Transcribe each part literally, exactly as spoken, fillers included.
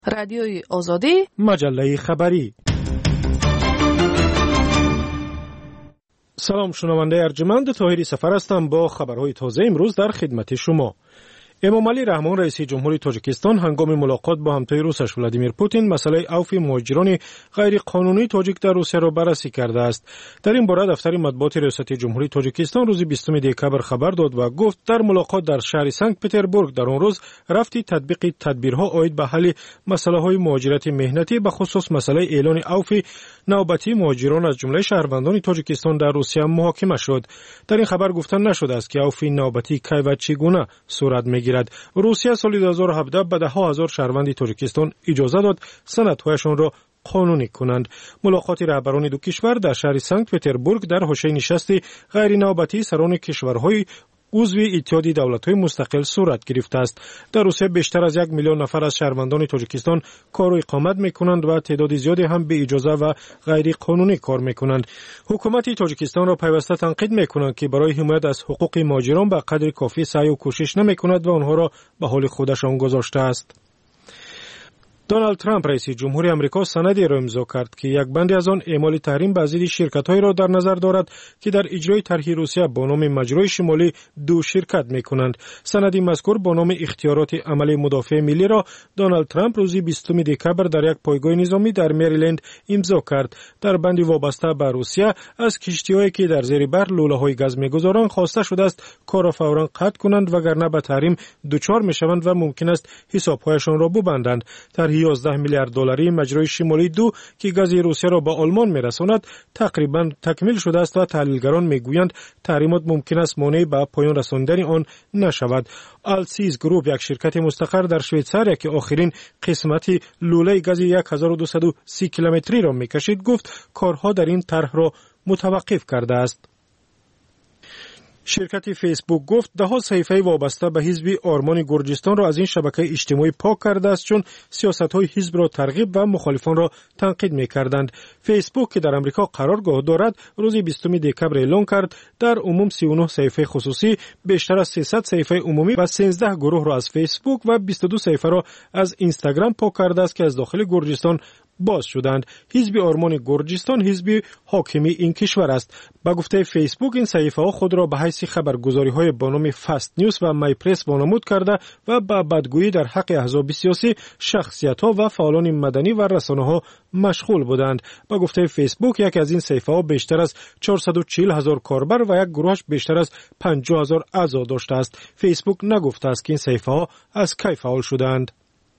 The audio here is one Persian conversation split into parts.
رادیوی آزادی، مجله خبری. سلام شنونده ارجمند، طاهری سفر هستم با خبرهای تازه امروز در خدمت شما. امام علی رحمان رئیس جمهوری تاجیکستان هنگام ملاقات با همتای روسش ولادیمیر پوتین مسئله عفو مهاجران غیر قانونی تاجیک در روسیه را بررسی کرده است. در این باره دفتر مطبوعات ریاست جمهوری تاجیکستان روز بیستم دکبر خبر داد و گفت در ملاقات در شهر سنت پتربورگ در آن روز رفتی تطبیق تدبیرها عاید به حل مسائل مهاجرت مهنتی به خصوص مسئله اعلان عفو نوبتی مهاجران از جمله شهروندان تاجیکستان در روسیه محاکمه شد. در این خبر گفته نشده است که عفو نوبتی کی و چگونه صورت می‌گیرد. روسیه سال دو هزار و هفده به ده ها هزار شهروند تاجیکستان اجازه داد سندهایشان را قانونی کنند. ملاقات رهبران دو کشور در شهر سنت پتربورگ در حاشیه نشست غیر نوبتی سران کشورهای عضو اتحاد دولت‌های مستقل صورت گرفته است. در روسیه بیشتر از یک میلیون نفر از شهروندان تاجیکستان کار و اقامت می‌کنند و تعداد زیادی هم به اجازه و غیر قانونی کار می‌کنند. حکومت تاجیکستان را پیوسته تنقید می‌کنند که برای حمایت از حقوق مهاجران به قدر کافی سعی و کوشش نمی‌کند و آنها را به حال خودشان گذاشته است. دونالد ترامپ رئیس جمهوری آمریکا سندی را امضا کرد که یک بند از آن اعمال تحریم بر ضد شرکت‌هایی را در نظر دارد که در اجرای طرح روسیه با نام مجرای شمالی دو شرکت می‌کنند. سندی مذکور با نام اختیارات عمل مدافع ملی را دونالد ترامپ روز بیستم دکبر در یک پایگاه نظامی در مریلند امضا کرد. در بندی وابسته به روسیه از کشتی‌هایی که در زیر بر لوله‌های گاز می‌گذارند خواسته شده است کار را فوراً قطع کنند وگرنه به تحریم دچار می‌شوند و ممکن است حساب‌هایشان را ببندند. طرح یازده میلیارد دلاری مجرای شمالی دو که گاز روسیه را به آلمان میرساند تقریبا تکمیل شده است و تحلیلگران میگویند تحریمات ممکن است مانع به پایان رساندن آن نشود. آلسیز گروپ یک شرکت مستقر در شویتزاریا که آخرین قسمتی لوله گاز هزار و دویست و سی کیلومتری را میکشید گفت کارها در این طرح را متوقف کرده است. شرکت فیسبوک گفت ده ها صحیفه وابسته به حزب آرمان گرجستان را از این شبکه اجتماعی پاک کرده است چون سیاست‌های حزب را ترغیب و مخالفان را تنقید می‌کردند. فیسبوک که در آمریکا قرارگاه دارد روز بیستم دکبر اعلام کرد در عموم سی و نه صحیفه خصوصی بیشتر از سیصد صحیفه عمومی و سیزده گروه را از فیسبوک و بیست و دو صحیفه را از اینستاگرام پاک کرده است که از داخل گرجستان باز شدند. حزب آرمان گرجستان حزب حاکمی این کشور است. با گفته فیسبوک این صحیفه ها خود را به حیث خبرگزاری های با نام فست نیوز و مای پرس وانمود کرده و با بدگویی در حق احزاب سیاسی، شخصیت ها و فعالان مدنی و رسانه ها مشغول بودند. با گفته فیسبوک یک از این صحیفه ها بیشتر از چهارصد و چهل هزار کاربر و یک گروهش بیشتر از پنجاه هزار اعضا داشته است. فیسبوک نگفته است که این صحیفه ها از کی فعال شدند.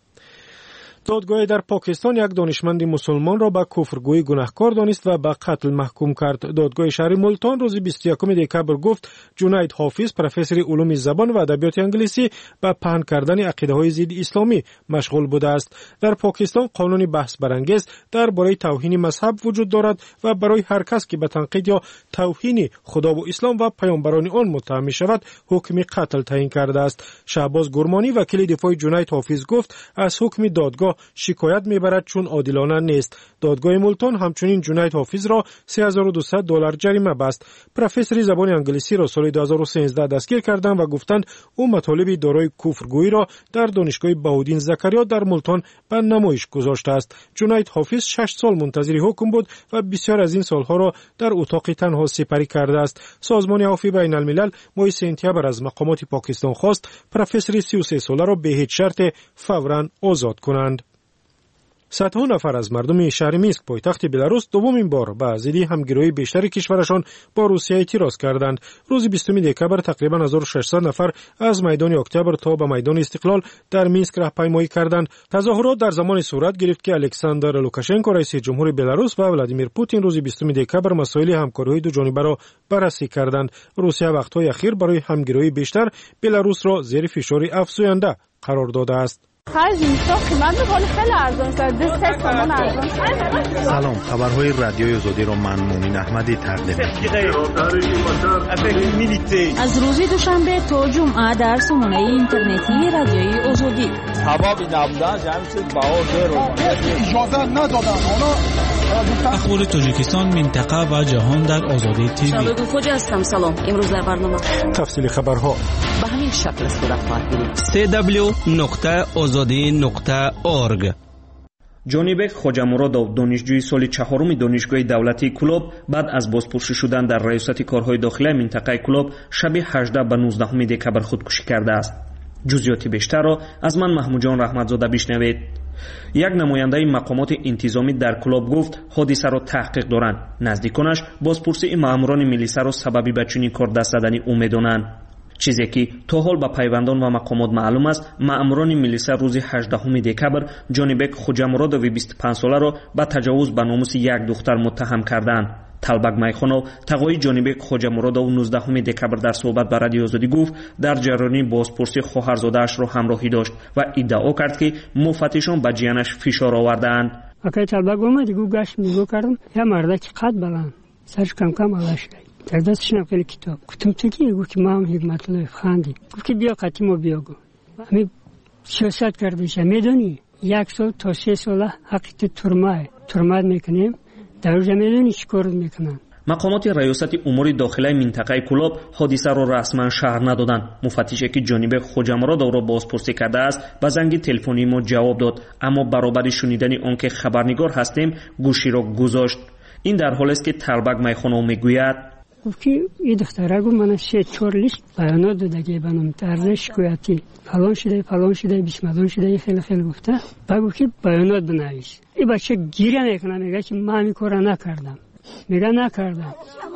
دادگاه در پاکستان یک دانشمند مسلمان را به کفرگویی گناهکار دانست و به قتل محکوم کرد. دادگاه شهر ملتان روز بیست و یکم دکبر گفت جنید حافظ پروفسور علوم زبان و ادبیات انگلیسی به پهن کردن عقیده‌های ضد اسلامی مشغول بوده است. در پاکستان قانونی بحث برانگیز درباره توهین مذهب وجود دارد و برای هر کس که به تنقید یا توهین خدا و اسلام و پیامبران آن متهم شود حکم قتل تعیین کرده است. شهباز گرمانی وکیل دفاع جنید حافظ گفت از حکم دادگاه شکایت میبرد چون عادلانه نیست. دادگاه ملتان همچنین جنید حافظ را سه هزار و دویست دلار جریمه بست. پروفسور زبان انگلیسی را سال دو هزار و سیزده دستگیر کردند و گفتند او مطالب دارای کفرگویی را در دانشگاه بهاءالدین زکریا در ملتان به نمایش گذاشته است. جنید حافظ شش سال منتظر حکم بود و بسیار از این سالها را در اتاق تنها سپری کرده است. سازمان عفو بین الملل ماه سپتامبر از مقامات پاکستان خواست پروفسور سی و سه ساله را به هیچ شرط فوراً آزاد کنند. صدها نفر از مردم شهر مینسک پایتخت بلاروس دومین بار به ضد همگرایی بیشتر کشورشان با روسیه اعتراض کردند. روز بیستم دکبر تقریبا هزار و ششصد نفر از میدان اکتبر تا به میدان استقلال در مینسک راهپیمایی کردند. تظاهرات در زمان صورت گرفت که الکساندر لوکاشنکو رئیس جمهور بلاروس و ولادیمیر پوتین روز بیستم دکبر مسائل همکاری دو جانبه را بررسی کردند. روسیه وقت‌های اخیر برای همگرایی بیشتر بلاروس را زیر فشار افزاینده قرار داده است. سلام، خبرهای رادیوی آزادی را من مومن احمدی تقدیم می‌کنم. از روز دوشنبه تا جمعه در سامانه اینترنتی رادیوی آزادی. اجازه ندادن اخبار تاجیکستان، منطقه و جهان در آزادی تیوی. شبگو خوجا هستم. سلام. امروز در برنامه تفصیل خبرها به همین شکل صورت خواهد گرفت. سی دبلیو نقطه آزادی نقطه اورگ جانیبک خوجامرادов دانشجوی سال چهارم دانشگاه دولتی کلوب بعد از بازپرسی شدن در ریاست کارهای داخلی منطقه کلوب شب هجدهم به نوزدهم دکبر خودکشی کرده است. جزئیات بیشتر را از من محمود جان رحمتزاده بشنوید. یک نماینده مقامات انتظامی در کلوب گفت حادثه را تحقیق دارند. نزدیکانش بازپرسی ماموران میلیسا را سببی به چنین کار دست دادنی امیدانند. چیزی که تا حال به پیوندان و مقامات معلوم است، ماموران میلیسا روز هجدهم دکبر جانیبک خوجامرادov بیست و پنج ساله را به تجاوز به ناموس یک دختر متهم کردند. طلبک میخانov تقوی جانیبک خوجامرادov نوزدهم دکبر در صحبت با رادیو آزادی گفت در جریان بازپرسی خواهرزاده‌اش را همراهی داشت و ادعا کرد که مفتشان به جیانش فشار آوردند. وقتی طلبک اومد دیگه گشت نگاه کردم یا مردک قد بلند سرش کم کم آلش در دستش نقل کتاب گفتم تو کی؟ گفت که ما هم حکمت الله خاندی. گفت که بیا قطیمو بیا گو همین سیاست کردیش میدونی یک سال تا سه سال حقیقت ترمای ترماد میکنیم در اونجا میدونی چی کار میکنن. مقامات ریاست امور داخلی منطقه کلوب حادثه را رسما شهر ندادند. مفتشی که جانیبک خوجامرادov را بازپرسی کرده است به زنگ تلفنی ما جواب داد، اما برابر شنیدن آنکه خبرنگار هستیم گوشی را گذاشت. این در حالی است که طلبک میخانov میگوید گفت که این دختره گفت من سه چهار لیست بیانات دادگی بنام طرز شکایتی فلان شده فلان شده بیسمدان شده خیلی خیلی گفته و گفت که بیانات بنویس. این بچه گیره میکنه میگه که من این کار نکردم. میگه نکردم.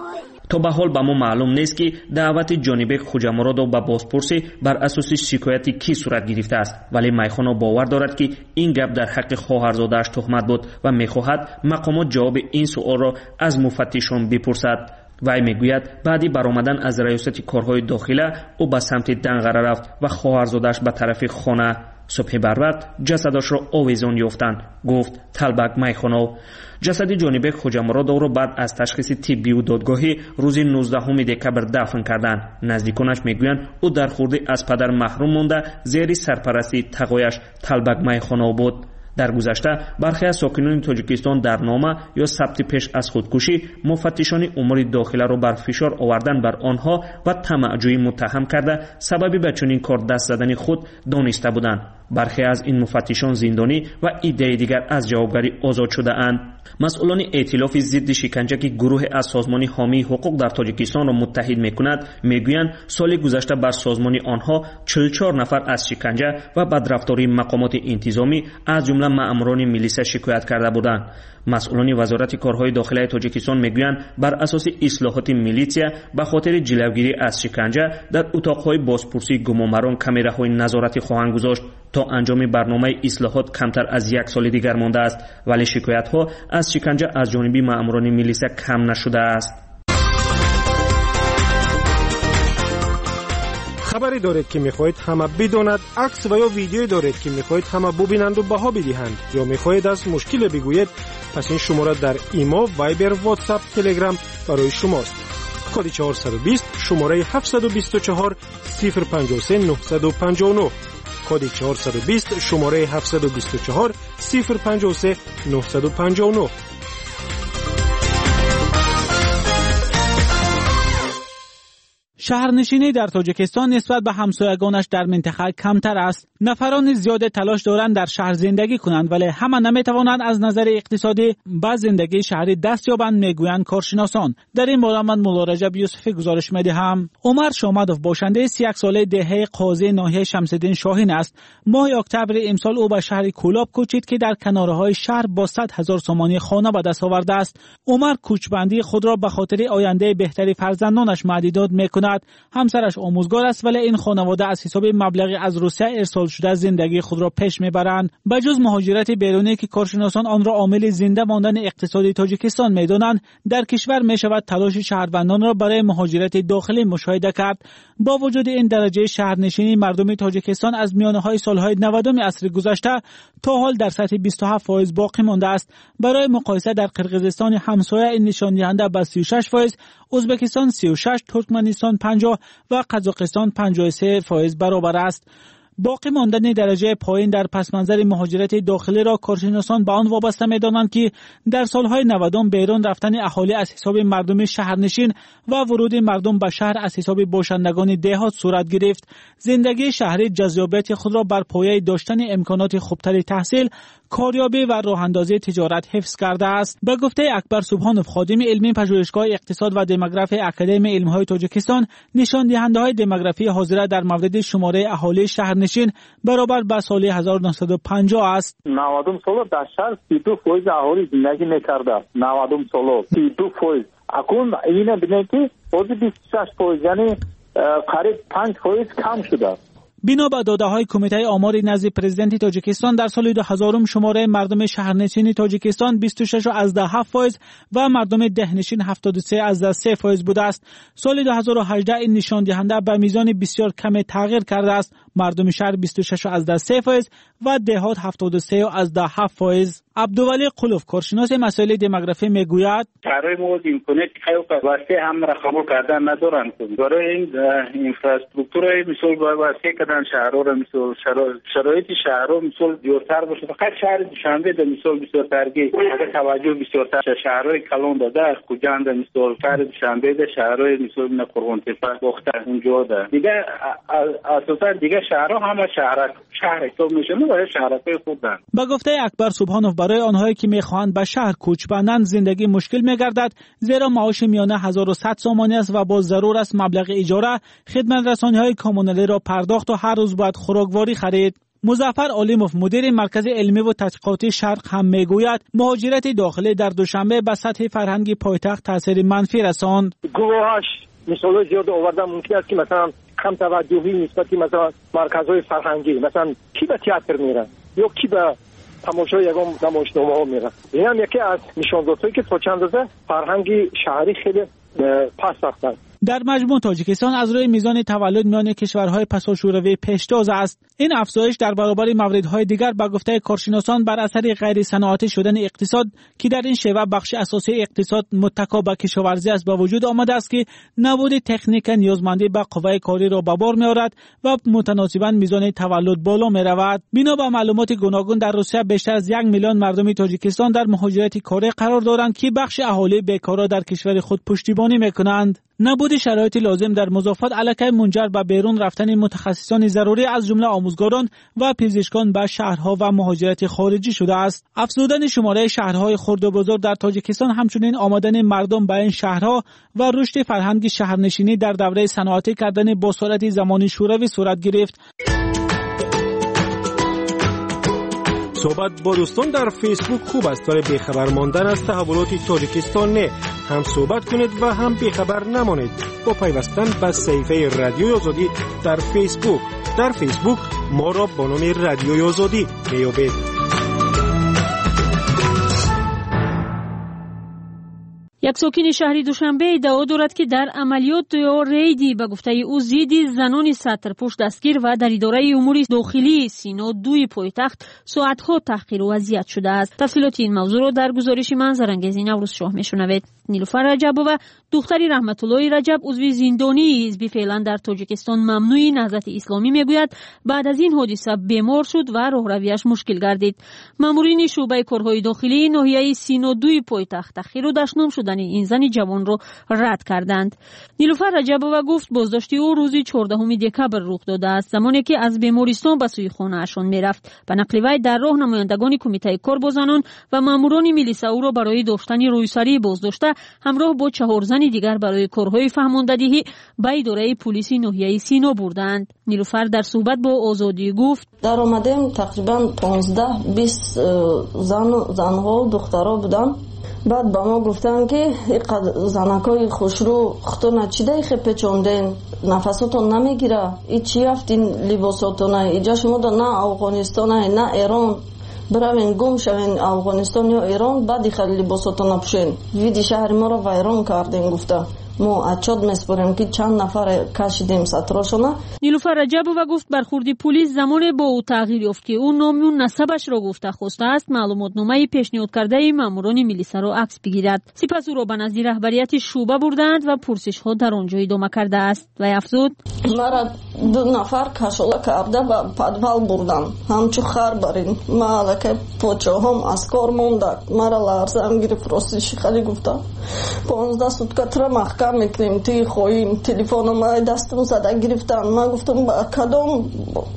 تا به حال به ما معلوم نیست که دعوت جانیبک خوجامرادov به بازپرسی بر اساس شکایتی کی صورت گرفته است، ولی میخانov باور دارد که این گپ در حق خواهرزاده‌اش تهمت بود و میخواهد مقامات جواب این سوال را از مفتشان بپرسد. وی میگوید بعدی برآمدن از ریاست کارهای داخلی او به سمت دنغره رفت و خواهرزاده‌اش به طرف خانه. صبح بروقت جسدش را آویزان یافتند، گفت طلبک میخانov. جسد جانیبک خوجامرادov را بعد از تشخیص طبی و دادگاهی روز نوزدهم دکبر دفن کردند. نزدیکانش میگویند او در خورده از پدر محروم مانده زیر سرپرستی تقویش طلبک میخانov بود. در گذشته برخی از ساکنان تاجیکستان در نامه یا ثبت پیش از خودکشی مفتشان امور داخلی را بر فشار آوردن بر آنها و طمع‌جویی متهم کرده سببی به چنین کار دست زدن خود دانسته بودند. برخی از این مفتشان زندانی و عده دیگر از جوابگری آزاد شده اند. مسئولان ائتلاف ضد شکنجه که گروه از سازمان حامی حقوق در تاجیکستان را متحد می‌کند میگویند سال گذشته بر سازمان آنها چهل و چهار نفر از شکنجه و بدرفتاری مقامات انتظامی از جمله ماموران میلیسا شکایت کرده بودند. مسئولان وزارت کارهای داخلی تاجیکستان میگویند بر اساس اصلاحات میلیسیا به خاطر جلوگیری از شکنجه در اتاق‌های بازپرسی گمانبران کامراهای نظارتی خواهند گذاشت. تا انجام برنامه اصلاحات کمتر از یک سال دیگر مانده است، ولی شکایت‌ها از شکنجه از جانب ماموران میلیسا کم نشده است. خبری دارید که میخواهید همه بداند، عکس و یا ویدیویی دارید که میخواهید همه ببینند و بها بدهند، یا میخواهید از مشکل بگویید، پس این شماره در ایما، وایبر، واتساپ، تلگرام برای شماست. کد چهارصد و بیست شماره هفتصد و بیست و چهار صفر پنجاه و سه نهصد و پنجاه و نه. کد چهارصد و بیست شماره هفتصد و بیست و چهار صفر پنجاه و سه نهصد و پنجاه و نه. شهرنشینی در تاجیکستان نسبت به همسایگانش در منطقه کمتر است. نفران زیاد تلاش دارند در شهر زندگی کنند، ولی همه نمیتوانند از نظر اقتصادی به زندگی شهری دست یابند، میگویند کارشناسان. در این باره من مولا رجب یوسفی گزارش میدهم. عمر شامدوف باشنده سی و یک ساله دهه قاضی ناحیه شمس‌الدین شاهین است. ماه اکتبر امسال او به شهر کولاب کوچید که در کنارهای شهر با صد هزار سامانی خانه به دست آورده است. عمر کوچبندی خود را به خاطر آینده بهتری فرزندانش مدیداد میکند. همسرش آموزگار است، ولی این خانواده از حساب مبلغی از روسیه ارسال شده زندگی خود را پیش میبرند. بجز مهاجرت بیرونی که کارشناسان آن را عامل زنده ماندن اقتصادی تاجیکستان میدانند، در کشور میشود تلاش شهروندان را برای مهاجرت داخلی مشاهده کرد. با وجود این درجه شهرنشینی مردم تاجیکستان از میانه‌های سالهای نودم عصر گذشته تا حال در سطح بیست و هفت درصد باقی مانده است. برای مقایسه در قرقیزستان همسایه این نشان دهنده به سی و شش درصد، ازبکستان سی و شش، ترکمنستان پنجاه و قزاقستان پنجاه و سه درصد برابر است. باقی ماندن درجه پایین در پس منظر مهاجرت داخلی را کارشناسان به آن وابسته می‌دانند که در سالهای نود بیرون رفتن اهالی از حساب مردم شهرنشین و ورود مردم به شهر از حساب باشندگان دهات صورت گرفت. زندگی شهری جذابیت خود را بر پایه داشتن امکانات خوبتر تحصیل، کاریابی و راه اندازی تجارت حفظ کرده است. به گفته اکبر سبحانوف، خادم علمی پژوهشگاه اقتصاد و دموگراف اکادمی علم‌های تاجیکستان، نشان دهنده‌های دموگرافی حاضر در مورد شماره اهالی شهرنشین برابر با سال هزار و نهصد و پنجاه است. نود سال در شهر سی و دو درصد اهالی زندگی می‌کرده. نود سال سی و دو درصد. اکنون اینه ببینید که حدود بیست و شش درصد یعنی قریب پنج درصد کم شده. بنا به داده‌های کمیته آمار نزد پرزیدنت تاجیکستان در سال دو هزار شماره مردم شهرنشین تاجیکستان بیست و شش و هفت درصد و مردم دهنشین هفتاد و سه و سه درصد بوده است. سال دو هزار و هجده این نشان دهنده به میزان بسیار کم تغییر کرده است. مردم شهر بیست و شش و سه درصد و دهات هفتاد و سه و هفت درصد. عبدولی قلوف، کارشناس مسائل دموگرافی، میگوید شهرهای ما امکانات خیلی واسه هم را قبول کردن ندارند. برای این اینفراستراکچور مثل واسه کردن شهرها را مثل شرایط شهرها مثل جورتر باشه. فقط شهر دوشنبه در مثل بسیار ترگی اگر توجه بسیار تر شهرهای کلان داده کجاند مثل شهر دوشنبه ده شهرهای مثل نه قربان تپه وقت اونجا ده دیگه اساسا دیگه شهرها همه شهر شهر حساب میشه نه برای شهرهای خودن. با گفته اکبر سبحانوف، برای آنهایی که میخواهند به شهر کوچ بندند زندگی مشکل میگردد، زیرا معاش میانه هزار و صد سامانی است و با ضرور است مبلغ اجاره خدمت رسانی‌های کامونالی را پرداخت و هر روز باید خوراکواری خرید. مظفر علیموف، مدیر مرکز علمی و تحقیقاتی شرق، هم میگوید مهاجرت داخلی در دوشنبه به سطح فرهنگی پایتخت تاثیر منفی رساند. گواهش مثلا زیاد آوردن ممکن است که مثلا کم توجهی نسبت مثلا مرکزهای فرهنگی، مثلا کی به تئاتر میره یا کی به تماشای یگام نمایشنامه ها میره. این هم یکی از نشانزدهایی که تا چند روزه فرهنگی شهری خیلی پس رفته. در مجموع تاجیکستان از روی میزان تولد میان کشورهای پساشوروی پیشتاز است. این افزایش در برابر موردهای دیگر به گفته کارشناسان بر اثر غیر صنعتی شدن اقتصاد که در این شیوه بخش اساسی اقتصاد متکا به کشاورزی است به وجود آمده است که نبود تکنیک نیازمندی به قوه کاری را به بار می‌آورد و متناسباً میزان تولد بالا می‌رود. بنا به معلومات گوناگون در روسیه بیشتر از یک میلیون مردم تاجیکستان در مهاجرت کاری قرار دارند که بخش اهالی بیکارا در کشور خود پشتیبانی می‌کنند. نبود شرایط لازم در مضافات علاقه منجر به بیرون رفتن متخصصان ضروری از جمله آموزگاران و پزشکان به شهرها و مهاجرت خارجی شده است. افزودن شماره شهرهای خرد و بزرگ در تاجیکستان همچنین آمدن مردم به این شهرها و رشد فرهنگ شهرنشینی در دوره صنعتی کردن با سرعت زمانی شوروی صورت گرفت. صحبت با دوستان در فیسبوک خوب است، ولی بیخبر ماندن از تحولات تاجیکستان نه. هم صحبت کنید و هم بیخبر نمانید با پیوستن به صفحه رادیوی آزادی در فیسبوک. در فیسبوک ما را با نام رادیوی آزادی میابید. یک ساکن شهری دوشنبه ادعا دارد که در عملیات یا ریدی به گفته او زیدی زنان سطرپوش دستگیر و در اداره امور داخلی سینا دوی پایتخت ساعتها تحقیر و اذیت شده است. تفصیلات این موضوع را در گزارش منظرانگیز نوروز شاه میشنوید. نیلوفر رجبووا، دختری رحمت الله رجب، عضو زندانی حزب فعلا در تاجیکستان ممنوع نهضت اسلامی، میگوید بعد از این حادثه بیمار شد و راهرویش مشکل گردید. مامورین شعبه کارهای داخلی ناحیه سینا دوی پایتخت تحقیر و دشنام شدن این زن جوان را رد کردند. نیلوفر رجبووا گفت بازداشت او روز چهاردهم دکبر رخ داده است، زمانی که از بیمارستان به سوی خانه اشان میرفت. به نقل وی در راه نمایندگان کمیته کار با زنان و ماموران میلیسا او را برای داشتن رویسری بازداشته همراه با چهار زن دیگر برای کارهای فهماندهی به اداره پلیس ناحیه سینا بردند. نیلوفر در صحبت با آزادی گفت در آمدیم تقریبا پانزده بیست زن و زنها و دخترها بودن. بعد با ما گفتن که زنکای خوشرو خطور چیده خیلی پیچوندین، نفساتون نمیگیره، ای چی هفتین لباساتونه، اینجا شما دا نه افغانستانه نه ایران، بروین گم شوین افغانستان یا ایران، بعدی خیلی لباساتون نپوشین، ویدی شهر ما را ویران کردین گفته. мо отчет меспорем ки чанд нафар кашидем сатрошона. نیلوفر رجبова گفت برخوردی پلیس زمانی با او تغییر یافت که او نام و نسبش را گفته خواسته است معلوماتنامه پیشنهاد کرده ماموران میلیسا را عکس بگیرد. سپس او را به نزد رهبریت شعبه بردند و پرسش ها در آنجا ادامه کرده است و افزود مرا دو نفر کشوله کرده و پادوال بردن همچو خر برین مالک پوچوهم از کار موندد مرا لرزم گرفت راستش خیلی گفته پانزده سوتکه تر محکم میکنیم تی خوییم تلفنم دستم زده گرفتن من گفتم با کدام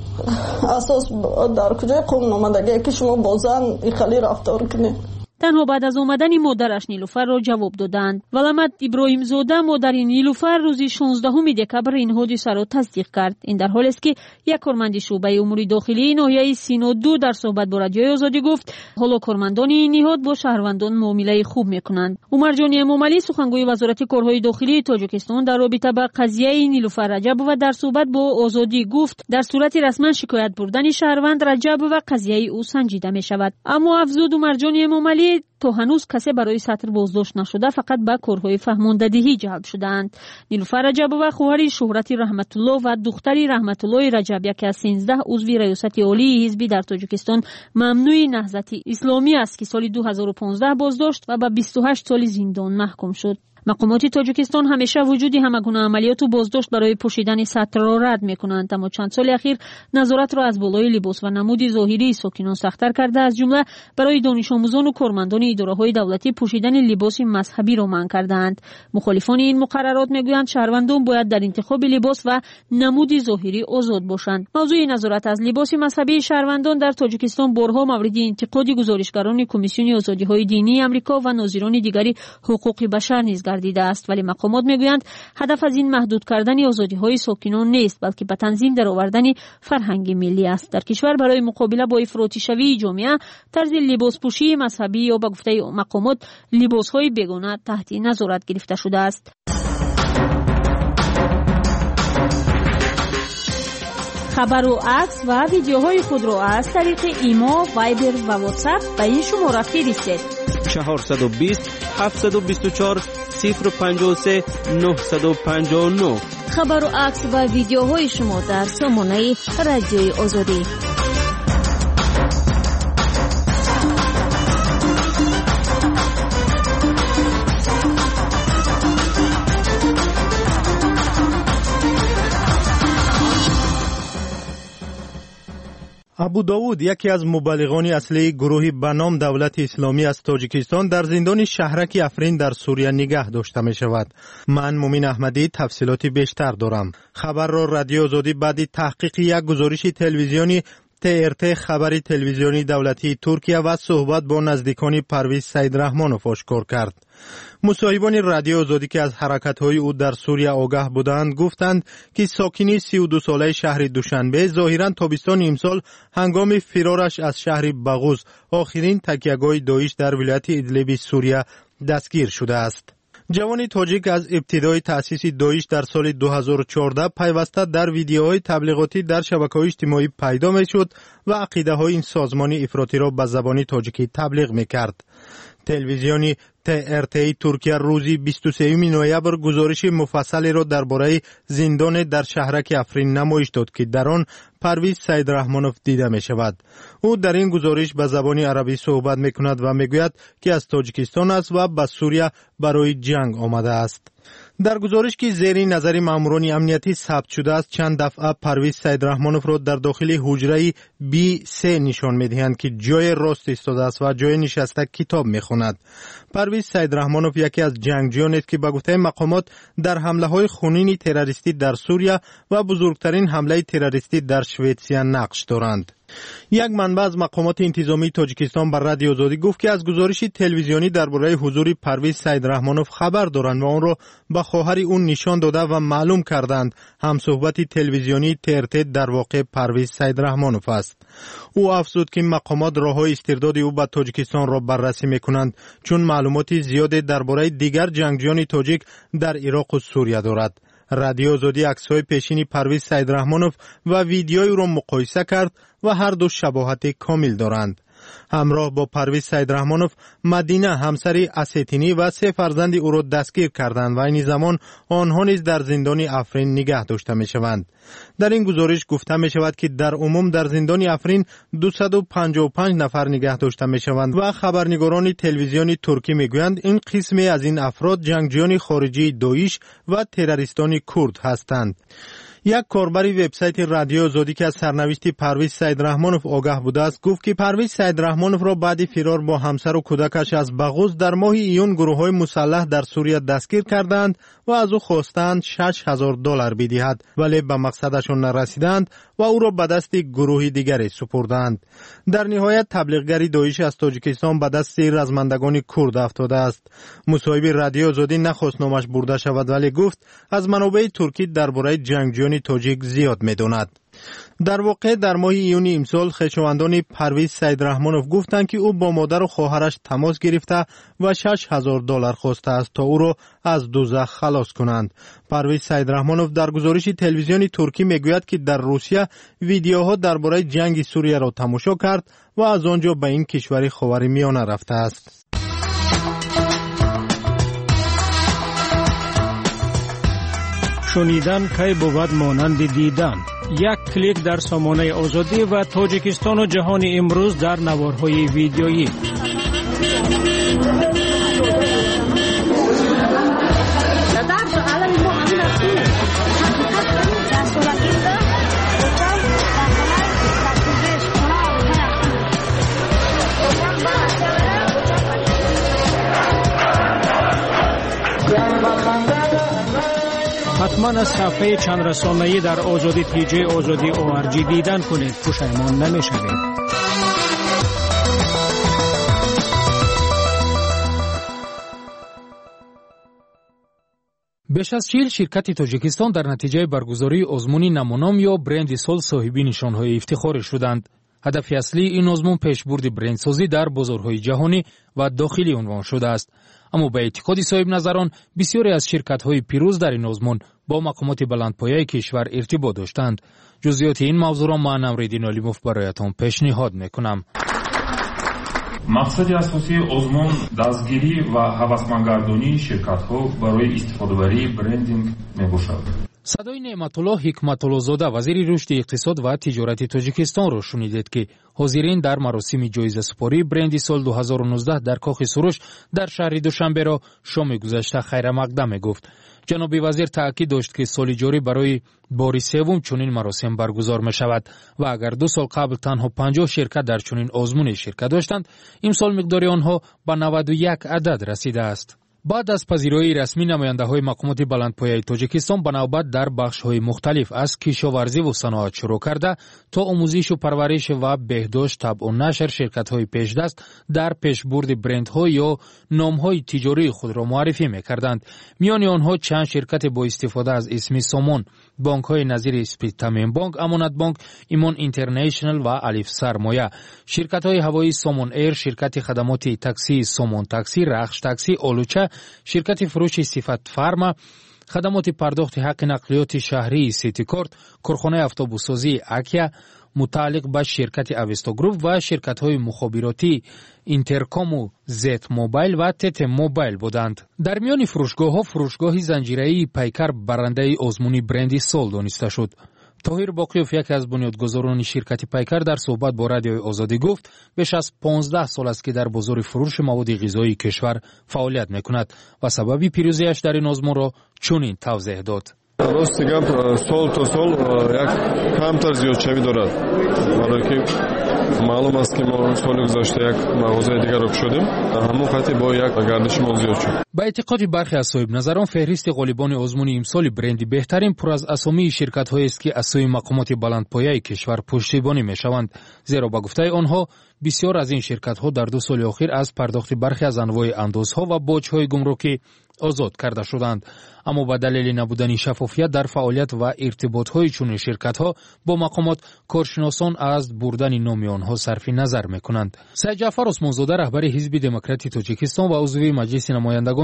اساس در کجای قانون آمدگی که شما با زن خیلی رفتار کنید. تنها بعد از آمدن مادرش نیلوفر را جواب دادند. ولامت ابراهیم زاده مادر نیلوفر روزی شانزدهم دکبر این حادثه را تصدیق کرد. این در حالی است که یک کارمند شعبه امور داخلی ناحیه سینا دو در صحبت با رادیوی آزادی گفت حالا کارمندان این نهاد با شهروندان معامله خوب میکنند. عمر جانی امامعلی سخنگوی وزارت کارهای داخلی تاجیکستان در رابطه با قضیه نیلوفر رجبova در صحبت با آزادی گفت در صورت رسما شکایت بردن شهروند رجبova قضیه او سنجیده می شود. اما افزود عمر جانی امامعلی تا هنوز کسی برای سطر بازداشت نشده فقط به کارهای فهماندهی جلب شدند. نیلوفر رجبova خواهر شهرت رحمت الله و دختری رحمت الله رجب یکی از سیزده عضو ریاست عالی حزبی در تاجیکستان ممنوع نهضت اسلامی است که سال دو هزار و پانزده بازداشت و به بیست و هشت سال زندان محکوم شد. مقامات تاجیکستان همیشه وجود همگونه عملیات و بازداشت برای پوشیدن سطر را رد می‌کنند، اما چند سال اخیر نظارت را از بالای لباس و نمود ظاهری ساکنان سخت‌تر کرده، از جمله برای دانش آموزان و کارمندان اداره‌های دولتی پوشیدن لباس مذهبی را منع کردند. مخالفان این مقررات می‌گویند شهروندان باید در انتخاب لباس و نمود ظاهری آزاد باشند. موضوع نظارت از لباس مذهبی شهروندان در تاجیکستان بارها مورد انتقاد گزارشگران کمیسیون آزادی‌های دینی آمریکا و ناظران دیگری حقوق بشر نیز گردیده است، ولی مقامات میگویند هدف از این محدود کردن آزادی‌های ساکنان نیست، بلکه به تنظیم درآوردن فرهنگ ملی است. در کشور برای مقابله با افراطی شوی جامعه طرز لباسپوشی مذهبی یا به گفته مقامات لباس‌های بیگانه تحت نظارت گرفته شده است. خبر و عکس و ویدیوهای خود را از طریق ایما، وایبر و واتساپ به این شماره فرستید: چهارصد و بیست هفتصد و بیست و چهار صفر پنجاه و سه نهصد و پنجاه و نه. خبر و عکس و ویدیوهای شما در سامانه رادیوی آزادی. ابوداود یکی از مبلغان اصلی گروهی به نام دولت اسلامی از تاجیکستان در زندان شهرک افرین در سوریه نگه داشته می شود. من مومین احمدی تفصیلاتی بیشتر دارم. خبر را رادیو آزادی بعد تحقیق یک گزارش تلویزیونی تی ار تی خبری تلویزیونی دولتی ترکیه و صحبت با نزدیکان پرویز سیدرحمانوف آشکار کرد. مصاحبان رادیو آزادی که از حرکت‌های او در سوریه آگاه بودند گفتند که ساکنی سی و دو ساله شهر دوشنبه ظاهراً تابستان امسال هنگام فرارش از شهر باغوز آخرین تکیهگاه داعش در ولایت ادلب سوریه دستگیر شده است. جوان تاجیک از ابتدای تأسیس داعش در سال دو هزار و چهارده پیوسته در ویدیوهای تبلیغاتی در شبکه‌های اجتماعی پیدا می‌شد و عقیده‌های این سازمان افراطی را به زبان تاجیکی تبلیغ می‌کرد. تلویزیونی تی ار تی ترکیه روزی بیست و سوم نوامبر گزارش مفصلی را درباره زندان در شهرک افرین نمایش داد که در آن پرویز سیدرحمانوف دیده می شود. او در این گزارش به زبان عربی صحبت می کند و می گوید که از تاجیکستان است و به سوریه برای جنگ آمده است. در گزارش که زیر نظر ماموران امنیتی ثبت شده است چند دفعه پرویز سیدرحمانوف را در داخل حجره بی سه نشان می‌دهند که جای راست ایستاده است و جای نشسته کتاب می‌خواند. پرویز سیدرحمانوف یکی از جنگجویان است که به گفته مقامات در حمله‌های خونین تروریستی در سوریه و بزرگترین حمله تروریستی در شویتسیا نقش دارند. یک منبع از مقامات انتظامی تاجیکستان بر رادیو آزادی گفت که از گزارش تلویزیونی درباره حضور پرویز سیدرحمانوف خبر دارند و آن را به خواهر اون نشان داده و معلوم کردند همصحبت تلویزیونی تی ار تی در واقع پرویز سیدرحمانوف است. او افزود که مقامات راههای استرداد او به تاجیکستان را بررسی میکنند چون معلومات زیادی درباره دیگر جنگجویان تاجیک در عراق و سوریه دارد. رادیو آزادی عکس‌های پیشین پرویز سیدرحمانوف و ویدیوی او را مقایسه کرد و هر دو شباهت کامل دارند. همراه با پرویز سیدرحمانوف مدینه همسری اسیتینی و سه فرزند او را دستگیر کردند و این زمان آنها نیز در زندان افرین نگه داشته می شوند. در این گزارش گفته می شود که در عموم در زندان افرین دویست و پنجاه و پنج نفر نگه داشته می شوند و خبرنگاران تلویزیونی ترکی می گویند این قسمی از این افراد جنگجویان خارجی داعش و تروریستان کرد هستند. یک کاربر وبسایت رادیو آزادی که از سرنوشت پرویز سیدرحمانوف آگاه بوده است گفت که پرویز سیدرحمانوف را بعد فرار با همسر و کودکش از بغوز در ماه ایون گروه‌های مسلح در سوریه دستگیر کردند و از او خواستند شش هزار دلار بدهد، ولی به مقصدشان نرسیدند و او را به دست گروهی دیگری سپردند. در نهایت تبلیغگری داعش از تاجیکستان به دست رزمندگان کرد افتاده است. مصاحب رادیو آزادی نخواست نامش برده شود ولی گفت از منابع ترکی درباره جنگجویان تاجیک زیاد می‌داند. در واقع در ماه ایون امسال خویشاوندان پرویز سیدرحمانوف گفتند که او با مادر و خواهرش تماس گرفته و شش هزار دلار خواسته است تا او را از دوزخ خلاص کنند. پرویز سیدرحمانوف در گزارش تلویزیونی ترکی میگوید که در روسیه ویدیوها درباره جنگ سوریه را تماشا کرد و از آنجا به این کشور خاورمیانه رفته است. شنیدن کی بود مانند دیدن. یک کلیک در سامانه آزادی و تاجیکستان و جهان امروز در نوارهای ویدیویی. حتما از صفحه چند رسانه‌ای در آزادی تی جی آزادی او آر جی دیدن کنید، پشیمان نمی‌شوید. بیش از چهل شرکت تاجیکستان در نتیجه برگزاری آزمون نمونام یا برند سال صاحبی نشانهای افتخار شدند. هدف اصلی این آزمون پیشبرد برندسازی در بازارهای جهانی و داخلی عنوان شده است. اما به اعتقاد صاحب نظران بسیاری از شرکت‌های پیروز در این آزمون با مقامات بلندپایه کشور ارتباط داشتند. جزئیات این موضوع را من نمردین علیموف برایتان پیشنهاد میکنم. مقصد اساسی آزمون دستگیری و هوسمندگردانی شرکت‌ها برای استفاده‌بری برندینگ میباشد. صدای نعمت‌الله حکمت‌الله زاده وزیر رشد اقتصاد و تجارت تاجیکستان را شنیدید که حاضرین در مراسم جایزه سپاری برند سال دو هزار و نوزده در کاخ سروش در شهر دوشنبه را شام گذشته خیر مقدم گفت. جناب وزیر تاکید داشت که سال جاری برای بار سوم چنین مراسم برگزار می شود و اگر دو سال قبل تنها پنجاه شرکت در چنین آزمون شرکت داشتند، امسال مقدار آنها به نود و یک عدد رسیده است. بعد از پذیرایی رسمی نماینده‌های مقامات بلندپایه تاجیکستان به نوبت در بخش‌های مختلف از کشاورزی و صنعت شروع کرده تا آموزش و پرورش و بهداشت، طبع و نشر شرکت‌های پیشدست در پیشبرد برندها یا نام‌های تجاری خود را معرفی می‌کردند. میان آنها چند شرکت با استفاده از اسم سامان، بانک‌های نظیر اسپید تامین بانک، امانت بانک، ایمان اینترنشنال و الف سرمایه، شرکت‌های هوایی سامان ایر، شرکت خدمات تاکسی سامان تاکسی، رخش تاکسی، آلوچه، شرکت فروش صفت فارما، خدمات پرداخت حق نقلیات شهری سیتی کارت، کارخانه اتوبوس‌سازی اکیا متعلق به شرکت اوستا گروپ و شرکت‌های مخابراتی اینترکام و زت موبایل و تت موبایل بودند. در میان فروشگاه‌ها فروشگاه زنجیره‌ای پیکر برنده آزمون برند سال دانسته شد. طاهر باقیوف یکی از بنیادگذاران شرکت پیکر در صحبت با رادیوی آزادی گفت بیش از پانزده سال است که در بازار فروش مواد غذایی کشور فعالیت می‌کند و سبب پیروزیش در این آزمون را چنین توضیح داد. راست میگم سال تا سال یک کمتر زیادشوی دارد، برای که معلوم است که ما سال گذشته یک مغازه دیگر را شدیم، همون خطی با یک گردش ما زیاد شد. به اعتقاد برخی از صاحب نظران فهرست غالبان آزمون امسال برند بهترین پر از اسامی شرکت‌هایی است که از سوی مقامات بلندپایه کشور پشتیبانی می‌شوند، زیرا با گفته آنها بسیار از این شرکت‌ها در دو سال اخیر از پرداخت برخی از انواع اندازها و باج‌های گمرکی آزاد کرده شدند. اما به دلیل نبودن شفافیت در فعالیت و ارتباط‌های چنین شرکت‌ها با مقامات، کارشناسان از بردن نام آنها صرف نظر می‌کنند. سید جعفر عثمانزاده رهبر حزب دموکرات تاجیکستان و عضو مجلس نمایندگان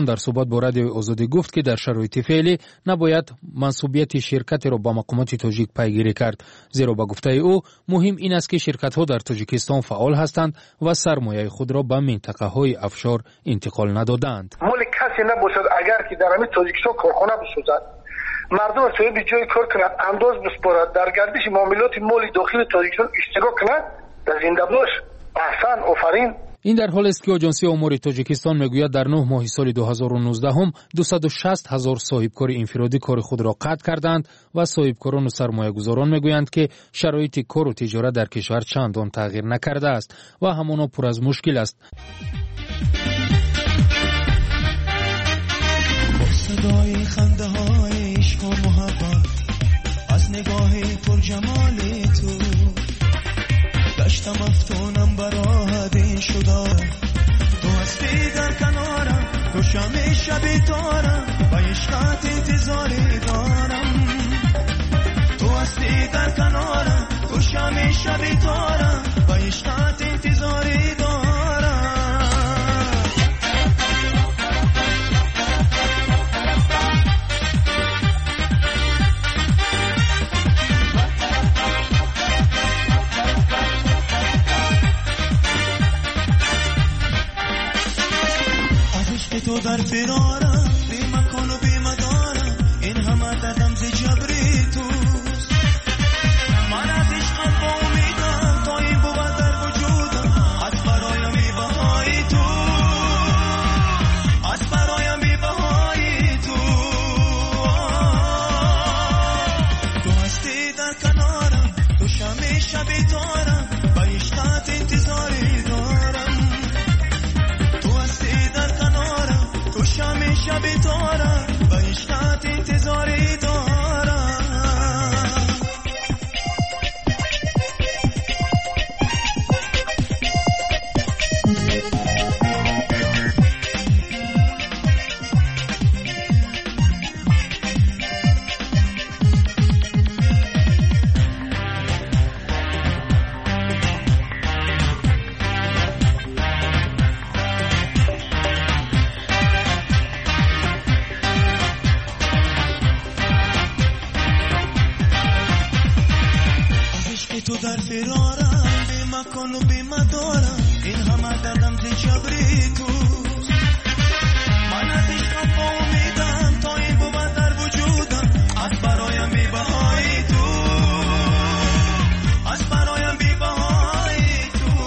توجیکستان در صحبت با رادیوی آزادی گفت که در شرایط فعلی نباید منصوبیت شرکت را با مقامات تاجیک پیگیری کرد، زیرا به گفته او مهم این است که شرکت‌ها در تاجیکستان فعال هستند و سرمایه خود را به منطقه‌های افشار انتقال ندادند. مال کسی نباشد اگر که در همین تاجیکستان کارخانه بسازد، مردم صاحب جای کار کند، انداز بسپارد، در گردش معاملات مال داخل تاجیکستان اشتراک کند، در زنده باش. احسن، آفرین. این در حالی است که آژانسی امور تاجیکستان میگوید در نه ماه سال دو هزار و نوزده هم دویست و شصت هزار صاحبکار انفرادی کار خود را قطع کردند و صاحبکاران و سرمایه‌گذاران میگویند که شرایط کار و تجارت در کشور چندان تغییر نکرده است و همانا پر از مشکل است. صدای خنده های عشق و محبت از نگاه پر جمال تو داشتم افتونم برای دین شده، تو هستی در کنارم، تو شمع شب تارم و عشقت انتظاری دارم، تو هستی در کنارم، تو شمع شب تارم و عشقت انتظاری دارم. تو در فرارم، بی مکان و بی مدارم، این همه دردم ز جبری توست. من از عشقم با امیدم تا این بود در وجودم، از برایم بی بهای تو، از برایم بی بهای تو. تو هستی در کنارم، تو شمع شب تارم و عشقت انتظاری دارم، تو هستی در کنارم، تو شمع شب تارم و عشقت انتظاری دارم. تو در فرارم، بی مکان و بی مدارم، این همه دردم ز جبری توست. من از عشقم با امیدم تا این بود در وجودم، از برایم بی بهای تو، از برایم بی بهای تو.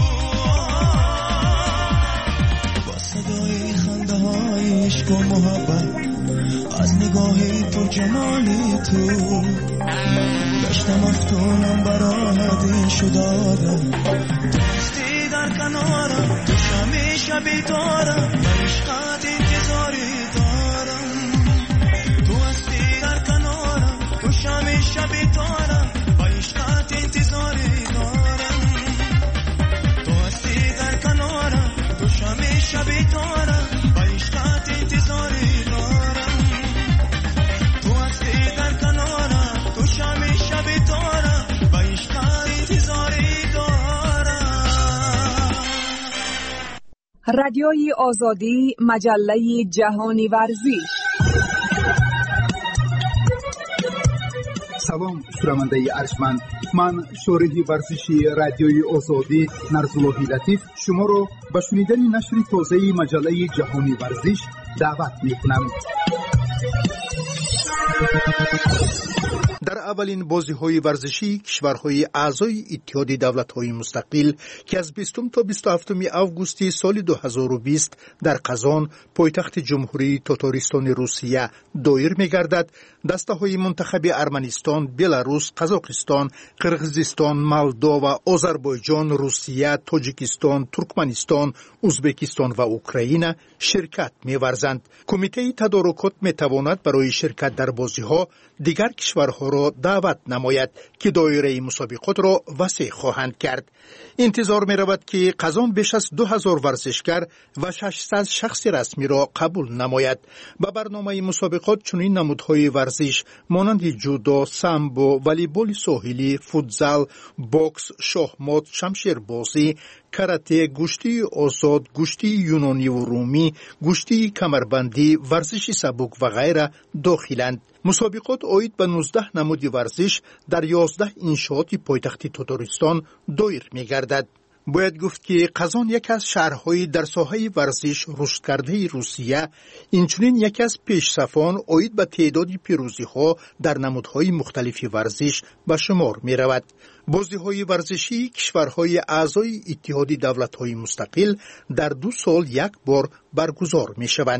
با صدای خنده های عشق و محبت از نگاه پر جمال تو داشتم افتونم برای دین شدادم، تو هستی در کنارم، تو شمع شب تارم و عشقت انتظاری دارم، تو هستی در کنارم، تو شمع شب تارم و عشقت انتظاری دارم، تو هستی در کنارم، تو شمع شب تارم و عشقت انتظاری دارم، تو هستی در کنارم، تو شمع شب تارم و عشقت انتظاری دارم. رادیوی آزادی، مجله جهانی ورزش. سلام شنونده ارجمند، من شارح ورزشی رادیوی آزادی نرزاللهی لطیف شما را به شنیدن نشر تازه مجله جهانی ورزش دعوت می‌کنم. در اولین بازی‌های ورزشی کشورهای اعضای اتحاد دولت‌های مستقل که از بیستم تا بیست و هفتم آگوست سال دو هزار و بیست در قزان پایتخت جمهوری تاتارستان روسیه دایر می‌گردد، دسته‌های منتخب ارمنستان، بلاروس، قزاقستان، قرغیزستان، مولدو و آذربایجان، روسیه، تاجیکستان، ترکمنستان، ازبکستان و اوکراین شرکت می‌ورزند. کمیته تدارکات می‌تواند برای شرکت در بازی‌ها دیگر کشورها را دعوت نماید که دایره مسابقات را وسیع خواهند کرد. انتظار می رود که قزان بیش از دو هزار ورزشگر و ششصد شخص رسمی را قبول نماید. به برنامه مسابقات چنین نمودهای ورزش مانند جودو، سامبو، والیبال ساحلی، فوتزال، بوکس، شاهمات، شمشیربازی، карате, гӯшти озод, гӯшти юнониву румӣ, гӯшти камарбандӣ, варзиши сабук ва ғайра дохиланд. мусобиқот оид ба нуздаҳ намуди варзиш дар ёздаҳ иншооти пойтахти Татористон доир мегардад. бояд гуфт ки қазон яке аз шаҳрҳои дар соҳаи варзиш рушдкардаи Русия, инчунин яке аз пешсафон оид ба теъдоди пирӯзиҳо дар намудҳои мухталифи варзиш ба шумор меравад. бозиҳои варзишии кишварҳои аъзои иттиҳоди давлатҳои мустақил дар ду сол як бор баргузор мешаванд.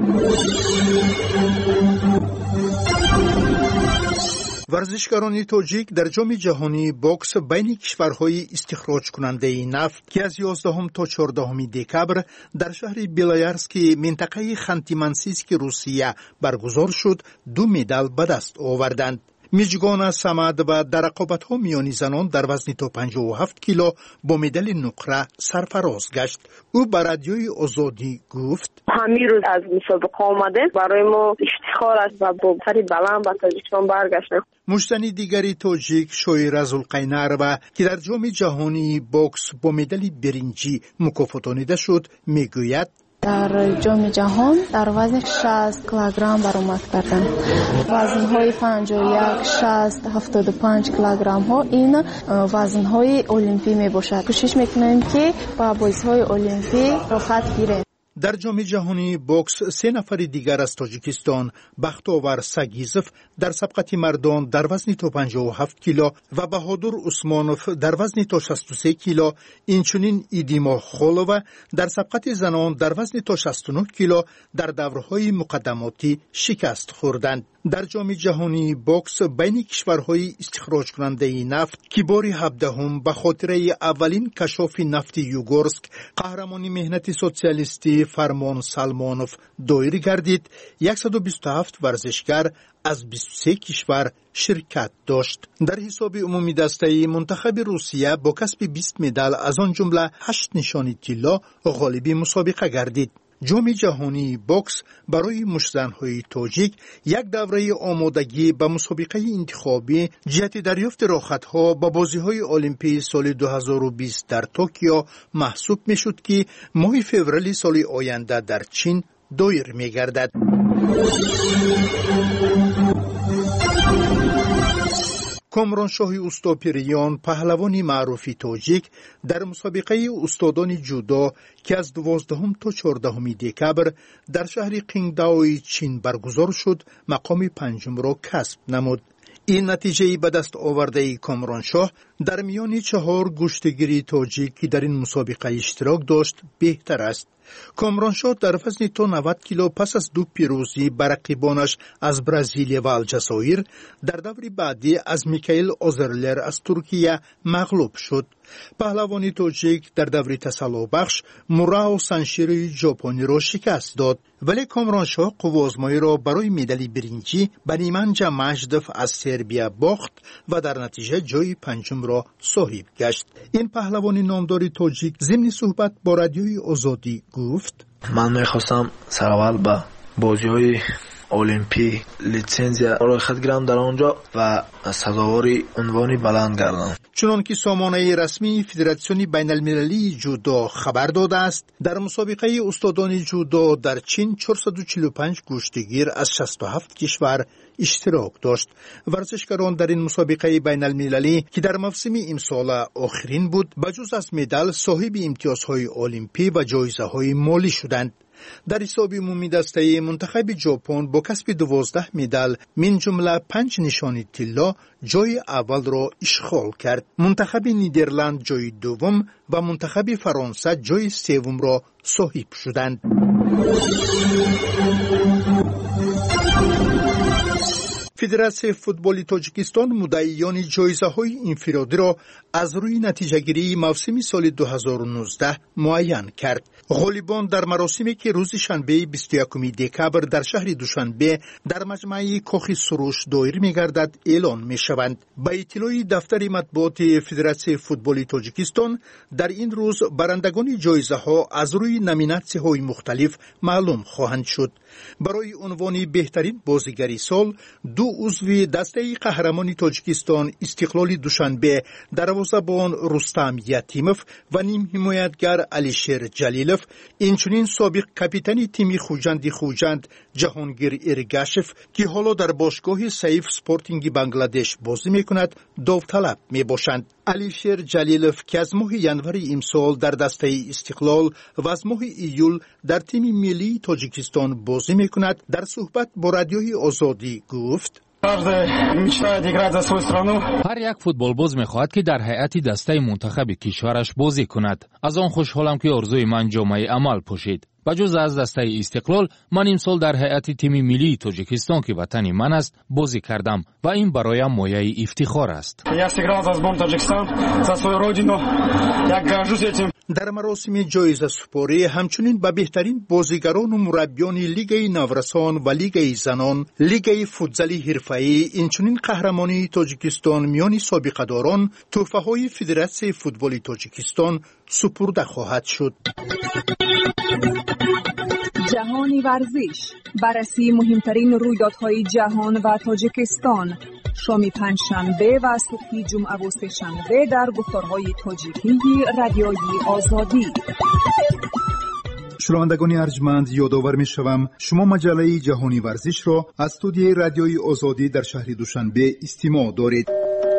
варзишгарони тоҷик дар ҷоми ҷаҳонии бокс байни кишварҳои истихроҷкунандаи нафт ки аз ёздаҳум то чордаҳуми декабр дар шаҳри Белоярски, минтақаи Ханти-Мансийски Русия баргузор шуд, ду медал ба даст оварданд. Миҷгона Самад ва дар рақобатҳо миёни занон дар вазни то панҷоҳу ҳафт кило бо медали нуқра сарфароз гашт. ӯ ба радиои Озодӣ гуфт: ҳамин рӯз аз мусобиқа омадем, барои мо ифтихор аст ва бо сари баланд ба Тоҷикистон баргаштем. муштани дигари тоҷик Шоира Зулқайнар ва ки дар ҷоми ҷаҳонии бокс бо медали биринҷӣ мукофотонида шуд, мегӯяд: дар ҷоми ҷаҳон дар вазни шаст килограмм баромад кардам. вазнҳои панҷоҳу як, шаст, ҳафтоду панҷ килограммҳо ин вазнҳои олимпӣ мебошад. кӯшиш мекунем ки ба бозиҳои олимпӣ рохат гирем. дар ҷоми ҷаҳонии бокс се нафари дигар аз Тоҷикистон, Бахтовар Сагизов дар сабқати мардон дар вазни то панҷоҳу ҳафт кило ва Баҳодур Усмонов дар вазни то шасту се кило, инчунин Идимо Холова дар сабқати занон дар вазни то шасту нӯҳ кило дар даврҳои муқаддамотӣ шикаст хӯрданд. дар ҷоми ҷаҳонии бокс байни кишварҳои истихроҷкунандаи нафт ки бори ҳабдаҳум ба хотираи аввалин кашофи нафти Югорск, қаҳрамони меҳнати социалистӣ Фармон Салмонов доир гардид, яксаду бисту ҳафт варзишгар аз бисту се кишвар ширкат дошт. дар ҳисоби умумӣ дастаи мунтахаби Русия бо касби бист медал, аз он ҷумла ҳашт нишони тилло, ғолиби мусобиқа гардид. ҷоми ҷаҳонии бокс барои мушзанҳои тоҷик як давраи омодагӣ ба мусобиқаи интихобӣ ҷиҳати дарёфти рохатҳо ба бозиҳои олимпии соли ду ҳазору бист дар Токио маҳсуб мешуд, ки моҳи феврали соли оянда дар Чин доир мегардад. комроншоҳи устопириён, паҳлавони маъруфи тоҷик, дар мусобиқаи устодони ҷудо ки аз дувоздаҳум то чордаҳуми декабр дар шаҳри Қингдаои Чин баргузор шуд, мақоми панҷумро касб намуд. ин натиҷаи ба даст овардаи Комроншоҳ дар миёни чаҳор гӯштагири тоҷик ки дар ин мусобиқа иштирок дошт беҳтар аст. Комроншоҳ дар вазни то навад кило пас аз ду пирӯзӣ ба рақибонаш аз Бразилия ва Алҷазоир дар даври баъдӣ аз Микаил Озерлер аз Туркия мағлуб шуд. паҳлавони тоҷик дар даври тасаллубахш Мурао Санширои ҷопониро шикаст дод, вале Комроншоҳ қуввозмоиро барои медали биринҷӣ ба Ниманҷа Маҷдов аз Сербия бохт ва дар натиҷа ҷои панҷумро соҳиб гашт. ин паҳлавони номдори тоҷик зимни суҳбат бо радиои Озодӣ гуфт: ман мехостам сараввал ба бозиҳои олимпӣ литсензия рӯйхат гирам дар он ҷо ва сазовори унвони баланд гардам. чунон ки сомонаи расмии Федератсиони байналмилалии ҷудо хабар додааст, дар мусобиқаи устодони ҷудо дар Чин чорсаду чилу панҷ гӯштагир аз шасту ҳафт кишвар иштирок дошт. варзишгарон дар ин мусобиқаи байналмилалӣ ки дар мавсими имсола охирин буд, ба ҷуз аз медал соҳиби имтиёзҳои олимпӣ ва ҷоизаҳои молӣ шуданд. дар ҳисоби умумӣ дастаи мунтахаби ҷопон бо касби дувоздаҳ медал, мин ҷумла панҷ нишони тилло, ҷои аввалро ишғол кард. мунтахаби Нидерланд ҷои дуввум ва мунтахаби Фаронса ҷои севумро соҳиб шуданд. Федератсияи футболи Тоҷикистон муддаиёни ҷоизаҳои инфиродиро аз рӯи натиҷагирии мавсими соли ду ҳазору нуздаҳ муайян кард. ғолибон дар маросиме ки рӯзи шанбеи бисту якуми декабр дар шаҳри Душанбе дар маҷмаи Кохи Суруш доир мегардад, эълон мешаванд. ба иттилои дафтари матбуоти Федератсияи футболи Тоҷикистон, дар ин рӯз барандагони ҷоизаҳо аз рӯи номинатсияҳои мухталиф маълум хоҳанд шуд. барои унвони беҳтарин бозигари сол, ду دو عضو دسته قهرمان تاجیکستان استقلال دوشنبه، دروازه‌بان رستم یتیموف و نیم حمایتگر علیشیر جلیلوف، اینچنین سابق کاپیتان تیم خوجند خوجند جهانگیر ارگاشف که حالا در باشگاه سیف سپورتینگ بنگلادش بازی میکند داوطلب میباشند. علیشیر جلیلوف که از ماه ینور امسال در دسته استقلال و از ماه ایول در تیم ملی تاجیکستان بازی میکند، در صحبت با رادیوی آزادی گفت: هر یک فوتبالباز میخواهد که در هیئت دسته منتخب کشورش بازی کند. از آن خوشحالم که آرزوی من جامعه عمل پوشید. بجز از دسته استقلال، من امسال در هیئت تیم ملی تاجیکستان که وطن من است بازی کردم و این برایم مایه افتخار است. در مراسم جایزه سپاری همچنین به بهترین بازیگران و مربیان لیگ نورسان و لیگ زنان، لیگ فوتزال حرفه‌ای، اینچنین قهرمانی تاجیکستان میان سابقه‌داران تحفه‌های فدراسیون فوتبال تاجیکستان سپرده خواهد شد. جهانی ورزش، بررسی مهمترین رویدادهای جهان و تاجیکستان، شام پنجشنبه و صبح جمعه و سه‌شنبه در گفتارهای تاجیکی رادیوی آزادی. شنوندگان ارجمند، یادآور می‌شوم شما مجله جهانی ورزش را از استودیوی رادیوی آزادی در شهر دوشنبه استماع دارید.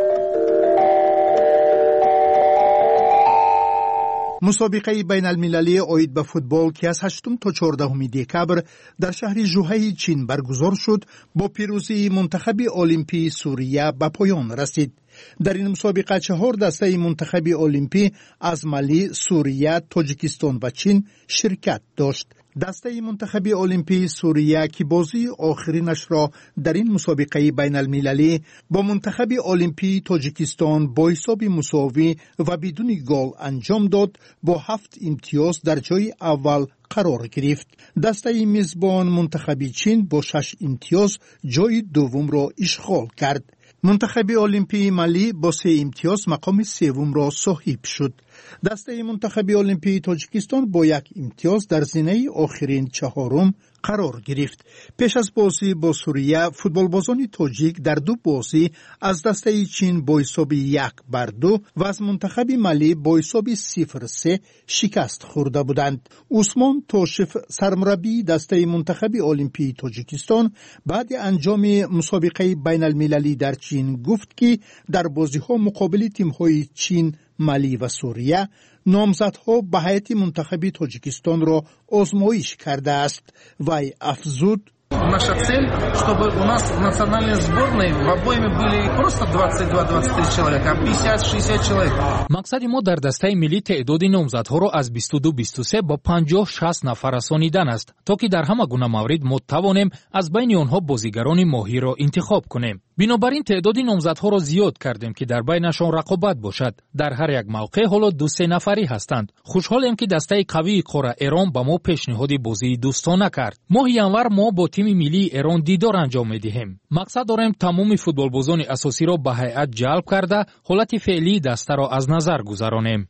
مسابقه بین المللی عاید به فوتبال که از هشتم تا چهاردهم دکبر در شهر ژوهی چین برگزار شد با پیروزی منتخب المپی سوریه به پایان رسید. در این مسابقه چهار دسته منتخب المپی از مالی، سوریه، تاجیکستان و چین شرکت داشت. دسته منتخب المپی سوریه که بازی آخرینش را در این مسابقه بین المللی با منتخب المپی تاجیکستان با حساب مساوی و بدون گل انجام داد، با هفت امتیاز در جای اول قرار گرفت. دسته میزبان منتخب چین با شش امتیاز جای دوم را اشغال کرد. منتخب المپی مالی با سه امتیاز مقام سوم را صاحب شد. دسته منتخب المپی تاجیکستان با یک امتیاز در زینه آخرین چهارم قرار گرفت. پیش از بازی با سوریه، فوتبالبازان تاجیک در دو بازی از دسته چین با حساب یک بر دو و از منتخب مالی با حساب صفر سه شکست خورده بودند. عثمان توشف، سرمربی دسته منتخب المپی تاجیکستان، بعد انجام مسابقه بین المللی در چین گفت که در بازی ها مقابل تیم های چین، مالی و سوریه نامزدها به هیئت منتخب تاجیکستان را آزمایش کرده است. وی افزود: Наша цель, чтобы у нас в национальной сборной в обойме были не просто двадцать два - двадцать три человека, а пятьдесят - шестьдесят человек. مقصد ما در دسته ملی تعداد نامزدها را از بیست و دو - بیست و سه با پنجاه - شصت نفر رسانیدن است تا که در همه گونه مورد ما توانیم از بین آنها بازیگران ماهر را انتخاب کنیم. بنابراین تعداد نامزدها را زیاد کردیم که در بینشان رقابت باشد. در هر یک موقع حالا دو سه نفری هستند. خوشحالیم که دسته قوی قاره ایران به ما پیشنهاد بازی دوستانه کرد. ماه ینور ما با تیم ملی ایران دیدار انجام می‌دهیم. مقصد داریم تمام فوتبالبازان اساسی را به هیئت جلب کرده حالت فعلی دسته را از نظر گذرانیم.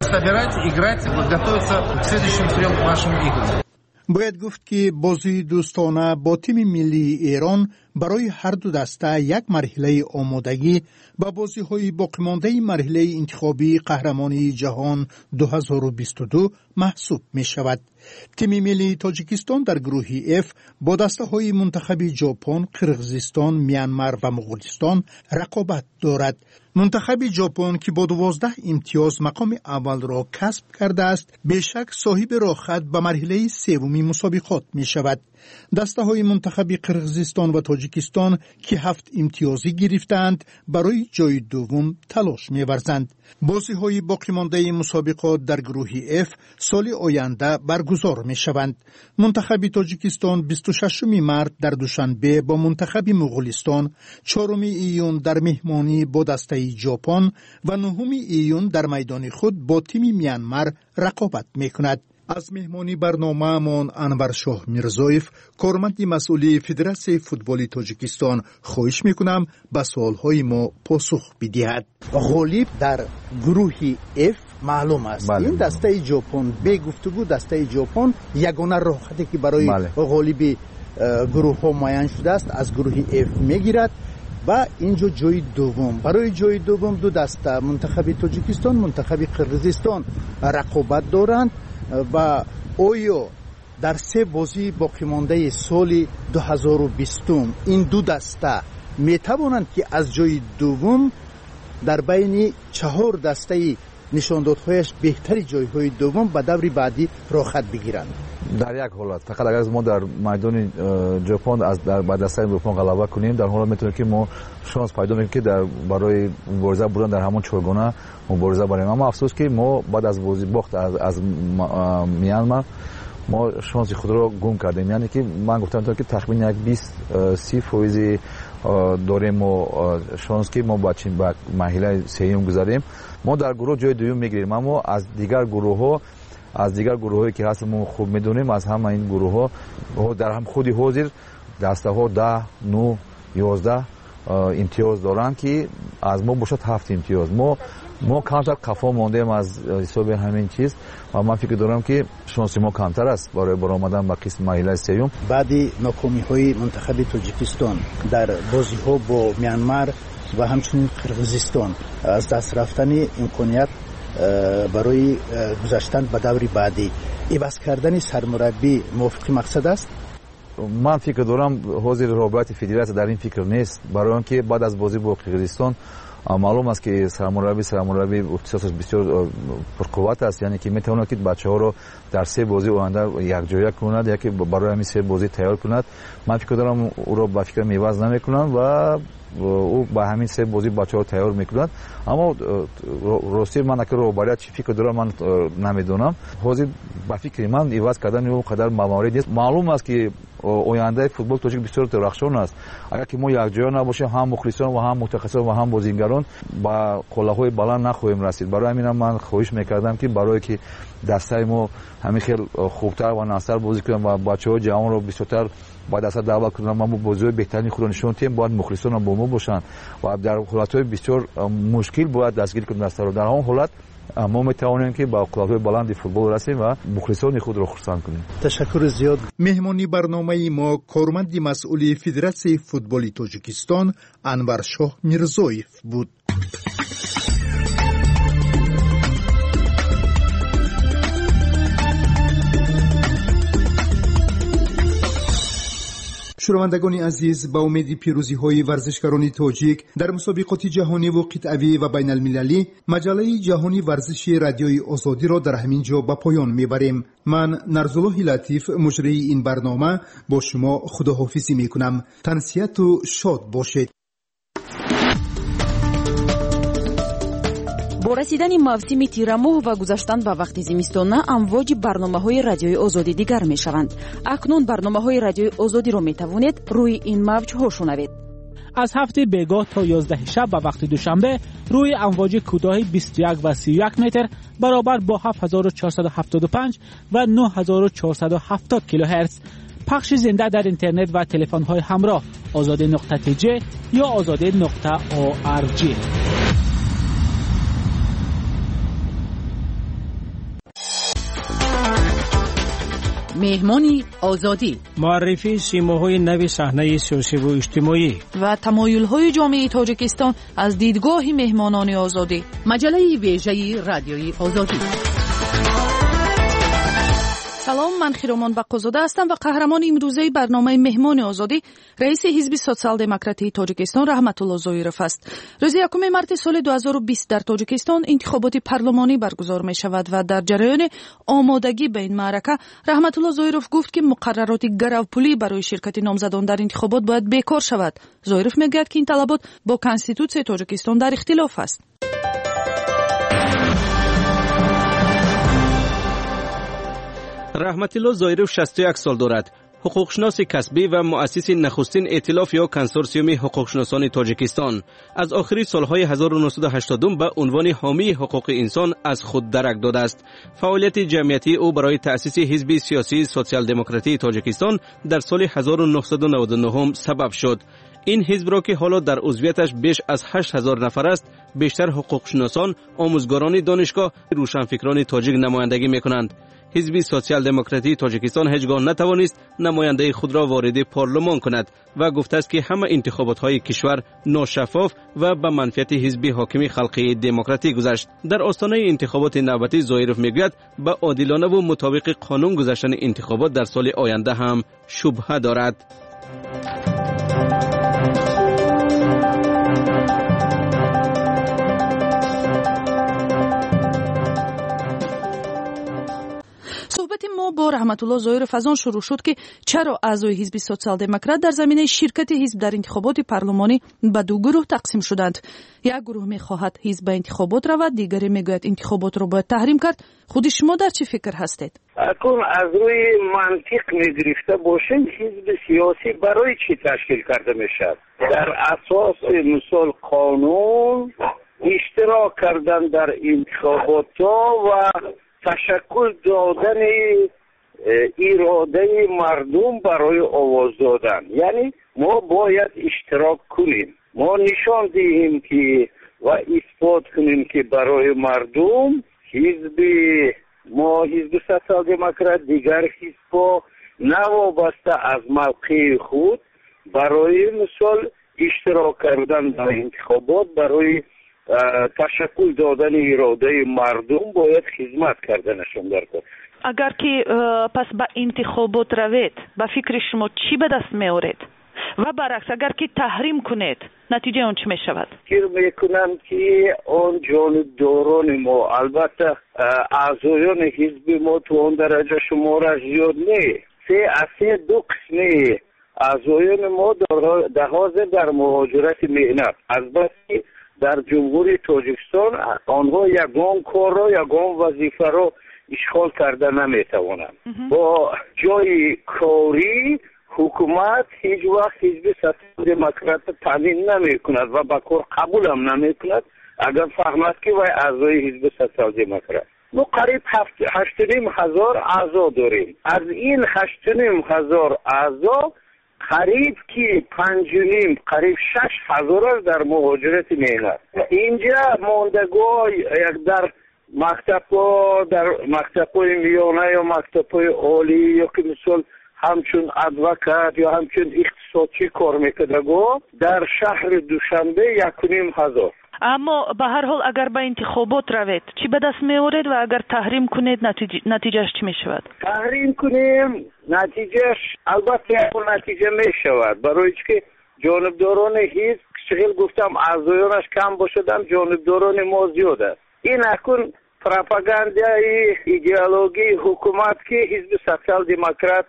باید گفت که بازی دوستانه با تیم ملی ایران برای هر دو دسته یک مرحله آمادگی با بازی‌های باقی‌مانده مرحله انتخابی قهرمانی جهان دو هزار و بیست و دو محسوب می‌شود. تیم ملی تاجیکستان در گروه اف با دسته‌های منتخب ژاپن، قرقیزستان، میانمار و مغولستان رقابت دارد. منتخب ژاپن که با دوازده امتیاز مقام اول را کسب کرده است، بیشک صاحب راه‌خط به مرحله سومی مسابقات می‌شود. دسته‌های منتخب قرقیزستان و تاجیکستان که هفت امتیازی گرفتند برای جای دوم تلاش می‌ورزند. بازی‌های باقی مانده مسابقات در گروه اف سال آینده برگزار می‌شوند. منتخب تاجیکستان بیست و ششم مارس در دوشنبه با منتخب مغولستان، چهارم ایون در مهمانی با دسته ژاپن و نهم ایون در میدان خود با تیم میانمار رقابت می‌کند. از مهمانی برنامه من انور شاه میرزایف، کارمند مسئول فدراسیون فوتبال تاجیکستان، خواهش میکنم به سوالهای ما پاسخ بدهد. غالب در گروه اف معلوم است. بله. این دسته ژاپن به گفتگو دسته ژاپن یگانه راهی که برای بله. غالب گروه ها معین شده است از گروه اف میگیرد. و اینجا جای دوم. برای جای دوم دو دسته منتخب تاجیکستان، منتخب قرقیزستان رقابت دارند و آیا در سه بازی باقی مانده سال دو هزار و بیست این دو دسته می توانند که از جای دوم در بین چهار دسته نشاندادهایش بهتری جایهای دوم به دور بعدی راحت بگیرند؟ در یک حالت فقط اگر ما در میدان ژاپن از در بعد دسته ژاپن غلبه کنیم، در حالت میتونیم که ما شانس پیدا کنیم که در برای مبارزه بودن در همون چهارگانه مبارزه بریم. اما افسوس که ما بعد از بازی باخت از, از میانمار ما شانس خود را گم کردیم. یعنی که من گفتم که تقریبا یک بیست سی فیصد داریم و شانس که ما با چین با مرحله سوم گذاریم. ما در گروه جای دوم میگیریم، اما از دیگر گروه ها از دیگر گروه هایی که هست ما خوب میدونیم از همه این گروه ها در هم خودی حاضر دسته ها ده، نه، یازده امتیاز دارن که از ما باشد هفت امتیاز. ما ما کمتر قفا ماندیم از حساب همین چیز و من فکر دارم که شانس ما کمتر است برای برآمدن به قسم مرحله سوم. بعد ناکامی های منتخب تاجیکستان در بازی ها با میانمار و همچنین قرقیزستان از دست رفتن امکانیت برای گذشتن به دور بعدی، عوض کردن سرمربی موافق مقصد است؟ من فکر دارم حاضر رابطه فدراسیون در این فکر نیست، برای اینکه بعد از بازی با قرقیزستان معلوم است که سرمربی سرمربی اختصاصش بسیار پرقوت است، یعنی که میتواند که بچه‌ها رو در سه بازی آینده یکجایی کند یا که برای همین سه بازی تیار کند. من فکر دارم او رو با فکر میواز نمیکنند و او با همین سه بازی بچه‌ها تیار میکنند. اما راستی من اگر روبریت چی فکر دارم من نمیدونم. حاضر با فکر من ایواز کردن او قدر موارد نیست. معلوم است که آینده فوتبال تاجیک بسیار درخشان است. اگر که ما یکجایی نباشیم هم مخلصان و هم متخصصان و هم بازیگران با قله‌های بلند نخواهیم رسید. برای همین من خواهش میکردم که برای که دسته ما همین خیلی خوبتر و ناصر بازی کنیم و بچه‌ها جوان رو بیشتر با دسته دعوت کنیم، ما بازی بهترین خود نشون تیم باید مخلصان هم با ما باشن و در حالت‌های بسیار مشکل باید دستگیر کنیم دسته رو. در اون حالت ما میتوانیم که با قله‌های بلند فوتبال رسیم و مخلصان خود را خرسند کنیم. تشکر زیاد. مهمانی برنامه ما کارمند مسئول فدراسیون فوتبال تاجیکستان انور شاه میرزویف بود. شنوندگان عزیز، با امید پیروزی های ورزشکاران تاجیک در مسابقات جهانی و قطعی و بین المللی، مجله جهانی ورزشی رادیوی آزادی را در همین جا به پایان میبریم. من نرزالله لطیف مجری این برنامه با شما خداحافظی میکنم. تنسیت و شاد باشید. با رسیدن موسم تیرماه و گذشتن به وقت زمستان امواج برنامه‌های رادیوی آزادی دیگر می‌شوند. اکنون برنامه‌های رادیوی آزادی را می‌توانید روی این موج‌ها شنوید. از هفته بیگاه تا یازده شب به وقت دوشنبه روی امواج کوتاه بیست و یک و سی و یک متر برابر با هفت هزار و چهارصد و هفتاد و پنج و نه هزار و چهارصد و هفتاد کیلوهرتز پخش زنده در اینترنت و تلفن‌های همراه آزاده نقطه تی جی یا آزاده نقطه او آر جی. مهمانی آزادی، معرفی سیماهای نوی صحنه سیاسی و اجتماعی و تمایل‌های جامعه تاجیکستان از دیدگاه مهمانان آزادی. مجله ویژه رادیوی آزادی. سلام، من خیرامان بقازاده هستم و قهرمان امروزه برنامه مهمان آزادی رئیس حزب سوسیال دموکراتی تاجیکستان رحمت الله زویرف است. روز یکم مارس سال دو هزار و بیست در تاجیکستان انتخابات پارلمانی برگزار می شود و در جریان آمادگی به این معرکه رحمت الله زویرف گفت که مقررات گروپولی برای شرکت نامزدان در انتخابات باید بیکار شود. زویرف میگوید که این طلبات با کانستیتوسیون تاجیکستان در اختلاف است. رحمت الله زویرف شصت و یک سال دارد. حقوقشناس کسبی و مؤسس نخستین ائتلاف یا کنسورسیوم حقوقشناسان تاجیکستان. از آخری سالهای هزار و نهصد و هشتاد به عنوان حامی حقوق انسان از خود درک داده است. فعالیت جمعیتی او برای تأسیس حزب سیاسی سوسیال دموکراتی تاجیکستان در سال هزار و نهصد و نود و نه سبب شد. این حزب را که حالا در عضویتش بیش از هشت هزار نفر است، بیشتر حقوقشناسان، آموزگاران دانشگاه، روشنفکران تاجیک نمایندگی می‌کنند. حزب سوسیال دموکراتی تاجیکستان هیچگاه نتوانست نماینده خود را وارد پارلمان کند و گفته است که همه انتخابات های کشور ناشفاف و به منفعت حزب حاکم خلقی دموکراتی گذشت. در آستانه انتخابات نوبتی زایروف میگوید به عادلانه و مطابق قانون گذشتن انتخابات در سال آینده هم شبهه دارد. صحبت ما با رحمت الله زایروف از آن شروع شد که چرا اعضای حزب سوسیال دموکرات در زمینه شرکت حزب در انتخابات پارلمانی به دو گروه تقسیم شدند. یک گروه می‌خواهد حزب به انتخابات رود، دیگری میگوید انتخابات را باید تحریم کرد. خود شما در چه فکر هستید؟ اکنون از روی منطق می‌گرفته باشیم حزب سیاسی برای چی تشکیل کرده میشد؟ در اساس مثال قانون اشتراک کردن در انتخابات و تشکل دادن اراده مردم برای آواز دادن. یعنی ما باید اشتراک کنیم، ما نشان دهیم که و اثبات کنیم که برای مردم حزب ما حزب سوسیال دموکرات دیگر حزب نوابسته از موقع خود برای مثال اشتراک کردن در انتخابات برای تشکل دادن اراده مردم باید خدمت کردنشون در کار. اگر که پس به انتخابات روید به فکر شما چی به دست میارید و برعکس اگر که تحریم کنید نتیجه اون چی میشود؟ فکر میکنم که اون جانبداران ما البته اعضایان حزب ما تو اون درجه شمارش زیاد نه، سه از دو قسمه اعضایان ما در حاضر در مهاجرت مهنت از بس در جمهوری تاجیکستان آنها یگان کار را یگان وظیفه را اشغال کرده نمیتوانند. با جای کاری حکومت هیچ وقت حزب سوسیال دموکرات تامین نمی کند و با کار قبول هم نمی کند اگر فهمد که وای اعضای حزب سوسیال دموکرات. ما قریب هشت و نیم هزار اعضا داریم. از این هشت و نیم هزار اعضا قریب که پنج و نیم قریب شش هزار در مهاجرت مهنت. اینجا ماندگاه یک در مکتب در مکتب های میانه یا مکتب های عالی یا که مثل همچون ادوکات یا همچون اقتصادچی کار میکردگو در شهر دوشنبه یک و نیم هزار. اما به هر حال اگر به انتخابات روید چی به دست میارید و اگر تحریم کنید نتیجه نتیجهش چی میشود؟ تحریم کنیم نتیجهش البته یک نتیجه میشود برای که جانبداران حزب شغل گفتم اعضایانش کم باشدن جانبداران ما زیاد است. این اکن پروپاگاندای ایدئولوژی حکومت که حزب سوسیال دموکرات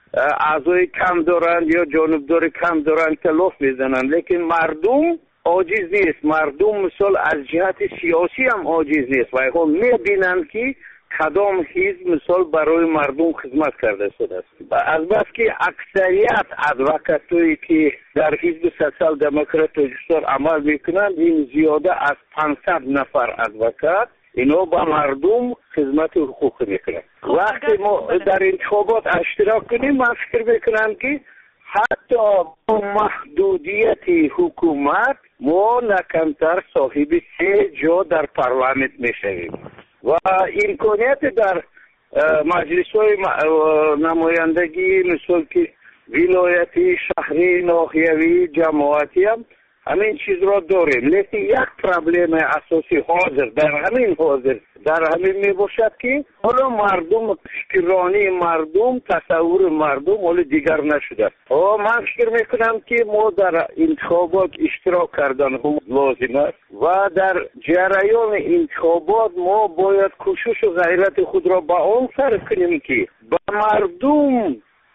اعضای کم دارند یا جانبدار کم دارند تلاف میزنند، لیکن مردم عاجز نیست. مردم مثال از جهت سیاسی هم عاجز نیست و هم میبینند که کدام حزب مثال برای مردم خدمت کرده شده است. از بس که اکثریت ادوکاتایی که در حزب سوسیال دموکرات تاجیکستان عمل میکنند این زیاده از پانصد نفر ادوکات اینا با مردم خدمت حقوق میکنند. وقتی ما در انتخابات اشتراک کنیم من فکر میکنم که حتی با محدودیت حکومت ما نکمتر صاحب سه جا در پارلمانت میشویم و امکانیت در مجلس های نمایندگی مثل که ولایتی، شهری، ناحیوی، جماعتی هم همین چیز را داریم. لیکن یک پرابلم اساسی حاضر در همین حاضر در همین می باشد که حالا مردم فکرانی مردم تصور مردم حالا دیگر نشده. من فکر میکنم که ما در انتخابات اشتراک کردن هم لازم است و در جریان انتخابات ما باید کوشش و غیرت خود را با آن سر کنیم که با مردم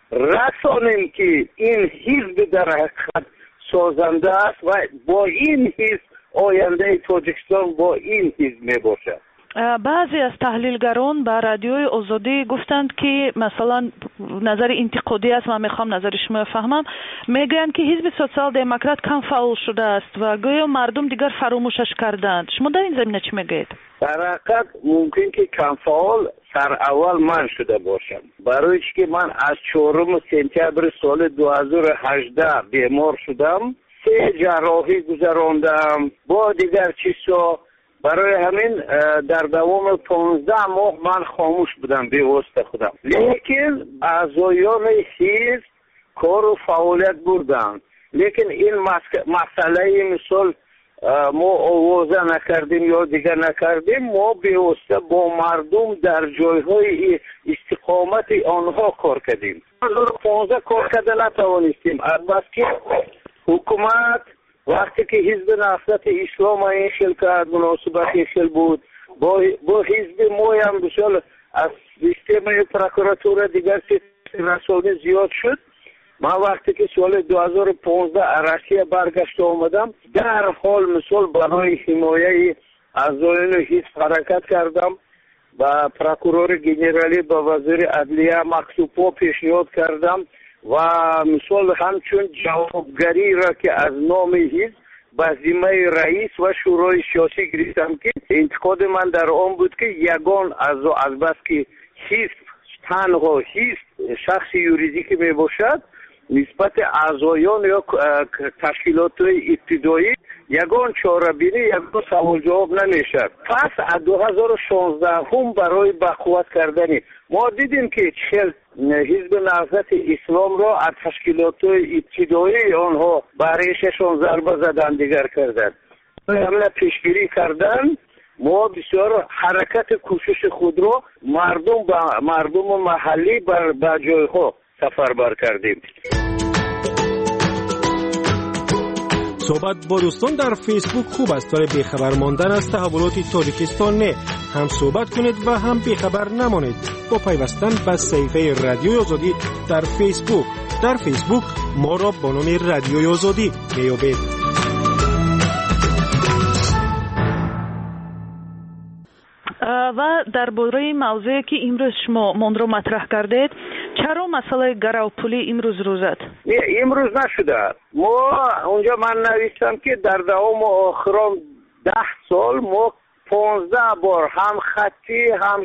رسانیم که این حزب در حقیقت سازنده است و با این حزب آینده تاجیکستان با این حزب می باشد. بعضی از تحلیلگران به رادیوی آزادی گفتند که مثلا نظر انتقادی است، من میخوام نظر شما بفهمم، میگن که حزب سوسیال دموکرات کم فعال شده است و گویا مردم دیگر فراموشش کردند. شما در این زمینه چی میگید؟ در حقیقت ممکن که کم فعال سر اول من شده باشم، برای که من از چهارم سپتامبر سال دو هزار و هجده بیمار شدم، سه جراحی گذراندم، با دیگر چیزا برای همین در دوام پانزده ماه من خاموش بودم به واسطه خودم. لیکن اعضایان حزب کار و فعالیت بردن. لیکن این مسئله مثال ما آوازه نکردیم یا دیگر نکردیم، ما به واسطه با مردم در جایهای استقامت آنها کار کردیم. دو هزار و پانزده کار کرده نتوانستیم، البته حکومت وقتی که حزب نهضت اسلام این شکل کرد، مناسبت این شکل بود، با با حزب ما هم بسیار از سیستم پروکراتور دیگر سیستم رسانه زیاد شد. من وقتی که سال دو هزار و پانزده روسیه برگشت آمدم، در حال مثال برای حمایت اعضایان حزب حرکت کردم. با پروکورور گنرالی با وزیر عدلیه مکتوب پیشنهاد کردم و مثال همچون جوابگری را که از نام حزب به ذمه رئیس و شورای سیاسی گرفتم که انتقاد من در آن بود که یگان از از بس که حزب تنها حزب شخص یوریدیکی می باشد، نسبت اعضایان یا تشکیلات ابتدایی یگان چاره بینی یگان سوال جواب نمیشد. پس از دو هزار و شانزده هم برای بقوت کردنی ما دیدیم که چهل حزب نهضت اسلام را از تشکیلات ابتدایی آنها برایششان ضربه زدن دیگر کردن، حمله پیشگیری کردن. ما بسیار حرکت کوشش خود را مردم با مردم محلی بر با جایها سفربر کردیم. صحبت با دوستان در فیسبوک خوب است، ولی بیخبر ماندن از تحولات تاجیکستان نه. هم صحبت کنید و هم بیخبر نمانید با پیوستن به صفحه رادیوی آزادی در فیسبوک. در فیسبوک ما را با نام رادیوی آزادی میابید. و درباره موضوعی که امروز شما من را مطرح کردید، چرا مسئله گراوپولی امروز روز است؟ امروز نشده. ما اونجا من نوشتم که در دوام آخران ده سال ما پانزده بار هم خطی هم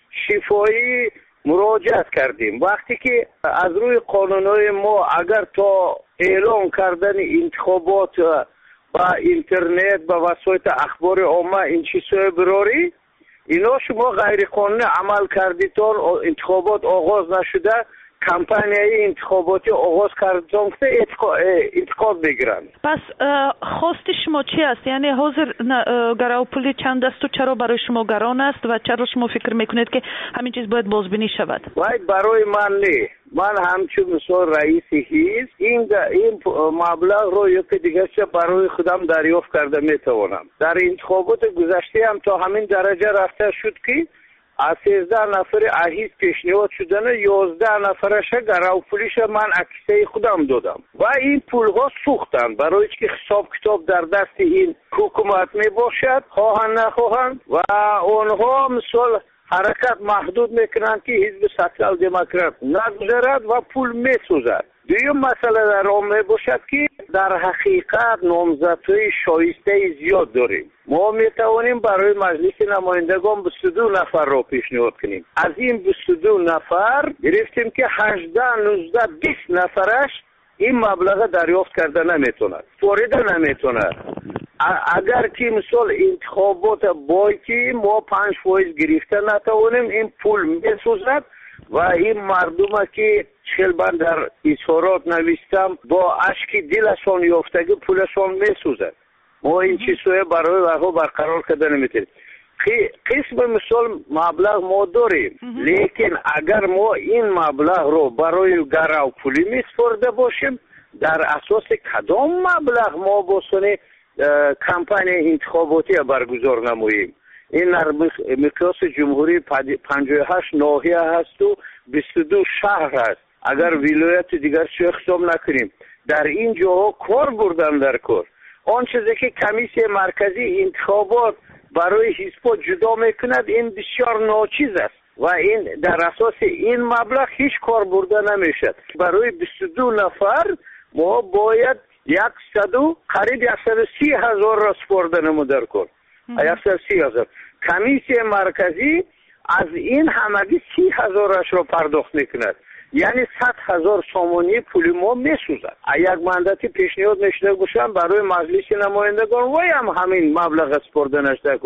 شفایی مراجعت کردیم. وقتی که از روی قانونهای ما اگر تا اعلام کردن انتخابات با اینترنت با وسایل اخبار عامه این چیزهای براری، اینا شما غیر قانونی عمل کردیتون، انتخابات آغاز نشده، کمپانی انتخاباتی آغاز کردن که انتقاد بگیرن. پس خواست شما چی است؟ یعنی حاضر گراوپولی چند است و چرا برای شما گران است و چرا شما فکر میکنید که همین چیز باید بازبینی شود؟ باید برای من نه. من همچون مثال رئیس حزب این این مبلغ رو یک دیگه برای خودم دریافت کرده میتوانم. در انتخابات گذشته هم تا همین درجه رفته شد که از سیزده نفر احیز پیشنهاد شدن یازده نفرش گراوپولیش من عکسه خودم دادم و این پول ها سوختن برای که حساب کتاب در دست این حکومت می باشد، خواهن نخواهن، و آنها مثال حرکت محدود میکنن که حزب سوسیال دموکرات نگذرد و پول میسوزد. دویم مسئله در آن می باشد که در حقیقت نامزدهای شایسته زیاد داریم. ما می توانیم برای مجلس نمایندگان بیست و دو نفر را پیشنهاد کنیم. از این بیست و دو نفر گرفتیم که هجده نوزده بیست نفرش این مبلغ دریافت کرده نمیتوند، فوریده نمیتوند. اگر که مثال انتخابات بایکی ما پنج فایز گرفته نتوانیم، این پول میسوزد و این مردم که چلبن در اظهارات نوشتم با اشک دلشان یافتگی پولشان میسوزد. ما این چیزهای برای وقتا برقرار کرده نمیتونیم. قسم مثال مبلغ ما داریم، لیکن اگر ما این مبلغ رو برای گراوپولی میسپرده باشیم، در اساس کدام مبلغ ما بسونه کمپانی انتخاباتی برگزار نماییم؟ این در مقیاس جمهوری پنجاه و هشت ناحیه هست و بیست و دو شهر هست. اگر ولایت دیگر چه حساب نکنیم، در این جاها کار بردن در کار. آن چیزی که کمیسیون مرکزی انتخابات برای حزب جدا میکند این بسیار ناچیز است و این در اساس این مبلغ هیچ کار برده نمیشد. برای بیست و دو نفر ما باید صد و قریب صد و سی هزار را سپرده نمو در کار. صد و سی هزار. کمیسیون مرکزی از این همگی سی هزارش را پرداخت میکند، یعنی صد هزار سامانی پول ما میسوزد. یک مندتی پیشنهاد نشده باشم برای مجلس نمایندگان و هم همین مبلغ سپرده نشده کن.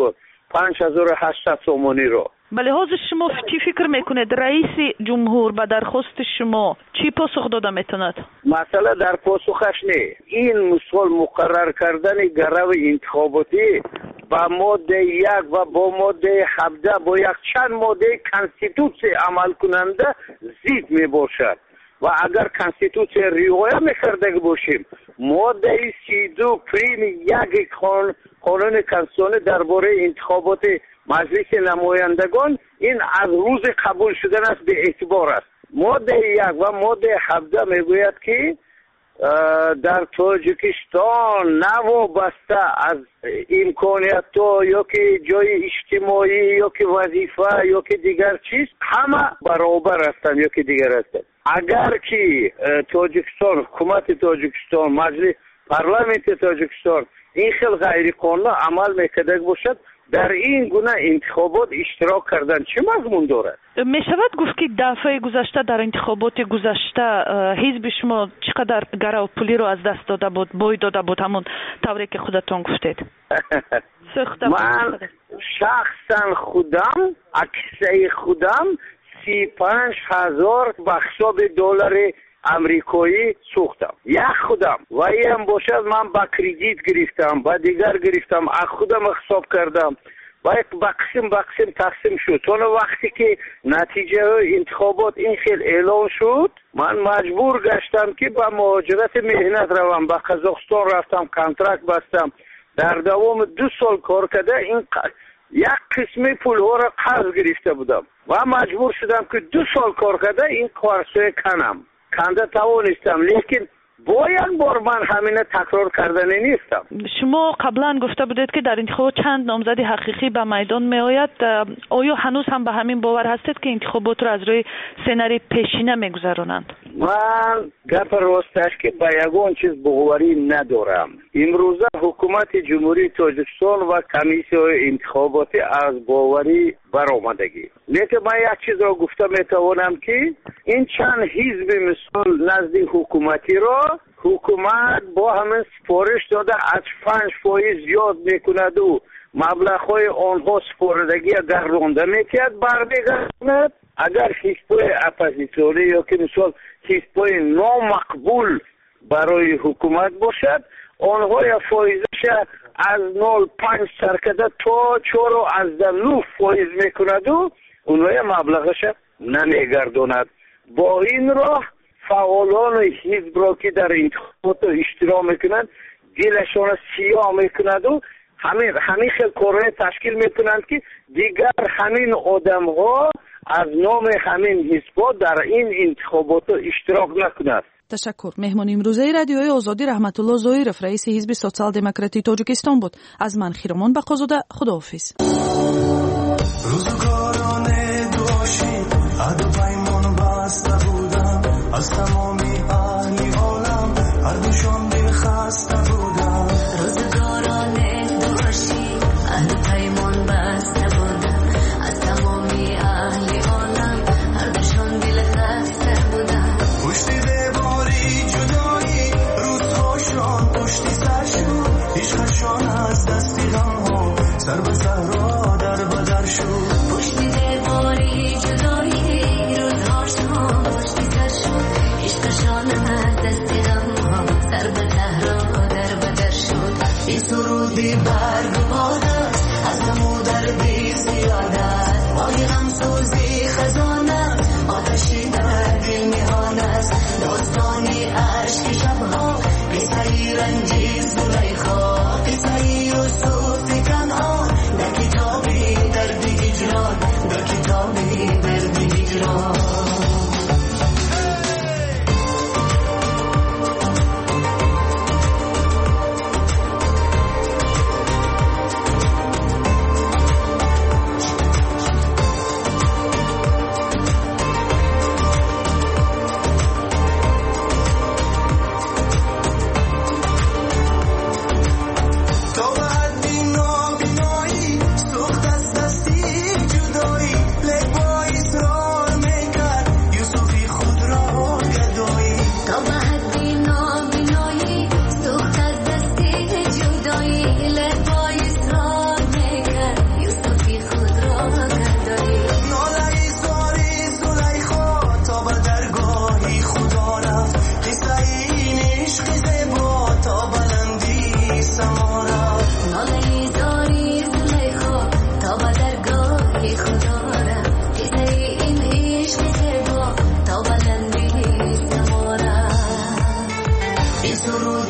پنج هزار و هشتصد سومانی رو. به لحاظ شما چی فکر میکنید رئیس جمهور به درخواست شما چی پاسخ داده میتوند؟ مثلا در پاسخش نه این مثال مقرر کردن گرو انتخاباتی با ماده یک و با ماده هفده با یک چند ماده کانستیتوسی عمل کننده ضد می باشد و اگر کانستیتوسی رعایت میکرده باشیم ماده سی دو پریم یک قانون کنستیتوشنی درباره انتخابات مجلس نمایندگان این از روز قبول شدن است به اعتبار است. ماده یک و ماده هفده میگوید که در تاجیکستان نوابسته از امکانیت یا که جای اجتماعی یا که وظیفه یا که دیگر چیز همه برابر هستند یا که دیگر هستند. اگر که تاجیکستان حکومت تاجیکستان مجلس پارلمانت تاجیکستان این خیلی غیر قانونی عمل میکرده باشد در این گونه انتخابات اشتراک کردن چه مضمون دارد؟ می شود گفت که دفعه گذشته در انتخابات گذشته حزب شما چقدر گرو پولی رو از دست داده بود بوی داده بود همون طوری که خودتون گفتید؟ من شخصا خودم اکسای خودم سی پنج هزار بخشاب دلار امریکایی سوختم یک خودم و این باشد من با کردیت گرفتم با دیگر گرفتم از خودم حساب کردم با یک بقسم بقسم تقسیم شد تا وقتی که نتیجه انتخابات این خیلی اعلان شد من مجبور گشتم که با مهاجرت مهنت روم با قزاقستان رفتم کانترکت بستم در دوام دو سال کار کرده این ق... یک قسمی پول ها را قرض گرفته بودم و مجبور شدم که دو سال کار کرده این قرض کنم کنده توانستم لیکن با یک بار من همینه تکرار کردنی نیستم. شما قبلا گفته بودید که در انتخابات چند نامزد حقیقی به میدان می آید. آیا هنوز هم به همین باور هستید که انتخابات را از روی سناریوی پیشینه می گذرانند؟ من گپ راستش که به یگان چیز باوری ندارم. امروزه حکومت جمهوری تاجیکستان و کمیسیون انتخاباتی از باوری برآمدگی. لیکن من یک چیز را گفته میتوانم که این چند حزب مثل نزد حکومتی را حکومت با همین سفارش داده از پنج فایز زیاد میکند و مبلغ‌های آنها سپردگی اگر رونده میکرد برمیگردند. اگر حزب‌های اپوزیسیونی یا که مثال حزب‌های نامقبول برای حکومت باشد آنها فایزش از نول پنج سرکده تا چهار و از نه فایز میکند و اونها مبلغش نمیگرداند. با این راه فعالان حزب را که در انتخابات اشتراک میکنند دلشان سیاه میکند و همین همین خیلی کارهای تشکیل میکنند که دیگر همین آدم ها از نام همین حزب در این انتخابات اشتراک نکنند. تشکر. مهمان امروزه رادیوی آزادی رحمت الله زویرف رئیس حزب سوسیال دموکراتی تاجیکستان بود. از من خیرمان بقازاده خداحافظ. روزگاران دوشی عهد و پیمان بسته بودم از تمامی اهل عالم هر دوشان دل خسته بودم. روزگاران دوشی عهد و پیمان بسته بودم از تمامی اهل عالم هر دوشان دل خسته بودم. پشت دیواری جدایی روزهاشان پشتی سرشون عشقشان از دستی غمها سر به صحرا در بدر شد. پشت دیواری جدایی روزهاشان پشتی سرشون عشقشان از دستی غمها سر به صحرا در بدر شد. این سرودی برگ و باد است از غم و دردی زیاد است وای غمسوزی خزانه آتشی در دل میهان است داستانی عشق شبها قصه رنجی زلیخا قصه یوسف کنعان در کتابی درد هجران در کتابی درد هجران.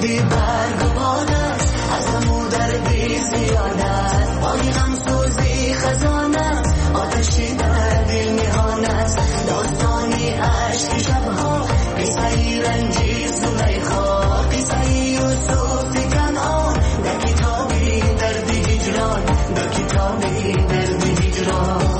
سرودی برگبان است از همو دردی زیادت بانی غم سوزی خزان است آتشی در دل میهان است داستانی عشق شبها قصه رنجی زلیخا قصه یوسف کنعان در کتابی درد هجران در کتابی درد هجران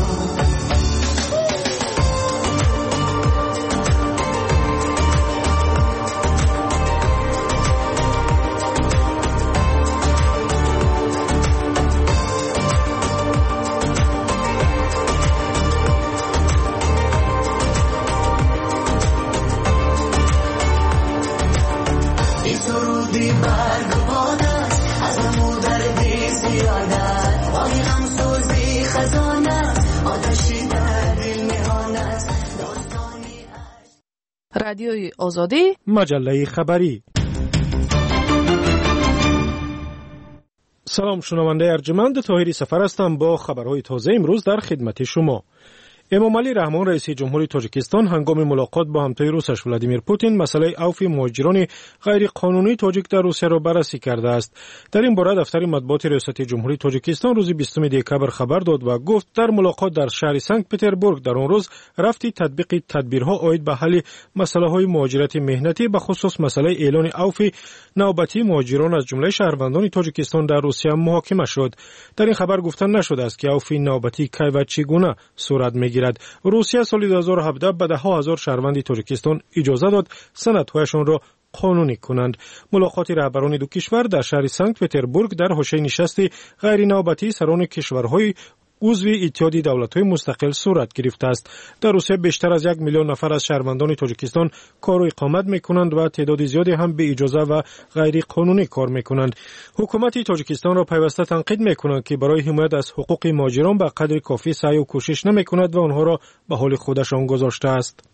رادیوی آزادی مجله خبری. سلام شنونده ارجمند، طاهری سفر هستم با خبرهای تازه امروز در خدمت شما. امامعلی رحمان رئیس جمهوری تاجیکستان هنگام ملاقات با همتای روسش ولادیمیر پوتین مسئله عفو مهاجران غیر قانونی تاجیک در روسیه را بررسی کرده است. در این باره دفتر مطبوعات ریاست جمهوری تاجیکستان روز بیستم دکبر خبر داد و گفت در ملاقات در شهر سنت پتربورگ در آن روز رفتی تطبیق تدبیرها عاید به حل مسائل مهاجرت مهنتی به خصوص مسئله اعلان عفو نوبتی مهاجران از جمله شهروندان تاجیکستان در روسیه محاکمه شد. در این خبر گفته نشده است که عفو نوبتی کی و چگونه صورت می‌گیرد. روسیه سال دو هزار و هفده به ده ها هزار شهروند تاجیکستان اجازه داد سندهایشان را قانونی کنند. ملاقات رهبران دو کشور در شهر سنت پتربورگ در حاشیه نشست غیر نوبتی سران کشورهای عضو اتحاد دولت‌های مستقل صورت گرفته است. در روسیه بیشتر از یک میلیون نفر از شهروندان تاجیکستان کار و اقامت می‌کنند و تعداد زیادی هم به اجازه و غیر قانونی کار می‌کنند. حکومت تاجیکستان را پیوسته تنقید می‌کنند که برای حمایت از حقوق مهاجران به قدر کافی سعی و کوشش نمی‌کند و آنها را به حال خودشان گذاشته است.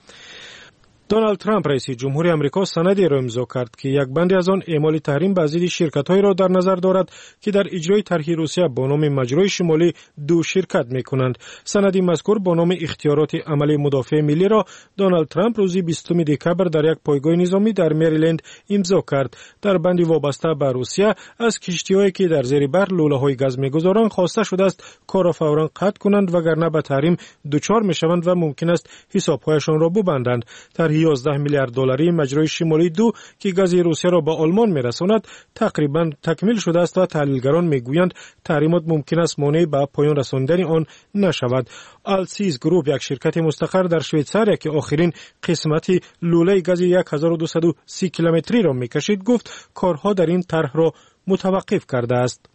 دونالد ترامپ رئیس جمهوری آمریکا سندی را امضا کرد که یک بند از آن اعمال تحریم بر ضد شرکت‌هایی را در نظر دارد که در اجرای طرح روسیه با نام مجرای شمالی دو شرکت می‌کنند. سندی مذکور با نام اختیارات عملی مدافع ملی را دونالد ترامپ روز بیستم دکبر در یک پایگاه نظامی در مریلند امضا کرد. در بندی وابسته به روسیه از کشتی‌هایی که در زیر بر لوله‌های گاز می‌گذارند خواسته شده است کار را فوراً قطع کنند وگرنه به تحریم دچار می‌شوند و ممکن است حساب‌هایشان را ببندند. در یازده میلیارد دلاری مجرای شمالی دو که گاز روسیه را به آلمان می‌رساند تقریباً تکمیل شده است و تحلیلگران می‌گویند تحریمات ممکن است مانع به پایان رساندن آن نشود. آلسیز گروپ یک شرکت مستقر در شویتزاریا که آخرین قسمت لوله گاز هزار و دویست و سی کیلومتری را می‌کشید گفت کارها در این طرح را متوقف کرده است.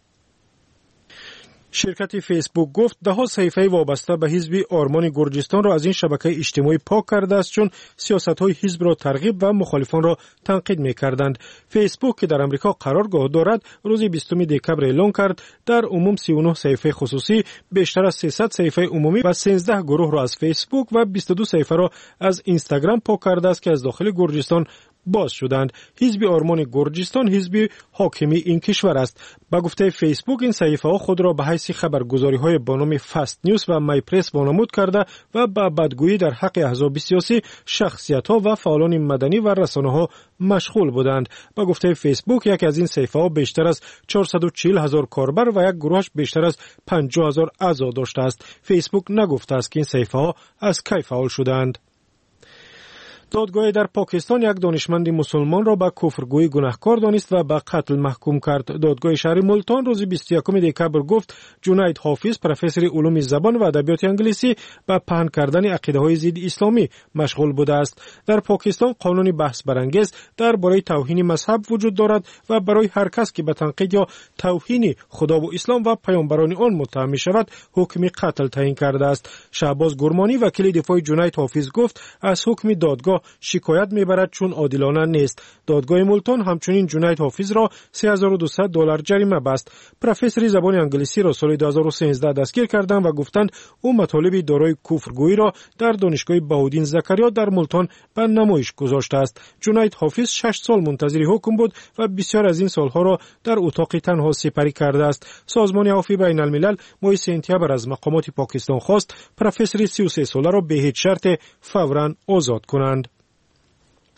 شرکت فیسبوک گفت ده ها صحیفه وابسته به حزب آرمان گرجستان را از این شبکه اجتماعی پاک کرده است چون سیاست‌های حزب را ترغیب و مخالفان را تنقید می‌کردند. فیسبوک که در آمریکا قرارگاه دارد روز بیستم دکبر اعلام کرد در عموم سی و نه صحیفه خصوصی بیشتر از سیصد صحیفه عمومی و سیزده گروه را از فیسبوک و بیست و دو صحیفه را از اینستاگرام پاک کرده است که از داخل گرجستان باز شدند. حزب آرمان گرجستان حزب حاکمی این کشور است. با گفته فیسبوک این صحیفه ها خود را به حیث خبرگزاری های با نام فست نیوز و مای پرس وانمود کرده و با بدگویی در حق احزاب سیاسی، شخصیت ها و فعالان مدنی و رسانه ها مشغول بودند. با گفته فیسبوک یکی از این صحیفه ها بیشتر از چهارصد و چهل هزار کاربر و یک گروهش بیشتر از پنجاه هزار اعضا داشته است. فیسبوک نگفته است که این صحیفه ها از کی فعال شدند. دادگاه در پاکستان یک دانشمند مسلمان را به کفرگویی گناهکار دانست و به قتل محکوم کرد. دادگاه شهر ملتان روز بیست و یکم دکبر گفت جنید حافظ پروفسور علوم زبان و ادبیات انگلیسی به پهن کردن عقیده‌های ضد اسلامی مشغول بوده است. در پاکستان قانون بحث برانگیز درباره توهین مذهب وجود دارد و برای هر کس که به تنقید یا توهین خدا و اسلام و پیامبران آن متهم می‌شود حکم قتل تعیین کرده است. شهباز گرمانی وکیل دفاع جنید حافظ گفت از حکم دادگاه شکایت میبرد چون عادلانه نیست. دادگاه ملتان همچنین جنید حافظ را سه هزار و دویست دلار جریمه بست. پروفسور زبان انگلیسی را سال دو هزار و سیزده دستگیر کردند و گفتند او مطالب دارای کفرگویی را در دانشگاه بهاءالدین زکریا در ملتان به نمایش گذاشته است. جنید حافظ شش سال منتظر حکم بود و بسیار از این سالها را در اتاق تنها سپری کرده است. سازمان عفو بین الملل ماه سپتامبر از مقامات پاکستان خواست پروفسور سی و سه ساله را به هیچ شرط فوراً آزاد کنند.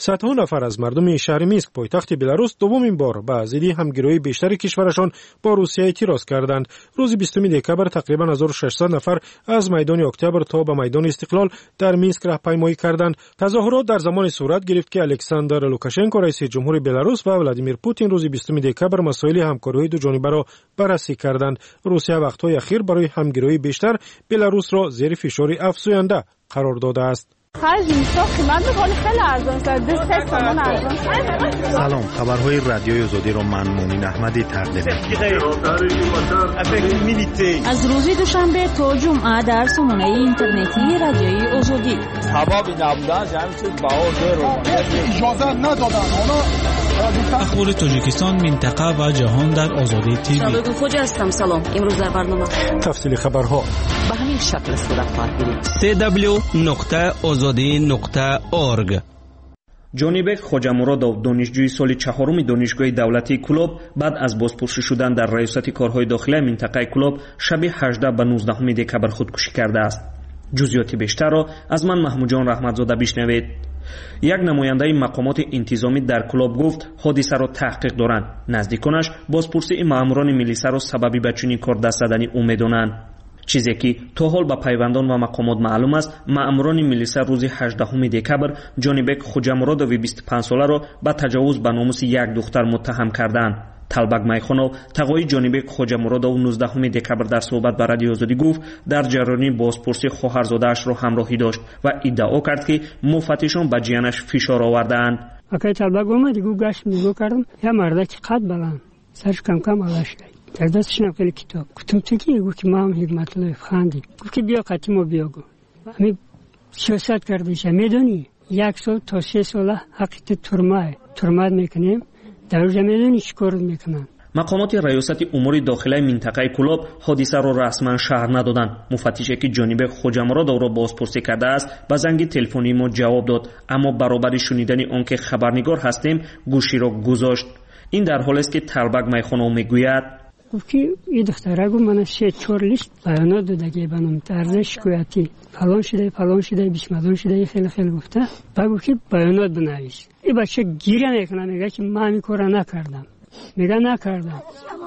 صدها نفر از مردم شهر مینسک پایتخت بلاروس دومین بار با ضد همگرایی بیشتر کشورشان با روسیه اعتراض کردند. روز بیستم دکبر تقریبا هزار و ششصد نفر از میدان اکتبر تا به میدان استقلال در مینسک راهپیمایی کردند. تظاهرات در زمان صورت گرفت که الکساندر لوکاشنکو رئیس جمهور بلاروس و ولادیمیر پوتین روز بیستم دکبر مسائل همکاری دو جانبه را بررسی کردند. روسیه وقت‌های اخیر برای همگرایی بیشتر بلاروس را زیر فشار افزاینده قرار داده است. سلام، خبرهای رادیوی آزادی را من مومن احمدی تقدیم می‌کنم. از روز دوشنبه تا جمعه در سامانه اینترنتی رادیوی آزادی. هوا بی نبودن جمع شد باور رو اجازه ندادن. اخبار تاجیکستان، منطقه و جهان در آزادی تیوی. سلام خوجا هستم. سلام. امروز در برنامه تفصیل خبرها به همین شکل صورت خواهد گرفت. دبلیو دبلیو دبلیو نقطه آزادی نقطه اورگ. جانیبک خوجامرادов دانشجوی سال چهارم دانشگاه دولتی کلوب بعد از بازپرسی شدن در ریاست کارهای داخلی منطقه کلوب شب هجده به نوزده دکبر خودکشی کرده است. جزئیات بیشتر را از من محمود جان رحمتزاده بشنوید. یک نماینده مقامات انتظامی در کلوب گفت حادثه را تحقیق دارند. نزدیکانش بازپرسی ماموران میلیسا را سببی به چنین کار دست زدنی امیدانند. چیزی که تا حال به پیوندان و مقامات معلوم است، ماموران میلیسا روز هجدهم دکبر جانیبک خوجامرادov بیست و پنج ساله را به تجاوز به ناموس یک دختر متهم کردند. طلبک میخونov تقوی جانیبک خوجامرادov نوزدهم دکبر در صحبت با رادیو آزادی گفت در جریان بازپرسی خواهرزاده‌اش را همراهی داشت و ادعا کرد که مفتشان به جیانش فشار آوردند. اگه طلبک اومد دیگه گشت میگو کردم یا مرده که قد بلند سرش کم کم آلش در دستش نقل کتاب کتاب چکی گفت که ما هم حکمت الله خاندی گفت که بیا قطعی ما بیا گو همی سیاست کردیش میدونی یک سال تا سه ساله حقیقت ترمای ترماد میکنیم در روز میدونی چی کار میکنن. مقامات ریاست امور داخلی منطقه کلوب حادثه را رسما شهر ندادند. مفتشی که جانیبک خوجامرادov را بازپرسی کرده است به زنگ تلفنی ما جواب داد، اما برابر شنیدن آنکه خبرنگار هستیم گوشی را گذاشت. این در حالی است که طلبک میخونov میگوید گفت که این دختره گفت من سه چهار لیست بیانات دادگی بنام طرز شکایتی فلان شده فلان شده بیشمدان شده خیلی خیلی گفته و گفت که بیانات بنویس. این بچه گیره میکنه میگه که من این کار نکردم. میگه نکردم.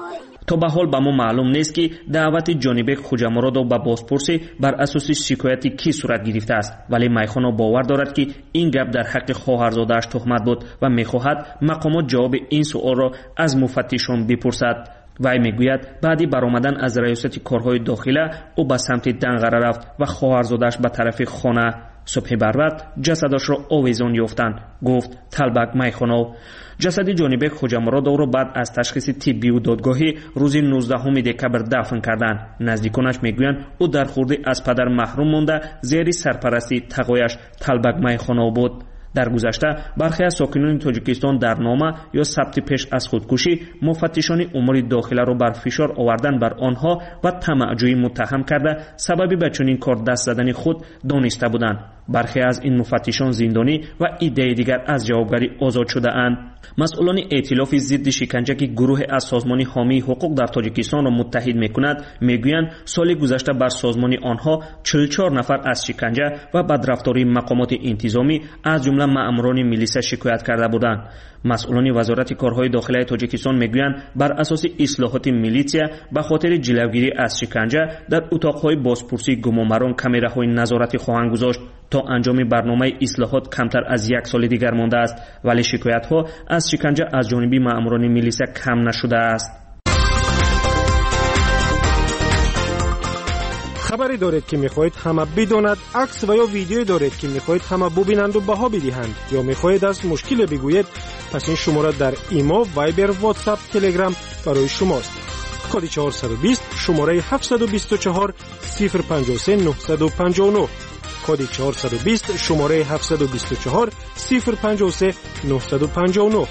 تا به حال به ما معلوم نیست که دعوت جانیبک خوجامرادov به بازپرسی بر اساس شکایتی کی صورت گرفته است، ولی میخونov باور دارد که این گپ در حق خواهرزاده‌اش تهمت بود و میخواهد مقامات جواب این سوال را از مفتشان بپرسد. وی میگوید بعدی برآمدن از ریاست کارهای داخلی او به سمت دنقره رفت و خواهرزاده‌اش به طرف خانه. صبح بروقت جسدش را آویزان یافتند، گفت طلبک میخونov. جسد جانیبک خوجامرادov را بعد از تشخیص طبی و دادگاهی روز نوزدهم دکبر دفن کردند. نزدیکانش میگویند او در خورده از پدر محروم مانده زیر سرپرستی تقویش طلبک میخونov بود. در گذشته برخی از ساکنان تاجیکستان در نامه یا ثبت پیش از خودکشی مفتشان امور داخلی را بر فشار آوردن بر آنها و طمع‌جویی متهم کرده سببی به چنین کار دست زدن خود دانسته بودند. برخی از این مفتشان زندانی و عده دیگر از جوابگری آزاد شده اند. مسئولان ائتلاف ضد شکنجه که گروه از سازمان حامی حقوق در تاجیکستان را متحد می‌کند میگویند سال گذشته بر سازمان آنها چهل و چهار نفر از شکنجه و بدرفتاری مقامات انتظامی از جمله ماموران میلیسا شکایت کرده بودند. مسئولان وزارت کارهای داخلی تاجیکستان میگویند بر اساس اصلاحات میلیسیا به خاطر جلوگیری از شکنجه در اتاقهای بازپرسی گمانبران کامراهای نظارتی خواهند گذاشت. تا انجام برنامه اصلاحات کمتر از یک سال دیگر مانده است، ولی شکایت ها از شکنجه از جانب ماموران میلیسا کم نشده است. خبری دارید که میخواهید همه بداند، عکس و یا ویدیویی دارید که میخواهید همه ببینند و بها بدهند، یا میخواهید از مشکل بگویید، پس این شماره در ایما، وایبر، واتساپ، تلگرام برای شماست. کد چهارصد و بیست شماره هفتصد و بیست و چهار صفر پنجاه و سه نهصد و پنجاه و نه. کد چهارصد و بیست شماره هفتصد و بیست و چهار صفر پنجاه و سه نهصد و پنجاه و نه.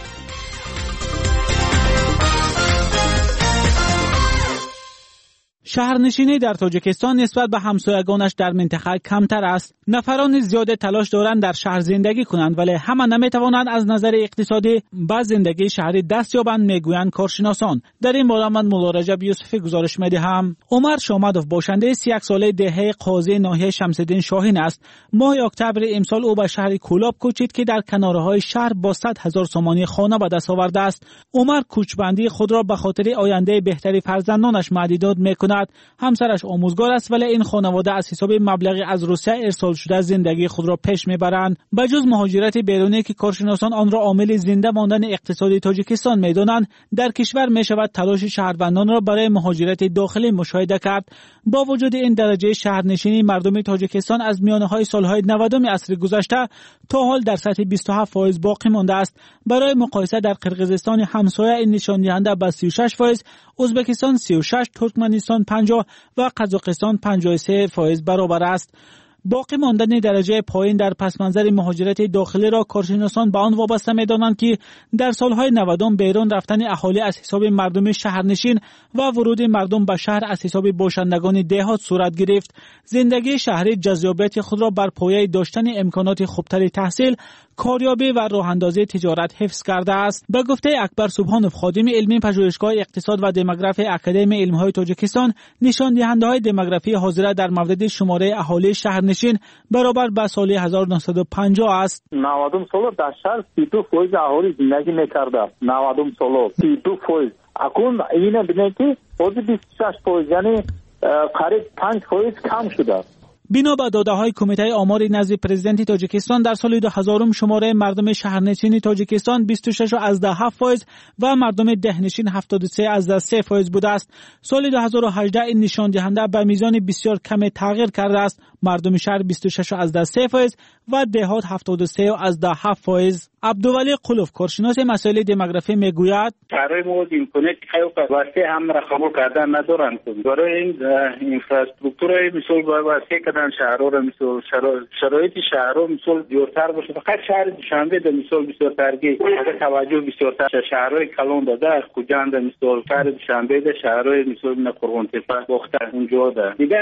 شهرنشینی در تاجیکستان نسبت به همسایگانش در منطقه کمتر است. نفران زیاد تلاش دارند در شهر زندگی کنند ولی همه نمیتوانند از نظر اقتصادی به زندگی شهری دست یابند، میگویند کارشناسان. در این باره من مولا رجب یوسفی گزارش میدهم. عمر شامدوف باشنده سی و یک ساله دهه قاضی ناحیه شمس‌الدین شاهین است. ماه اکتبر امسال او به شهر کولاب کوچید که در کنارهای شهر با صد هزار سامانی خانه به دست آورده است. عمر کوچبندی خود را به خاطر آینده بهتری فرزندانش مدیدات میکند. همسرش آموزگار است ولی این خانواده از حساب مبلغی از روسیه ارسال شده زندگی خود را پیش میبرند. بجز مهاجرت بیرونی که کارشناسان آن را عامل زنده ماندن اقتصادی تاجیکستان میدانند، در کشور میشود تلاش شهروندان را برای مهاجرت داخلی مشاهده کرد. با وجود این درجه شهرنشینی مردم تاجیکستان از میانهای سالهای نودم عصر گذشته تا حال در سطح بیست و هفت درصد باقی مانده است. برای مقایسه در قرقیزستان همسایه این نشان دهنده به سی و شش درصد، ازبکستان سی و شش، ترکمنستان پنجاه و قزاقستان پنجاه و سه درصد برابر است. باقی ماندن درجه پایین در پس منظر مهاجرت داخلی را کارشناسان به آن وابسته می‌دانند که در سالهای نودم بیرون رفتن اهالی از حساب مردم شهرنشین و ورود مردم به شهر از حساب باشندگان دهات صورت گرفت. زندگی شهری جذابیت خود را بر پایه داشتن امکانات خوبتر تحصیل، کاریابی و راه اندازی تجارت حفظ کرده است. به گفته اکبر سبحانوف خادم علمی پژوهشگاه اقتصاد و دموگرافی اکادمی علم‌های تاجیکستان، نشان دهنده‌های دموگرافی حاضر در مورد شماره اهالی شهرنشین برابر به سال هزار و نهصد و پنجاه است. نودم سال در شهر سی و دو درصد اهالی زندگی می‌کرده. نودم سال سی و دو درصد. اکنون اینه ببینید که حدود بیست و شش درصد یعنی قریب پنج درصد کم شده. بنا به داده‌های کمیته آمار نزد پرزیدنت تاجیکستان در سال دو هزار شماره مردم شهرنشین تاجیکستان بیست و شش درصد هفت و مردم دهنشین هفتاد و سه درصد سه بوده است. سال دو هزار و هجده این نشان دهنده به میزان بسیار کم تغییر کرده است. مردم شهر بیست و شش درصد سه و دهات هفتاد و سه درصد هفت. عبدولی قلوف کارشناس مسائل دموگرافی میگوید شهرهای ما امکانات خیلی واسه هم را قبول کردن ندارند. برای این اینفراستراکچور مثل واسه کردن شهرها را مثل شرایط شهرها مثل جورتر باشه. فقط شهر دوشنبه در مثل بسیار ترگی اگر توجه بسیار تر شهرهای کلان داده کجاند مثل شهر دوشنبه ده شهرهای مثل نه قربان تپه وقت اونجا ده دیگه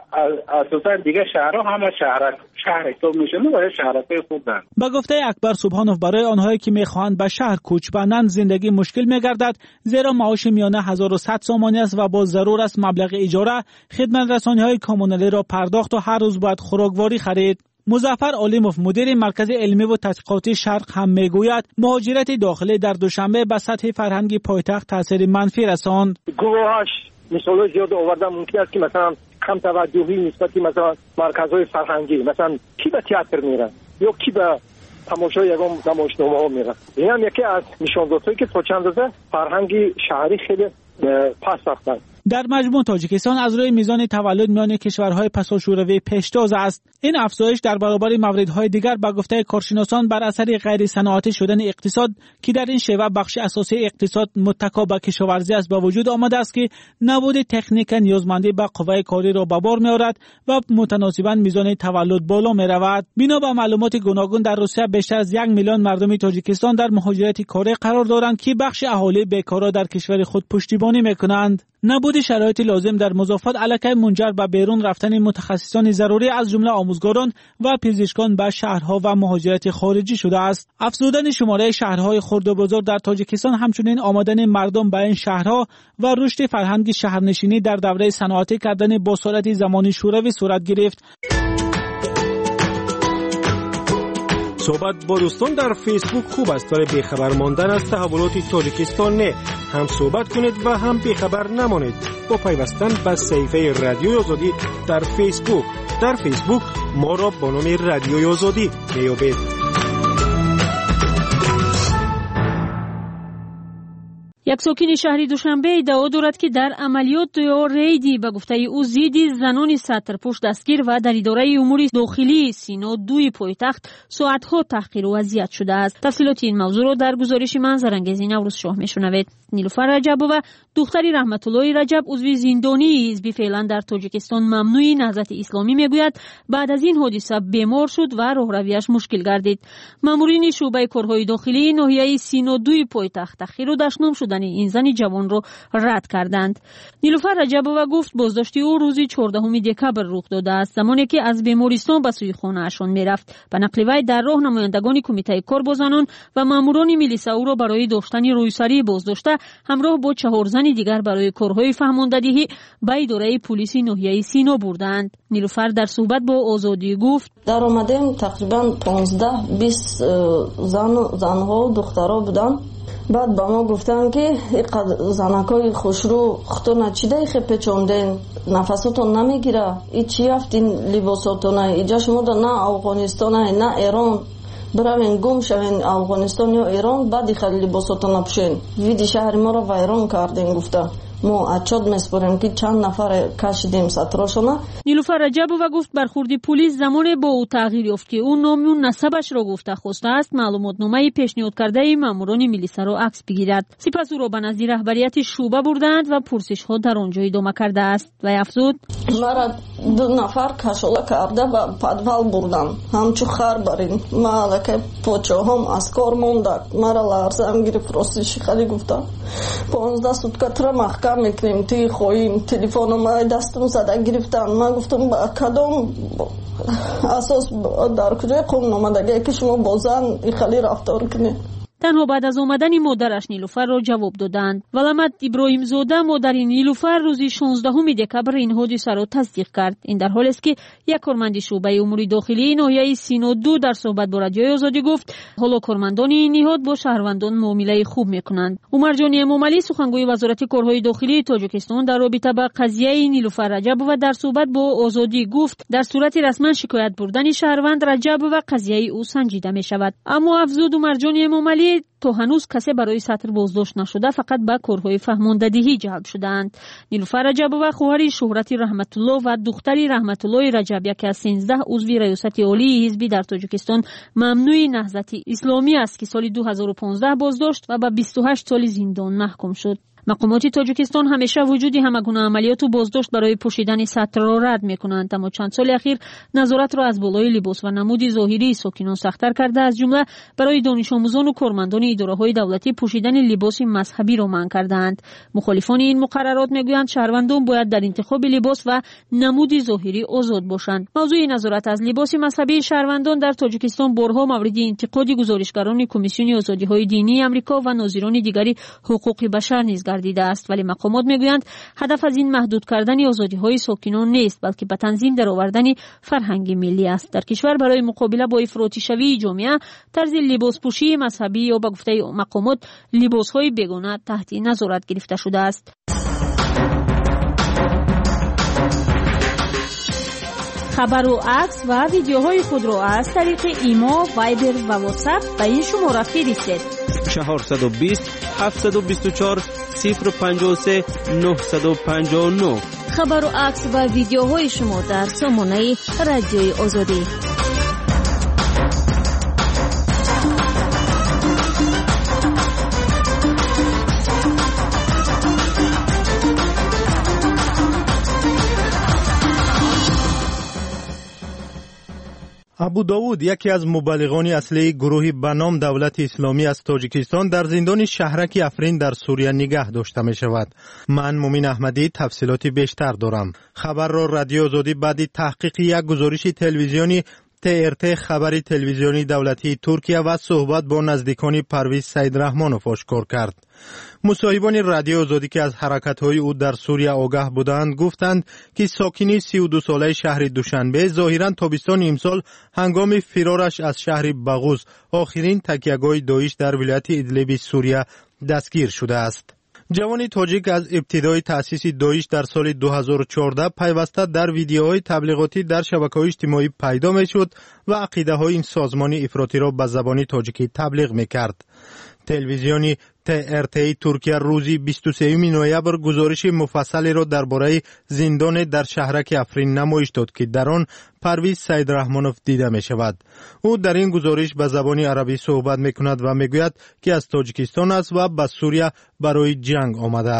اساسا دیگه شهرها همه شهر شهر حساب میشه نه برای شهرهای خوب دارن. با گفته اکبر سبحانوف برای آنهایی که میخواهند به شهر کوچ بندند زندگی مشکل میگردد، زیرا معاش میانه هزار و صد سامانی است و با ضرور است مبلغ اجاره خدمت رسانی‌های کامونالی را پرداخت و هر روز باید خوراکواری خرید. مظفر علیموف مدیر مرکز علمی و تحقیقاتی شرق هم میگوید مهاجرت داخلی در دوشنبه به سطح فرهنگی پایتخت تاثیر منفی رساند. گواهش مثلا زیاد آوردن ممکن است که مثلا کم توجهی نسبت مثلا مرکزهای فرهنگی مثلا کی به تئاتر میره یا کی به تماشای یگان نمایشنامه ها میره. این هم یکی از نشان‌دهایی که تا چند روزه فرهنگی شهری خیلی پس رفته. در مجموع تاجیکستان از روی میزان تولد میان کشورهای پساشوروی پیشتاز است. این افزایش در برابر مواردهای دیگر به گفته کارشناسان بر اثر غیر صنعتی شدن اقتصاد که در این شیوه بخش اساسی اقتصاد متکا به کشاورزی است به وجود آمده است که نبود تکنیک نیازمندی به قوه کاری را به بار می‌آورد و متناسباً میزان تولد بالا می‌رود. بنا به معلومات گوناگون در روسیه بیشتر از یک میلیون مردم تاجیکستان در مهاجرت کاری قرار دارند که بخش اهالی بیکارا در کشور خود پشتیبانی می‌کنند. نبود شرایط لازم در مضافات علاقه منجر به بیرون رفتن متخصصان ضروری از جمله آموزگاران و پزشکان به شهرها و مهاجرت خارجی شده است. افزودن شماره شهرهای خرد و بزرگ در تاجیکستان همچنین آمدن مردم به این شهرها و رشد فرهنگ شهرنشینی در دوره صنعتی کردن با سرعت زمانی شوروی صورت گرفت. صحبت با دوستان در فیسبوک خوب است ولی بیخبر ماندن از تحولات تاجیکستان نه. هم صحبت کنید و هم بیخبر نمانید با پیوستن به صفحه رادیوی آزادی در فیسبوک. در فیسبوک ما را با نام رادیوی آزادی میابید. یک ساکن شهری دوشنبه ادعا دارد که در عملیات یا ریدی به گفته او زیدی زنان سطرپوش دستگیر و در اداره امور داخلی سینا دوی پایتخت ساعتها تحقیر و اذیت شده است. تفصیلات این موضوع را در گزارش منظرانگیز نوروز شاه میشنوید. نیلوفر رجب و دختری رحمت الله رجب عضو زندانی حزب فعلا در تاجیکستان ممنوع نهضت اسلامی میگوید بعد از این حادثه بیمار شد و راهرویش مشکل گردید. مامورین شعبه کارهای داخلی ناحیه سینا دوی پایتخت تحقیر و دشنام شدن شدن این زن جوان را رد کردند. نیلوفر رجبووا گفت بازداشتی او روز چهاردهم دکبر رخ داده است، زمانی که از بیمارستان به سوی خانه‌اشان می‌رفت. به نقل وی در راه نمایندگان کمیته کارگزاران و ماموران میلیسا او را برای داشتن رویسری بازداشته همراه با چهار زن دیگر برای کارهای فهماندهی به اداره پلیس ناحیه سینا بردند. نیلوفر در صحبت با آزادی گفت در آمدیم تقریبا پانزده بیست زن زنها و دخترها بودن. بعد با ما گفتن که زنکای خوشرو خودتون چیده خیلی پیچوندین، نفساتون نمیگیره، ای چی هفتین لباساتونه، اینجا شما در نه افغانستانه نه ایران، بروین گم شوین افغانستان یا ایران، بعد خیلی لباساتون نپوشین، ویدی شهر ما را ویران کردین. گفته ما اچاد میسپریم که چند نفر کشیدیم سطراشونه. نیلوفر رجبووا گفت برخوردی پلیس زمان با او تغییر یافت که او نام و نسبش را گفته خواسته است معلومات نامه پیشنهاد کرده ماموران میلیسا را عکس بگیرد. سپس او را به نزد رهبریت شعبه بردند و پرسش ها در آنجا ادامه کرده است و افزود مرا دو نفر کشاله کرده و پدول بردن، همچو خر برین، ما الکه پاچاهم از کار مانده، مرا لرزم گرفت. راستش خیلی گفته پانزده سوتکه محکم میکنیم توی خواهیم، تلفن ما دستم زده گرفتن. من گفتم با کدام اساس در کجای قانون آمدگی که شما با زن خیلی رفتار کنید؟ تنها بعد از آمدن مادرش نیلوفر را جواب دادند. ولامت ابراهیم زاده مادر نیلوفر روز شانزدهم دکبر این حادثه را تصدیق کرد. این در حالی است که یک کارمند شعبه امور داخلی ناحیه سینا دو در صحبت با رادیوی آزادی گفت حالا کارمندان این نهاد با شهروندان معامله خوب میکنند. عمر جانی امامعلی سخنگوی وزارت کارهای داخلی تاجیکستان در رابطه با قضیه نیلوفر رجبووا در صحبت با آزادی گفت در صورت رسما شکایت بردن شهروند رجبووا قضیه او سنجیده می شود. اما افزود عمر جانی امامعلی تا هنوز کسی برای سطر بازداشت نشده، فقط به کارهای فهماندهی جلب شدند. نیلوفر رجبووا خواهر شهرت رحمت الله و دختری رحمت الله رجب یکی از سیزده عضو ریاست عالی حزبی در تاجیکستان ممنوع نهضت اسلامی است که سال دو هزار و پانزده بازداشت و به بیست و هشت سال زندان محکوم شد. مقامات تاجیکستان همیشه وجود همگونه عملیات و بازداشت برای پوشیدن سطر را رد می‌کنند، اما چند سال اخیر نظارت را از بالای لباس و نمود ظاهری ساکنان سخت‌تر کرده، از جمله برای دانش آموزان و کارمندان اداره‌های دولتی پوشیدن لباس مذهبی را منع کردند. مخالفان این مقررات می‌گویند شهروندان باید در انتخاب لباس و نمود ظاهری آزاد باشند. موضوع نظارت از لباس مذهبی شهروندان در تاجیکستان بارها مورد انتقاد گزارشگران کمیسیون آزادی‌های دینی آمریکا و ناظران دیگری حقوق بشر نیز گردیده است، ولی مقامات میگویند هدف از این محدود کردن آزادی‌های ساکنان نیست، بلکه به تنظیم درآوردن فرهنگ ملی است. در کشور برای مقابله با افراطی شوی جامعه طرز لباسپوشی مذهبی یا به گفته مقامات لباس‌های بیگانه تحت نظارت گرفته شده است. خبر و عکس و ویدیوهای خود را از طریق ایما، وایبر و واتساپ به این شماره فرستید: چهارصد و بیست هفتصد و بیست و چهار صفر پنجاه و سه نهصد و پنجاه و نه. خبر و عکس و ویدیوهای شما در سامانه رادیوی آزادی. ابو داود، یکی از مبلغان اصلی گروه به نام دولت اسلامی از تاجیکستان، در زندان شهرک افرین در سوریه نگه داشته می شود. من مومین احمدی تفصیلاتی بیشتر دارم. خبر را رادیو آزادی بعد تحقیق یک گزارش تلویزیونی تی ار تی خبری تلویزیونی دولتی ترکیه و صحبت با نزدیکان پرویز سیدرحمانوف آشکار کرد. مصاحبان رادیو آزادی که از حرکت‌های او در سوریه آگاه بودند گفتند که ساکنی سی و دو ساله شهر دوشنبه ظاهراً تابستان امسال هنگام فرارش از شهر باغوز، آخرین تکیهگاه داعش در ولایت ادلب سوریه، دستگیر شده است. جوان تاجیک از ابتدای تأسیس داعش در سال دو هزار و چهارده پیوسته در ویدیوهای تبلیغاتی در شبکه‌های اجتماعی پیدا می‌شد و عقیده‌های این سازمان افراطی را به زبان تاجیکی تبلیغ می‌کرد. تلویزیونی تی ار تی ترکیه روزی بیست و سوم نوامبر گزارش مفصلی را درباره زندان در شهرک افرین نمایش داد که در آن پرویز سیدرحمانوف دیده می شود. او در این گزارش به زبان عربی صحبت می کند و می گوید که از تاجیکستان است و به سوریه برای جنگ آمده است.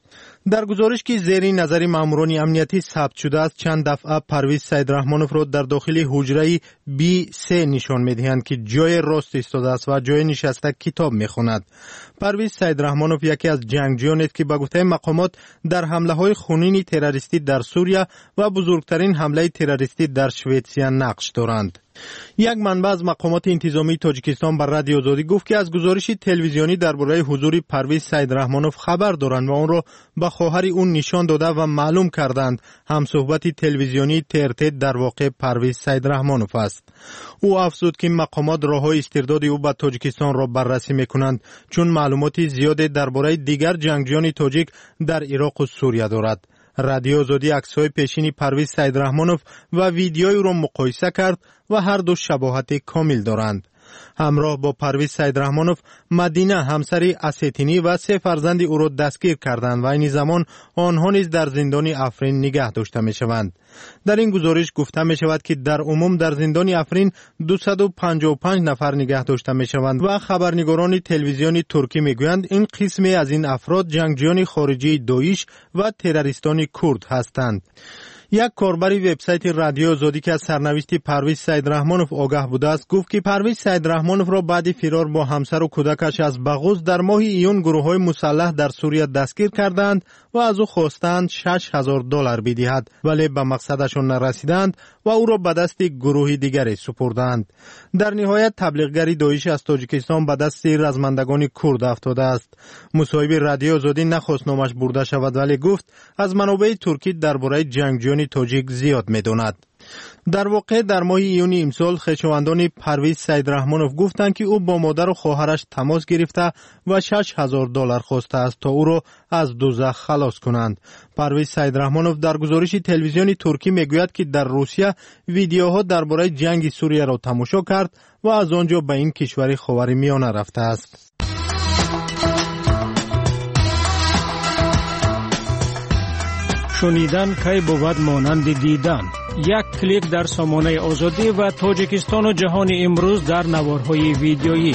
در گزارش که زیر نظر ماموران امنیتی ثبت شده است، چند دفعه پرویز سیدرحمانوف را در داخل حجره بی سه نشان می‌دهند که جای راست ایستاده است و جای نشسته کتاب می‌خواند. پرویز سیدرحمانوف یکی از جنگجویان است که به گفته مقامات در حمله‌های خونین تروریستی در سوریه و بزرگترین حمله تروریستی در سوئیسرا نقش دارند. یک منبع از مقامات انتظامی تاجیکستان بر رادیو آزادی گفت که از گزارش تلویزیونی درباره حضور پرویز سیدرحمانوف خبر دارند و آن را به خواهر اون نشان داده و معلوم کردند هم صحبت تلویزیونی ترتت در واقع پرویز سیدرحمانوف است. او افزود که مقامات راههای استرداد او به تاجیکستان را بررسی میکنند چون معلومات زیادی درباره دیگر جنگجویان تاجیک در عراق و سوریه دارد. رادیو آزادی عکس‌های پیشین پرویز سیدرحمانوف و ویدیوی او را مقایسه کرد و هر دو شباهت کامل دارند. همراه با پرویز سیدرحمانوف مدینه همسر اسیتینی و سه فرزند او را دستگیر کردند و این زمان آنها نیز در زندان افرین نگه داشته میشوند. در این گزارش گفته می شود که در عموم در زندان افرین دویست و پنجاه و پنج نفر نگه داشته می شوند و خبرنگاران تلویزیونی ترکی می گویند این قسمی از این افراد جنگجویان خارجی داعش و تروریستان کرد هستند. یک کاربر وبسایت رادیو آزادی که از سرنوشت پرویز سیدرحمانوف آگاه بوده است گفت که پرویز سیدرحمانوف را بعد فرار با همسر و کودکش از بغوز در ماه ایون گروه‌های مسلح در سوریه دستگیر کردند و از او خواستند شش هزار دلار بدهد، ولی به مقصدشان نرسیدند و او را به دست گروه دیگری سپردند. در نهایت تبلیغگری داعش از تاجیکستان به دست رزمندگان کرد افتاده است. مصاحب رادیو آزادی نخواست نامش برده شود ولی گفت از منابع ترکی درباره جنگجویان تاجیک زیاد می‌داند. در واقع در ماه ایون امسال خویشاوندان پرویز سیدرحمانوف گفتند که او با مادر و خواهرش تماس گرفته و شش هزار دلار خواسته است تا او را از دوزخ خلاص کنند. پرویز سیدرحمانوف در گزارش تلویزیونی ترکی میگوید که در روسیه ویدیوها درباره جنگ سوریه را تماشا کرد و از آنجا به این کشور خاورمیانه رفته است. شنیدن کی بود مانند دیدن. یک کلیک در سامانه آزادی و تاجیکستان و جهان امروز در نوارهای ویدیویی.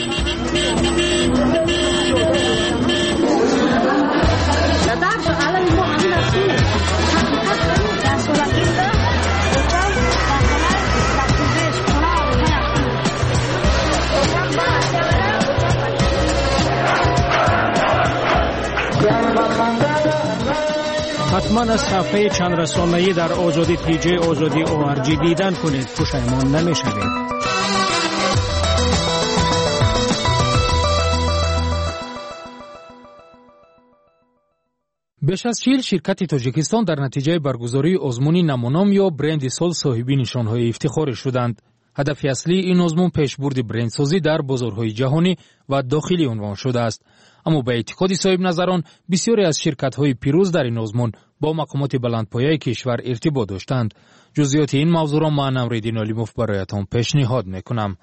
حتما از صفحه چند رسانه‌ای در آزادی پی جی آزادی او آر جی دیدن کنید، پشیمان نمی‌شوید. بیش از چهل شرکت تاجیکستان در نتیجه برگزاری آزمون نمونام یا برند سال صاحبی نشانهای افتخاری شدند. هدف اصلی این آزمون پیشبرد برندسازی در بازارهای جهانی و داخلی عنوان شده است. اما به اعتقاد صاحب نظران بسیاری از شرکت‌های پیروز در این آزمون با مقامات بلندپایه کشور ارتباط داشتند. جزئیات این موضوع را من نمردین علیموف برایتان پیشنهاد میکنم.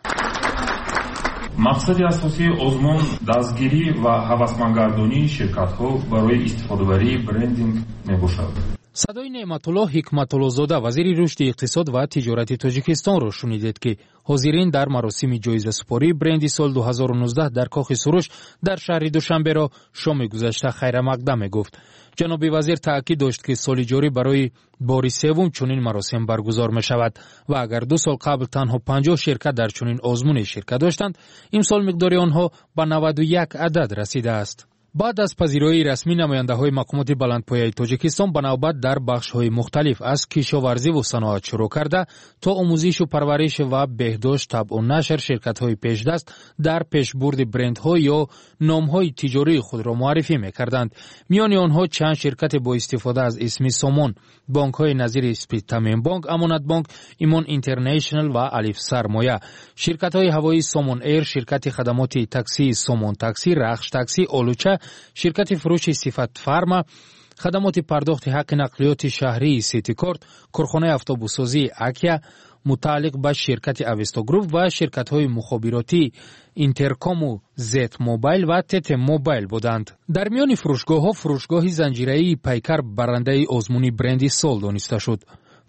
مقصد اساسی آزمون دستگیری و هوسمندگردانی شرکت‌ها برای استفاده‌بری برندینگ میباشد. صدای نعمتالله حکمت‌الله زاده وزیر رشد اقتصاد و تجارت تاجیکستان را شنیدید که حاضرین در مراسم جایزه سپاری برند سال دو هزار و نوزده در کاخ سروش در شهر دوشنبه را شام گذشته خیر مقدم گفت. جناب وزیر تاکید داشت که سال جاری برای بار سوم چنین مراسم برگزار می شود و اگر دو سال قبل تنها پنجاه شرکت در چنین آزمون شرکت داشتند، امسال مقدار آنها به نود و یک عدد رسیده است. بعد از پذیرایی رسمی نماینده‌های مقامات بلندپایه تاجیکستان به نوبت در بخش‌های مختلف از کشاورزی و صنعت شروع کرده تا آموزش و پرورش و بهداشت طبع و نشر شرکت‌های پیشدست در پیشبرد برندها یا نام‌های تجاری خود را معرفی می‌کردند. میان آنها چند شرکت با استفاده از اسم سامان، بانک‌های نظیر اسپید تامین بانک، امانت بانک، ایمان اینترنشنال و الف سرمایه، شرکت‌های هوایی سامان ایر، شرکت خدمات تاکسی سامان تاکسی، رخش تاکسی، آلوچه، شرکت فروش صفت فرما، خدمات پرداخت حق نقلیات شهری سیتی کارت، کارخانه اتوبوس‌سازی اکیا متعلق به شرکت اوستا گروپ و شرکت‌های مخابراتی اینترکام و زت موبایل و تت موبایل بودند. در میان فروشگاه‌ها فروشگاه زنجیره‌ای پیکر برنده آزمون برند سال دانسته شد.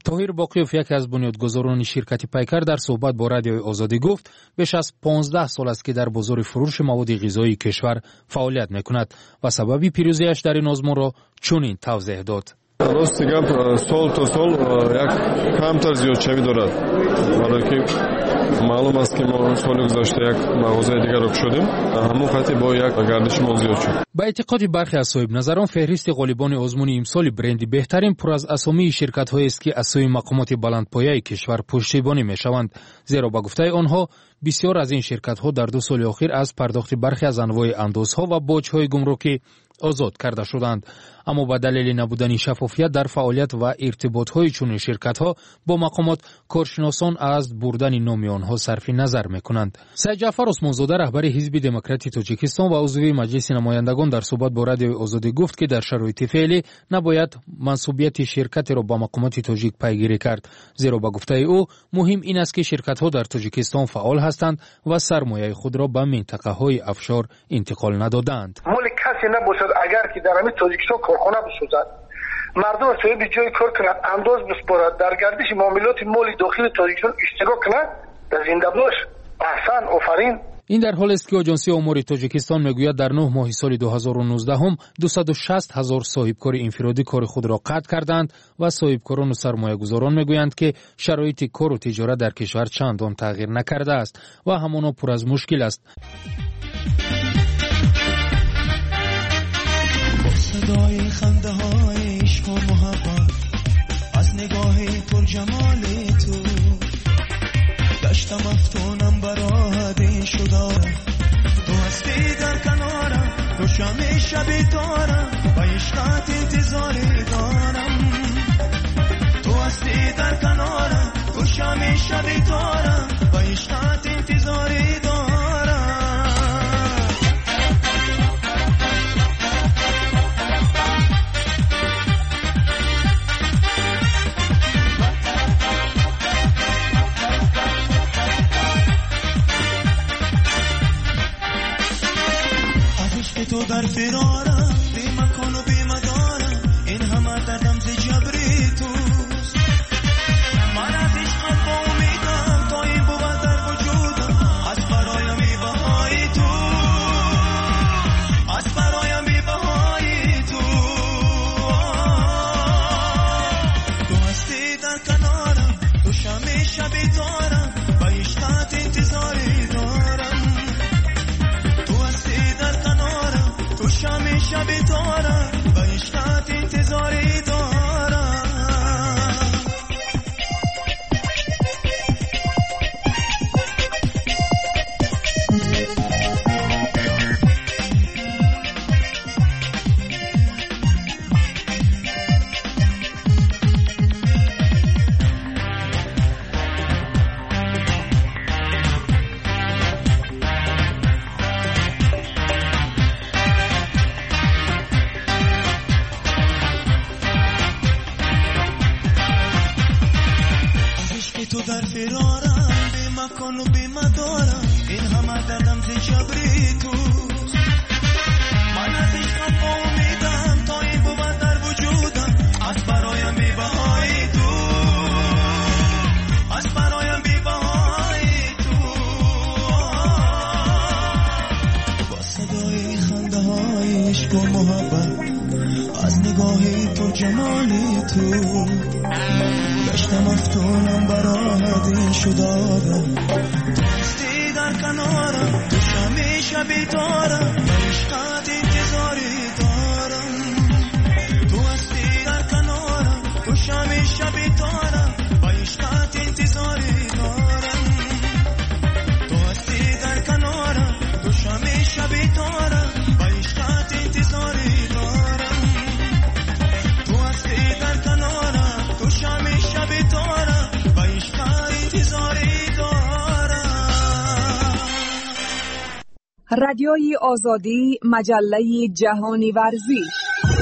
طاهر باقیوف یکی از بنیادگذاران شرکت پیکر در صحبت با رادیوی آزادی گفت بیش از پانزده سال است که در بازار فروش مواد غذایی کشور فعالیت میکند و سبب پیروزیش در این آزمون را چنین توضیح داد. راستی گپ سال تا سال یک کمتر زیادشوی دارد، برای که معلوم است که ما سال گذشته یک مغازه دیگر را شدیم، همون خاطر با یک گردش ما زیاد شد. به اعتقاد برخی از صاحب نظران فهرست غالبان آزمون امسال برند بهترین پر از اسامی شرکت‌هایی است که از سوی مقامات بلندپایه کشور پشتیبانی می‌شوند، زیرا با گفته آنها بسیار از این شرکت‌ها در دو سال اخیر از پرداخت برخی از انواع اندازها و باج‌های گمرکی آزاد کرده شدند. اما به دلیل نبودن شفافیت در فعالیت و ارتباط‌های چنین شرکت‌ها با مقامات، کارشناسان از بردن نام آنها صرف نظر می‌کنند. سید جعفر عثمانزاده رهبر حزب دموکراتی تاجیکستان و عضو مجلس نمایندگان در صحبت با رادیوی آزادی گفت که در شرایط فعلی نباید منسوبیت شرکت را با مقامات تاجیک پیگیری کرد، زیرا با گفته او مهم این است که شرکت‌ها در تاجیکستان فعال هستند و سرمایه خود را به منطقه‌های افشار انتقال ندادند. مال کسی نباشد اگر که در همین تاجیکستان کارخانه بسازد، مردم صاحب جای کار کنند، انداز بسپارد، در گردش معاملات مال داخل تاجیکستان اشتراک کنند، در زنده باش. احسن، آفرین. این در حالی است که آژانسی آمار تاجیکستان میگوید در نه ماه سال دو هزار و نوزده هم دویست و شصت هزار صاحبکار انفرادی کار خود را قطع کردند و صاحبکاران و سرمایه‌گذاران میگویند که شرایط کار و تجارت در کشور چندان تغییر نکرده است و همانا پر از مشکل است. صدای خنده های عشق و محبت از نگاه پر جمال تو داشتم افتونم برات شده، تو هستی در کنارم، تو شم شبی دارم و عشقت انتظاری دارم، تو هستی در کنارم، تو شم شبی دارم و عشقت انتظاری دارم. تو در فرارم، بی مکان و بی مدارم، این همه دردم ز جبری توست. من از عشقت با امیدم تا این بود در وجودم، از برایم بی بهای تو، از برایم بی بهای تو. تو هستی در کنارم، تو شم شبی دارم و عشقت انتظاری دارم، تو هستی در کنارم، تو شم شبی دارم و عشقت انتظاری دارم. تو در فرارم، بی مکان و بی مدارم، این همه دردم ز جبری توست. من از عشقت با امیدم تا این بود در وجودم، از برایم بی بهای تو، از برایم بی بهای تو. با صدای خنده های عشق و محبت از نگاه پر جمال تو داشتم افتونم برات این شدادم، تو هستی در کنارم، تو شمی شبی دارم و عشقت انتظاری دارم، تو هستی در کنارم، تو شمی شبی دارم و عشقت انتظاری دارم، تو هستی در کنارم، تو شمی شبی دارم و عشقت انتظاری دارم، تو هستی در کنارم، تو شمی شبی دارم و عشقت انتظاری دارم. رادیوی آزادی، مجله جهانی ورزش.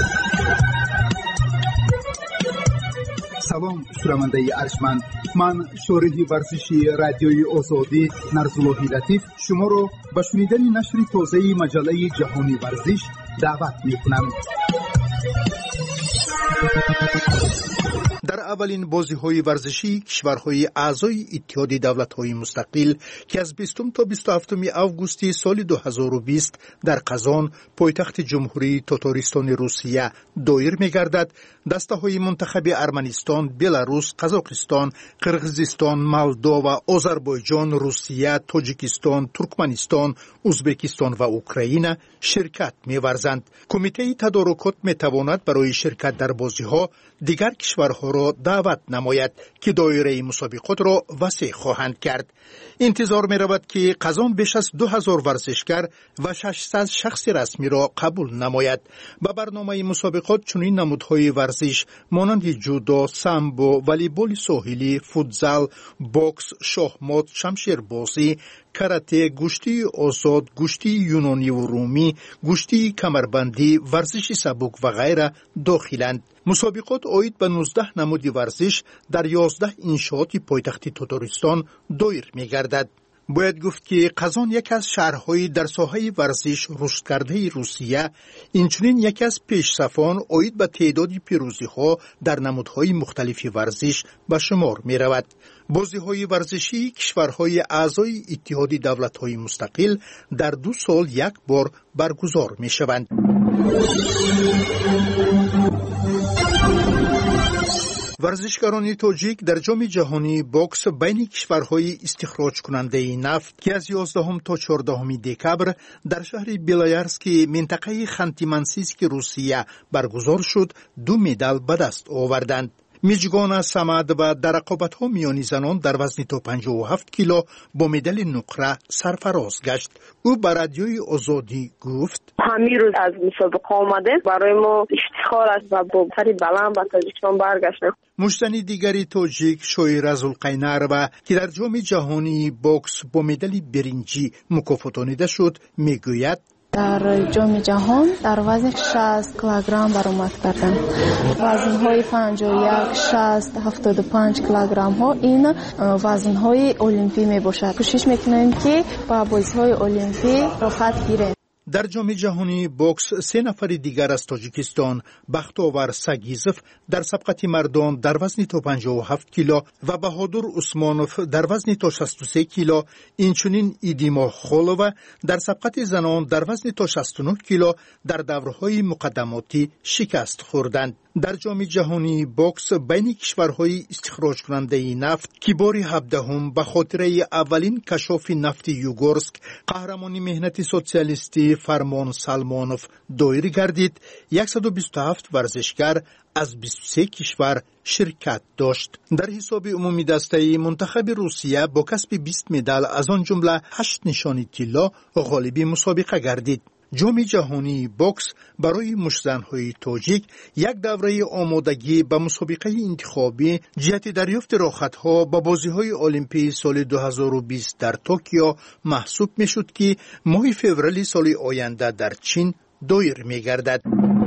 سلام شنونده ارجمند، من شارح ورزشی رادیوی آزادی نرزاللهی لطیف شما را به شنیدن نشر تازه مجله جهانی ورزش دعوت می‌کنم. در اولین بازی‌های ورزشی کشورهای اعضای اتحاد دولت‌های مستقل که از بیستم تا بیست و هفتم آگوست سال دو هزار و بیست در قزان پایتخت جمهوری تاتاریستان روسیه دایر می‌گردد، دسته‌های منتخب ارمنستان، بلاروس، قزاقستان، قرغیزستان، مولدو و آذربایجان، روسیه، تاجیکستان، ترکمنستان، ازبکستان و اوکراین شرکت می‌ورزند. کمیته تدارکات می‌تواند برای شرکت در بازی‌ها دیگر کشورها را دعوت نماید که دایره مسابقات را وسیع خواهند کرد. انتظار می رود که قزان بیش از دو هزار ورزشگر و ششصد شخص رسمی را قبول نماید. با برنامه مسابقات چنین نمودهای ورزش مانند جودو، سامبو، والیبال ساحلی، فوتزال، بوکس، شاهمات، شمشیربازی، کاراته، گوشتی آزاد، گوشتی یونانی و رومی، گوشتی کمربندی، ورزش سبک و غیره داخلند. مسابقات عاید به نوزده نمود ورزش در یازده انشاءات پایتخت تاتارستان دایر می‌گردد. باید گفت که قزان یکی از شهرهای در ساحه ورزش رشد کرده روسیه، اینچنین یکی از پیشصفان عاید به تعداد پیروزی‌ها در نمودهای مختلف ورزش به شمار می‌رود. بازی‌های ورزشی کشورهای اعضای اتحاد دولت‌های مستقل در دو سال یک بار برگزار می‌شوند. ورزشکاران تاجیک در جام جهانی بوکس بین کشورهای استخراج کننده نفت که از یازدهم تا چهاردهم دکبر در شهر بیلایرسک منطقه خانتی منسیسک روسیه برگزار شد، دو مدال به دست آوردند. میجگان سمد و در رقابت‌ها میانی زنان در وزن تا پنجاه و هفت کیلو با مدال نقره سرفراز گشت. او به رادیوی آزادی گفت: همین روز از مسابقه آمده، برای ما افتخار است و با سری بلند به تاجیکستان برگشتیم. مشتنی دیگری تاجیک شوی رزالقینر و که در جام جهانی بوکس با مدال برنجی مکافاتانیده شد میگوید: در جام جهان در وزن شصت کیلوگرم برآمد کردم. وزن‌های پنجاه و یک، شصت، هفتاد و پنج کیلوگرم ها این وزن‌های المپی میباشد. کوشش میکنیم که با بازی‌های المپی رخصت گیریم. در جام جهانی بوکس سه نفر دیگر از تاجیکستان، بختاور سگیزف در سبقت مردان در وزن تا پنجاه و هفت کیلو و بهادر عثمانوف در وزن تا شصت و سه کیلو، اینچنین ایدیما خولووا در سبقت زنان در وزن تا شصت و نه کیلو در دورهای مقدماتی شکست خوردند. در جام جهانی بوکس بین کشورهای استخراج کننده نفت که بار هفدهم به خاطر اولین کشاف نفت یوگورسک قهرمانی مهنت سوسیالیستی فرمان سلمانوف دایر گردید، صد و بیست و هفت ورزشگر از بیست و سه کشور شرکت داشت. در حساب عمومی دسته منتخب روسیه با کسب بیست مدال از آن جمله هشت نشانی طلا غالب مسابقه گردید. جام جهانی بوکس برای مشزن‌های تاجیک یک دوره آمادگی به مسابقه انتخابی جهت دریافت راحت‌ها به بازی‌های المپی سال دو هزار و بیست در توکیو محسوب می‌شد که ماه فوریه سال آینده در چین دایر می‌گردد.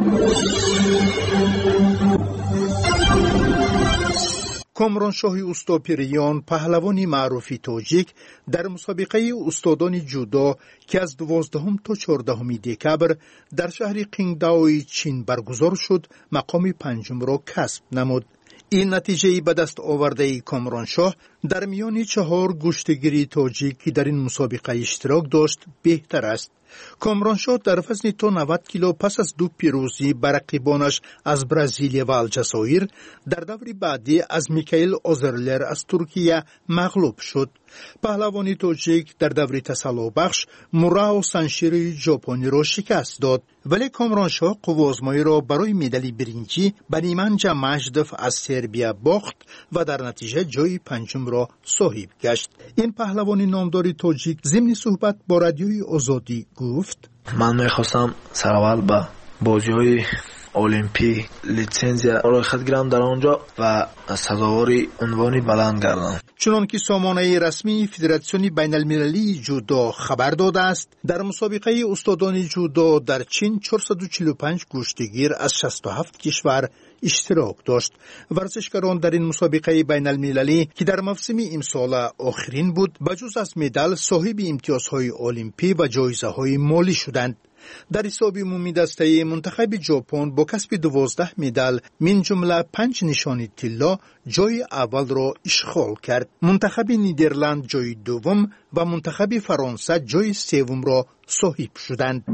کامرانشاه اوستاپیریان پهلوانی معروفی تاجیک در مسابقه استادان جودو که از دوازدهم تا چهاردهم دکبر در شهر قینگداوی چین برگزار شد مقام پنجم را کسب نمود. این نتیجه به دست آورده کامرانشاه در میان چهار گشتگیری تاجیک که در این مسابقه اشتراک داشت بهتر است. کامرانشاه در وزن تا نود کیلو پس از دو پیروزی بر رقیبانش از برزیل و الجزایر در دور بعدی از میکائیل اوزرلر از ترکیه مغلوب شد. پهلوانی تاجیک در دور تسلا بخش موراو سانشیری ژاپنی را شکست داد، ولی کامرانشاه قوازمایی را برای مدال برنجی به نیمانجا مجدف از سربیا باخت و در نتیجه جای پنجم را صاحب گشت. این پهلوانی نامدار تاجیک ضمن صحبت با رادیوی آزادی گفت: من میخواستم سراول با بازی‌های المپی لیسانسیا رویخط گیرم در آنجا و سزاواری عنوانی بلند گردم. چنان که سامانه رسمی فدراسیون بین المللی جودو خبر داده است، در مسابقه استادان جودو در چین چهارصد و چهل و پنج گشتگیر از شصت و هفت کشور اشتراک داشت. ورزشکاران در این مسابقه بین المللی که در موسم امسال آخرین بود، بجز از مدال صاحب امتیازهای المپی و جایزه‌های مالی شدند. در حساب عمومی دسته منتخب ژاپن با کسب دوازده مدال من جمله پنج نشانی طلا جای اول را اشغال کرد. منتخب نیدرلند جای دوم و منتخب فرانسه جای سوم را صاحب شدند.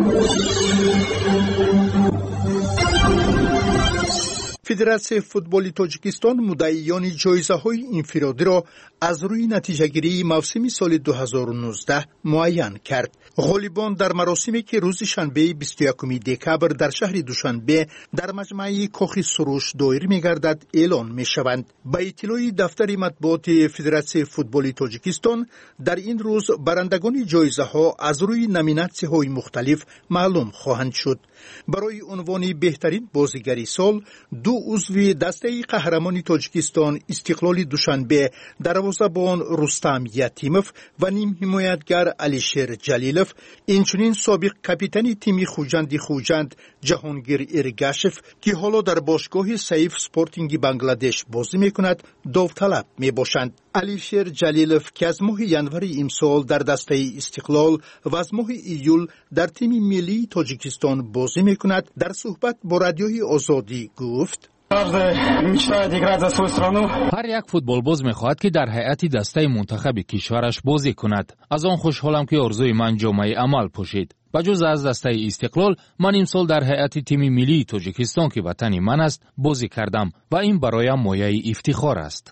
فدراسیون فوتبال تاجیکستان مدعیان جایزه‌های انفرادی را از روی نتیجه‌گیری موسم سال دو هزار و نوزده معین کرد. غالبان در مراسمی که روز شنبه بیست و یکم دکبر در شهر دوشنبه در مجمع کاخ سروش دایر می‌گردد اعلان می‌شوند. با اطلاع دفتر مطبوعات فدراسیون فوتبال تاجیکستان در این روز برندگان جایزه‌ها از روی نامیناسی‌های مختلف معلوم خواهند شد. برای عنوان بهترین بازیگری سال دو عضو دسته قهرمان تاجیکستان استقلال دوشنبه دروازه‌بان رستم یتیموف و نیم حمایتگر علیشیر جلیلوف، اینچنین سابق کاپیتان تیم خوجند خوجند جهانگیر ارگاشف که حالا در باشگاه سیف سپورتینگ بنگلادش بازی میکند داوطلب میباشند. علیشیر جلیلوف که از ماه ینور امسال در دسته استقلال و از ماه ایول در تیم ملی تاجیکستان بازی میکند در صحبت با رادیوی آزادی گفت: هر یک فوتبالباز میخواهد که در هیئت دسته منتخب کشورش بازی کند. از آن خوشحالم که آرزوی من جامعه عمل پوشید. بجز از دسته استقلال من امسال در هیئت تیم ملی تاجیکستان که وطن من است بازی کردم و این برایم مایه افتخار است.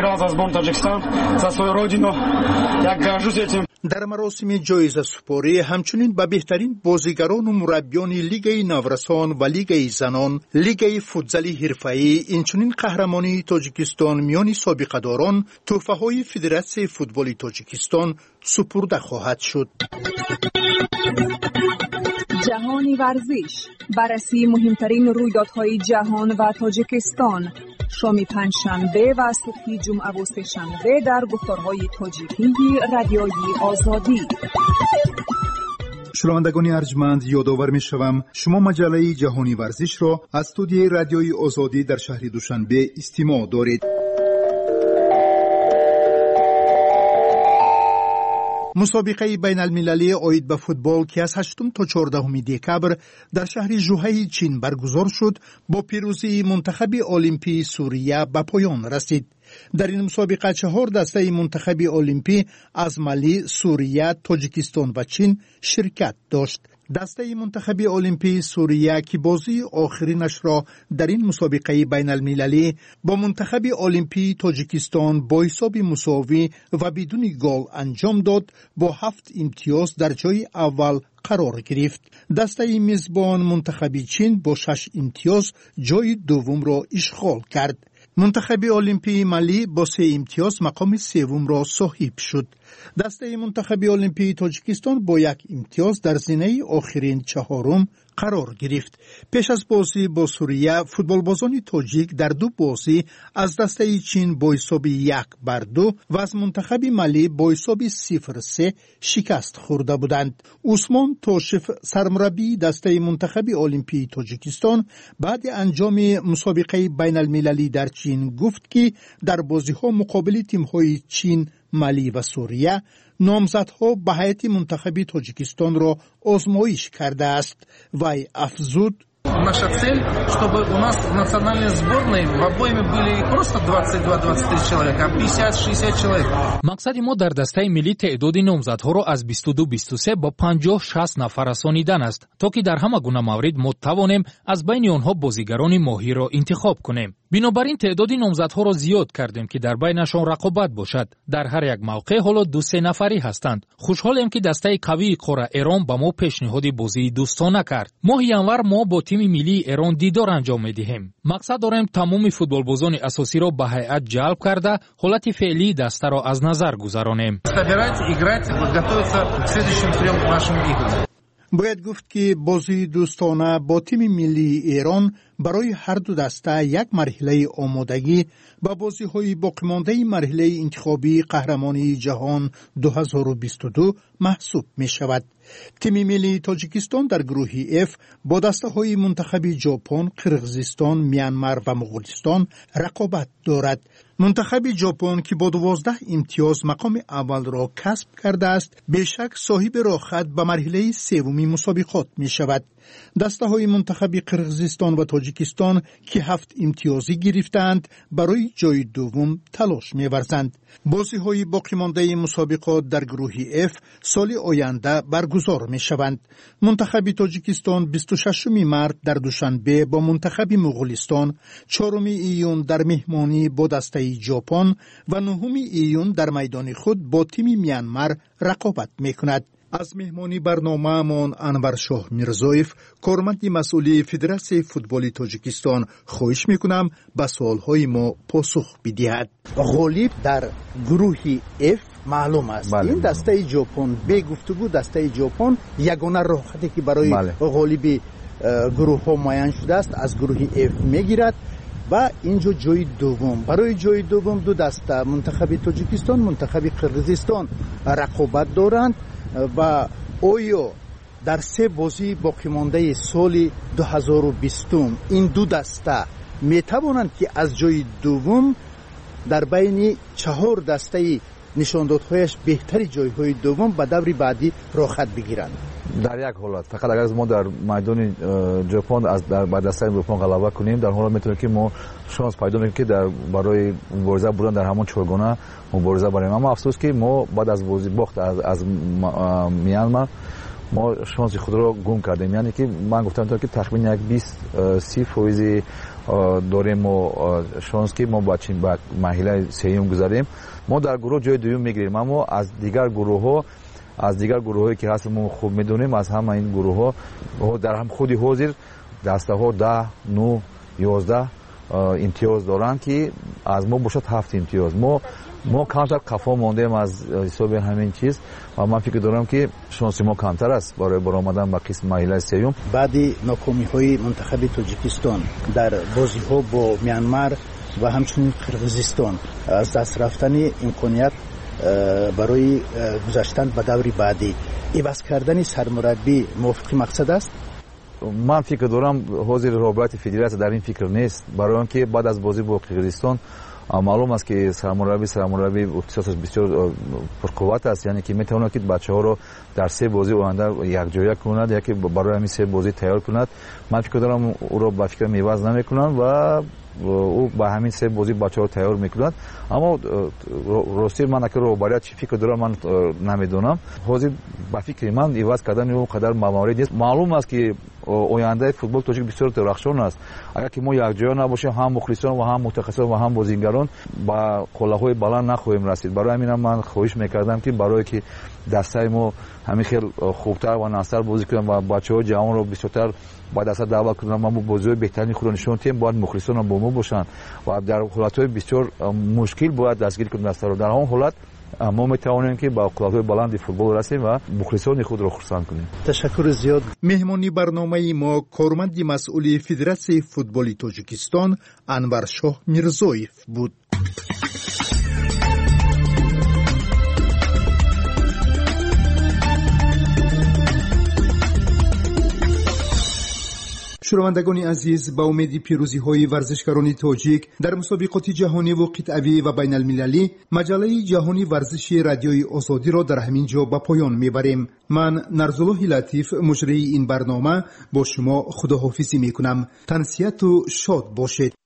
در مراسم جایزه سپاری همچنین به بهترین بازیگران و مربیان لیگ نورسان و لیگ زنان، لیگ فوتزال حرفه‌ای، اینچنین قهرمانی تاجیکستان میان سابقه‌داران تحفه‌های فدراسیون فوتبال تاجیکستان سپرده خواهد شد. جهانی ورزش، بررسی مهمترین رویدادهای جهان و تاجیکستان، شام پنجشنبه و صبح جمعه و سه‌شنبه در گفتارهای تاجیکی رادیوی آزادی. شنوندگان ارجمند، یادآور می‌شوم شما مجله جهانی ورزش را از استودیوی رادیوی آزادی در شهر دوشنبه استماع دارید. مسابقه بین المللی عاید به فوتبال که از هشتم تا چهاردهم دکبر در شهر ژوهی چین برگزار شد با پیروزی منتخب المپی سوریه به پایان رسید. در این مسابقه چهار دسته منتخب المپی از مالی، سوریه، تاجیکستان و چین شرکت داشت. دسته منتخب المپی سوریه که بازی آخرینش را در این مسابقه بین المللی با منتخب المپی تاجیکستان با حساب مساوی و بدون گل انجام داد با هفت امتیاز در جای اول قرار گرفت. دسته میزبان منتخب چین با شش امتیاز جای دوم را اشغال کرد. منتخب المپی مالی با سه امتیاز مقام سوم را صاحب شد. دسته منتخب المپی تاجیکستان با یک امتیاز در زینه آخرین چهارم قرار گرفت. پیش از بازی با سوریه، فوتبالبازان تاجیک در دو بازی از دسته چین با حساب یک بر دو و از منتخب مالی با حساب صفر سه شکست خورده بودند. عثمان توشف سرمربی دسته منتخب المپی تاجیکستان بعد انجام مسابقه بین المللی در چین گفت که در بازی‌ها مقابل تیم‌های چین، مالی و سوریه نامزدها به هیئت منتخب تاجیکستان را آزمایش کرده است. وی افزود: Наша цель, чтобы у нас в национальной сборной в обойме были не просто двадцать два - двадцать три человека, а пятьдесят - шестьдесят человек. мақсади мо дар дастаи миллӣ теъдоди номзадҳоро аз бисту ду - бисту се ба панҷоҳ - шаст нафар расонидан аст, то ки дар ҳама гуна маврид мо тавонем аз байни онҳо бозигарони моҳирро интихоб кунем. бинобар ин теъдоди номзадҳоро зиёд кардем ки дар байнашон рақобат бошад. дар ҳар як мавқеъ ҳоло ду се нафарӣ ҳастанд. хушҳолем ки дастаи қавии қора эрон ба мо пешниҳоди бозии дӯстона кард. моҳи январ мо бо тими миллии эрон дидор анҷом медиҳем. мақсад дорем тамоми футболбозони асосиро ба ҳайат ҷалб карда ҳолати феълии дастаро аз назар гузаронем. Собирать, играть, готовиться к следующим трем нашим играм. باید گفت که بازی دوستانه با تیم ملی ایران برای هر دو دسته یک مرحله آمادگی به بازی‌های باقی‌مانده مرحله انتخابی قهرمانی جهان دو هزار و بیست و دو محسوب می‌شود. تیم ملی تاجیکستان در گروه اف با دسته‌های منتخب ژاپن، قرقیزستان، میانمار و مغولستان رقابت دارد. منتخب ژاپن که با دوازده امتیاز مقام اول را کسب کرده است، بیشک صاحب راه‌خط به مرحله سومی مسابقات می شود. دسته های منتخب قرقیزستان و تاجیکستان که هفت امتیازی گرفتند برای جای دوم تلاش می ورزند. بازی های باقی مانده مسابقات در گروه اف سال آینده برگزار می شوند. منتخب تاجیکستان بیست و ششم مارس در دوشنبه با منتخب مغولستان، چهارم ایون در مهمانی با دسته ژاپن و نهم ایون در میدان خود با تیم میانمار رقابت می کند. از مهمانی برنامه من انور شاه میرزایف، کارمند مسئول فدراسیون فوتبال تاجیکستان، خواهش میکنم به سوالهای ما پاسخ بدهد. غالب در گروه اف معلوم است. بله. این دسته ژاپن به گفتگو دسته ژاپن یگانه راهی که برای بله. غالب گروه ها معین شده است از گروه اف میگیرد و اینجا جای دوم. برای جای دوم دو دسته منتخب تاجیکستان، منتخب قرقیزستان رقابت دارند و آیا در سه بازی باقی مانده سال دو هزار و بیست این دو دسته می توانند که از جای دوم در بین چهار دسته نشاندادهایش بهتری جایهای دوم به دور بعدی راحت بگیرند؟ در یک حالت فقط اگر ما در میدان ژاپن از در بعد دسته ژاپن غلبه کنیم، در حالت میتونیم که ما شانس پیدا کنیم که در برای مبارزه بودن در همون چهارگانه مبارزه بریم. اما افسوس که ما بعد از بازی باخت از از میانمار ما شانس خود را گم کردیم. یعنی که من گفتم تا که تقریبا یک بیست سی فیصد داریم و شانس که ما با چین با مرحله سوم گذاریم. ما در گروه جای دوم میگیریم، اما از دیگر گروه ها از دیگر گروهایی که هست ما خوب میدونیم، از همه این گروه ها در هم خودی حاضر دسته ها ده، نه، یازده امتیاز دارن که از ما باشد هفت امتیاز. ما ما کمتر قفا ماندیم از حساب همین چیز و من فکر دارم که شانس ما کمتر است برای برآمدن به قسم مرحله سوم. بعد ناکامی های منتخب تاجیکستان در بازی ها با میانمار و همچنین قرقیزستان از دست رفتن امکانیت برای گذشتن به دور بعدی، عوض کردن سرمربی موافق مقصد است؟ من فکر دارم حاضر رابطه فدراسیون در این فکر نیست، برای اینکه بعد از بازی با قرقیزستان معلوم است که سرمربی سرمربی اختصاصش بسیار پرقوت است، یعنی که میتواند که بچه‌ها رو در سه بازی آینده یکجایی کند، یکی برای همین سه بازی تیار کند. من فکر دارم او رو با فکر میواز نمیکنند و او با همین سه بازی بچه‌ها تیار میکنند. اما راستی من اگر رو چی فکر دارم من نمیدونم. حاضر با فکر من عوض کردن او قدر موارد نیست. معلوم است که آینده فوتبال تاجیک بسیار درخشان است. اگر که ما یکجایی نباشیم، هم مخلصان و هم متخصصان و هم بازیگران با قله‌های بلند نخواهیم رسید. برای همین من خواهش میکردم که برای که دسته ما همین خیلی خوبتر و نصر بازی کنیم و بچه‌ها جوان رو بسیارتر با دسته دعوت کنیم، ما بازی‌های بهترین خود نشون تیم باید مخلصان با ما باشن و در حالت‌های بسیار مشکل باید دستگیر کنیم دسته رو. در اون حالت ما میتوانیم که با قدرت‌های بلند فوتبال رسیم و مخلصان خود را خرسند کنیم. تشکر زیاد. مهمانی برنامه ما کارمند مسئول فدراسیون فوتبال تاجیکستان انور شاه میرزایف بود. شنوندگان عزیز، با امید پیروزی های ورزشکاران تاجیک در مسابقات جهانی و قطعی و بین المللی، مجله جهانی ورزش رادیوی آزادی را در همین جا به پایان میبریم. من نرزالله لطیف مجری این برنامه با شما خداحافظی میکنم. تنسیت و شاد باشید.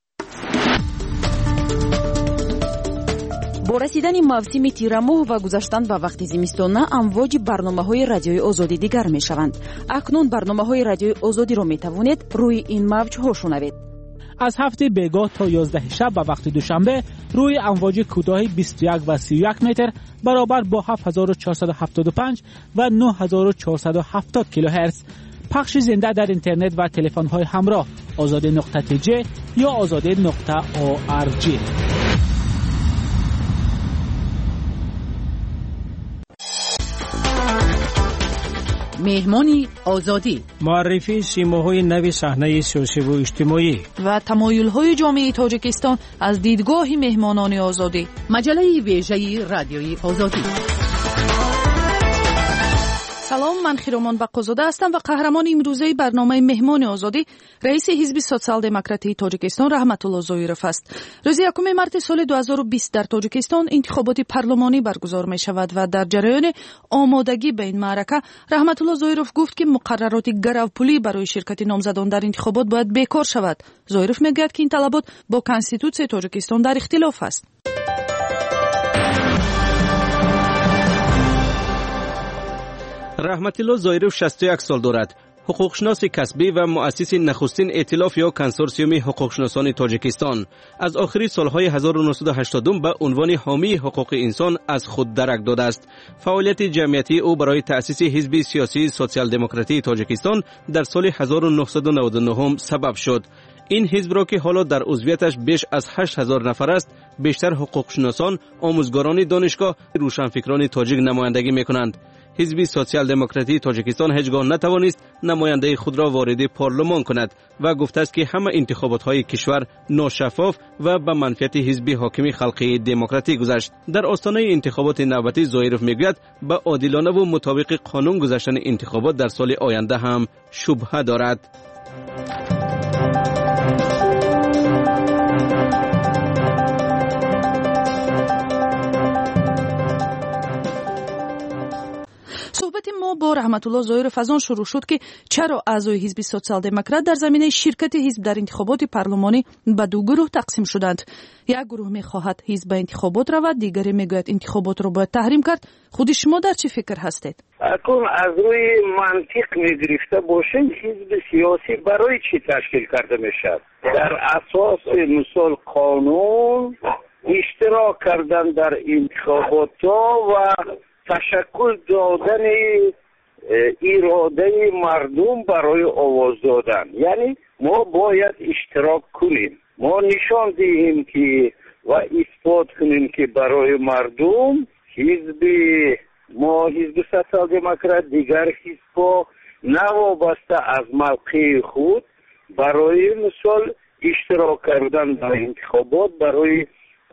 با رسیدن موسم تیرماه و گذشتن به وقت زمستانه امواج برنامه‌های رادیوی آزادی دیگر می‌شوند. اکنون برنامه‌های رادیوی آزادی را می‌توانید روی این موج‌ها شنوید. از هفته بیگاه تا یازده شب به وقت دوشنبه روی امواج کوتاه بیست و یک و سی و یک متر برابر با هفت هزار و چهارصد و هفتاد و پنج و نه هزار و چهارصد و هفتاد کیلوهرتز پخش زنده در اینترنت و تلفن‌های همراه آزاده نقطه تی جی یا آزاده نقطه او آر جی. مهمانی آزادی، معرفی سیماهای نوی صحنه سیاسی و اجتماعی و تمایل‌های جامعه تاجیکستان از دیدگاه مهمانان آزادی. مجله ویژه رادیوی آزادی. سلام، من خیرامان بقازاده هستم و قهرمان امروزه برنامه مهمان آزادی رئیس حزب سوسیال دموکراتی تاجیکستان رحمت الله زویرف است. روز یکم مارس سال دو هزار و بیست در تاجیکستان انتخابات پارلمانی برگزار می شود و در جریان آمادگی به این معرکه رحمت الله زویرف گفت که مقررات گروپولی برای شرکت نامزدان در انتخابات باید بیکار شود. زویرف میگوید که این طلبات با کنستیتوسیون تاجیکستان در اختلاف است. رحمت الله زویرف شصت و یک سال دارد. حقوقشناس کسبی و مؤسس نخستین ائتلاف یا کنسورسیوم حقوقشناسان تاجیکستان. از آخری سالهای هزار و نهصد و هشتاد به عنوان حامی حقوق انسان از خود درک داده است. فعالیت جمعیتی او برای تأسیس حزب سیاسی سوسیال دموکراتی تاجیکستان در سال هزار و نهصد و نود و نه سبب شد. این حزب را که حالا در عضویتش بیش از هشت هزار نفر است، بیشتر حقوقشناسان، آموزگاران دانشگاه، روشنفکران تاجیک نمایندگی می‌کنند. حزب سوسیال دموکراتی تاجیکستان هیچگاه نتوانست نماینده خود را وارد پارلمان کند و گفته است که همه انتخابات‌های کشور ناشفاف و به منفعت حزب حاکم خلقی دموکراتی گذشت. در آستانه انتخابات نوبتی زویرف میگوید به عادلانه و مطابق قانون گذشتن انتخابات در سال آینده هم شبهه دارد. صحبت ما با رحمت الله زویرف از آن شروع شد که چرا اعضای حزب سوسیال دموکرات در زمینه شرکت حزب در انتخابات پارلمانی به دو گروه تقسیم شدند. یک گروه می‌خواهد حزب به انتخابات رود، دیگری میگوید انتخابات را باید تحریم کرد. خود شما در چه فکر هستید؟ اکنون از روی منطق می‌گرفته باشیم، حزب سیاسی برای چی تشکیل کرده میشد؟ در اساس مثال قانون اشتراک کردن در انتخابات و تشکل دادن اراده مردم برای آواز دادن. یعنی ما باید اشتراک کنیم، ما نشان دهیم که و اثبات کنیم که برای مردم حزب ما حزب سوسیال دموکرات دیگر حزب نوابسته از موقع خود برای مثال اشتراک کردن در انتخابات برای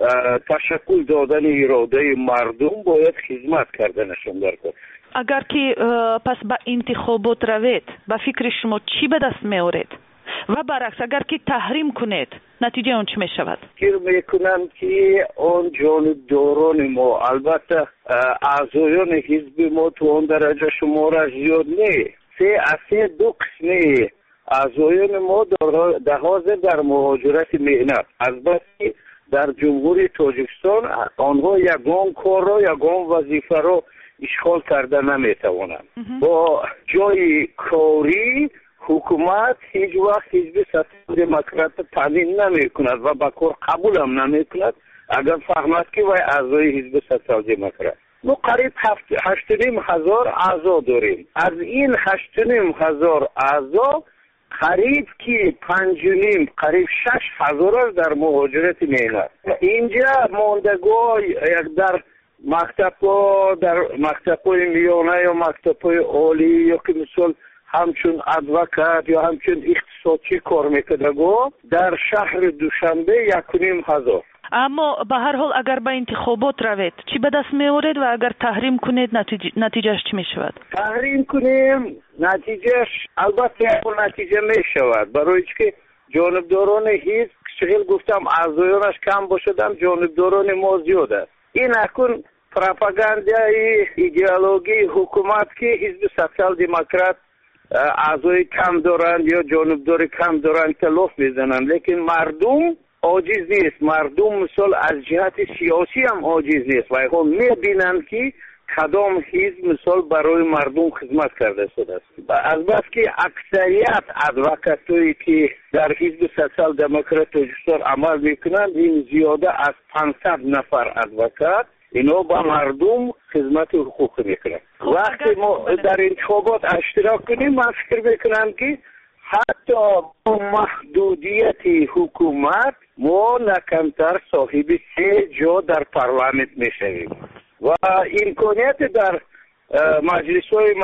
تشکل دادن اراده مردم باید خدمت کردنشون در کار. اگر که پس به انتخابات روید به فکر شما چی به دست میارید و برعکس اگر که تحریم کنید نتیجه اون چی می شود؟ فکر میکنم که اون جانبداران ما البته اعضایان حزب ما تو اون درجه شماره زیاد نه، سه از دو قسمه اعضایان ما در حاضر در مهاجرت مهنت از بسی در جمهوری تاجیکستان آنها یگان کار را یگان وظیفه را اشغال کرده نمیتوانند. با جای کاری حکومت هیچ وقت حزب سوسیال دموکرات تامین نمی کند و با کار قبول هم نمی کند اگر فهمد که وای اعضای حزب سوسیال دموکرات. ما قریب هشت و نیم هزار اعضا داریم. از این هشت و نیم هزار اعضا قریب که پنج و نیم قریب شش هزار در مهاجرت مهنت. اینجا ماندگاه یک در مکتب ها در مکتب های میانه یا مکتب های عالی یا که مثال همچون ادوکات یا همچون اقتصادچی کار میکردگاه در شهر دوشنبه یک و نیم هزار. اما به هر حال اگر به انتخابات روید چی به دست میارید و اگر تحریم کنید نتیجه نتیجهش چی میشود؟ تحریم کنیم نتیجهش البته یک نتیجه میشود برای که جانبداران حزب شغل گفتم اعضایانش کم باشدن جانبداران ما زیاد است. این اکنون پروپاگاندای ایدئولوژی حکومت که حزب سوسیال دموکرات اعضای کم دارند یا جانبدار کم دارند تلوف میزنند، لیکن مردم عاجز نیست. مردم مثال از جهت سیاسی هم عاجز نیست و هم میبینند که کدام حزب مثال برای مردم خدمت کرده شده است. از بس که اکثریت ادوکاتایی که در حزب سوسیال دموکرات تاجیکستان عمل میکنند این زیاده از پانصد نفر ادوکات اینا با مردم خدمت حقوق میکنند. وقتی ما در انتخابات اشتراک کنیم من فکر میکنم که حتی با محدودیت حکومت ما نکمتر صاحب سه جا در پارلمانت میشویم و امکانیت در مجلس‌های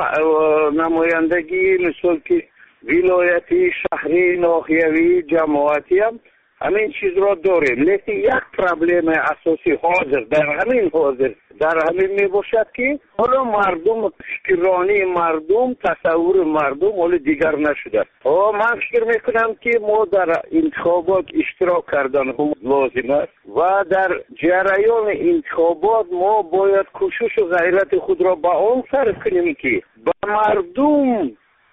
نمایندگی مثل که ولایتی، شهری، ناحیوی، جماعتی هم همین چیز را داریم. لیکن یک پرابلم اساسی حاضر در همین حاضر در همین می باشد که حالا مردم، فکرانی مردم، تصور مردم حالا دیگر نشده. و من فکر میکنم که ما در انتخابات اشتراک کردن هم لازم است و در جریان انتخابات ما باید کوشش و غیرت خود را به آن صرف کنیم که به مردم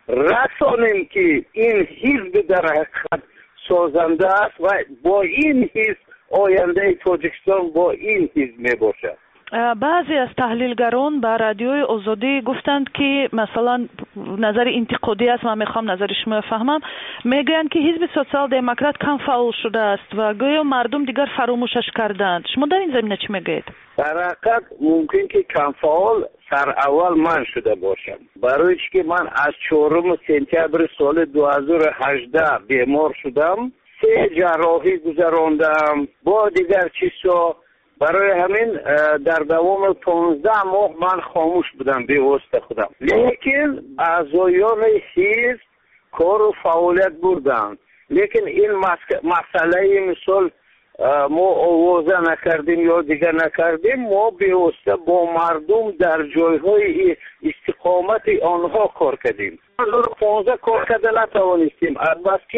رسانیم که این حزب در حقیقت سازنده است و با این حزب آینده تاجیکستان با این حزب می باشد. بعضی از تحلیلگران به رادیوی آزادی گفتند که مثلا نظر انتقادی است، من میخوام نظر شما فهمم، میگن که حزب سوسیال دموکرات کم فعال شده است و گویا مردم دیگر فراموشش کردند. شما در این زمینه چی میگید؟ در حقیقت ممکن که کم فعال سر اول من شده باشم، برای که من از چهارم سپتامبر سال دو هزار و هجده بیمار شدم، سه جراحی گذراندم با دیگر چیزا. برای همین در دوام پانزده ماه من خاموش بودم به واسطه خودم، لیکن اعضایان حزب کار و فعالیت بردن. لیکن این مسئله مثال ما آوازه نکردیم یا دیگر نکردیم، ما به واسطه با مردم در جایهای استقامت آنها کار کردیم. دو هزار و پانزده کار کرده نتوانستیم، البته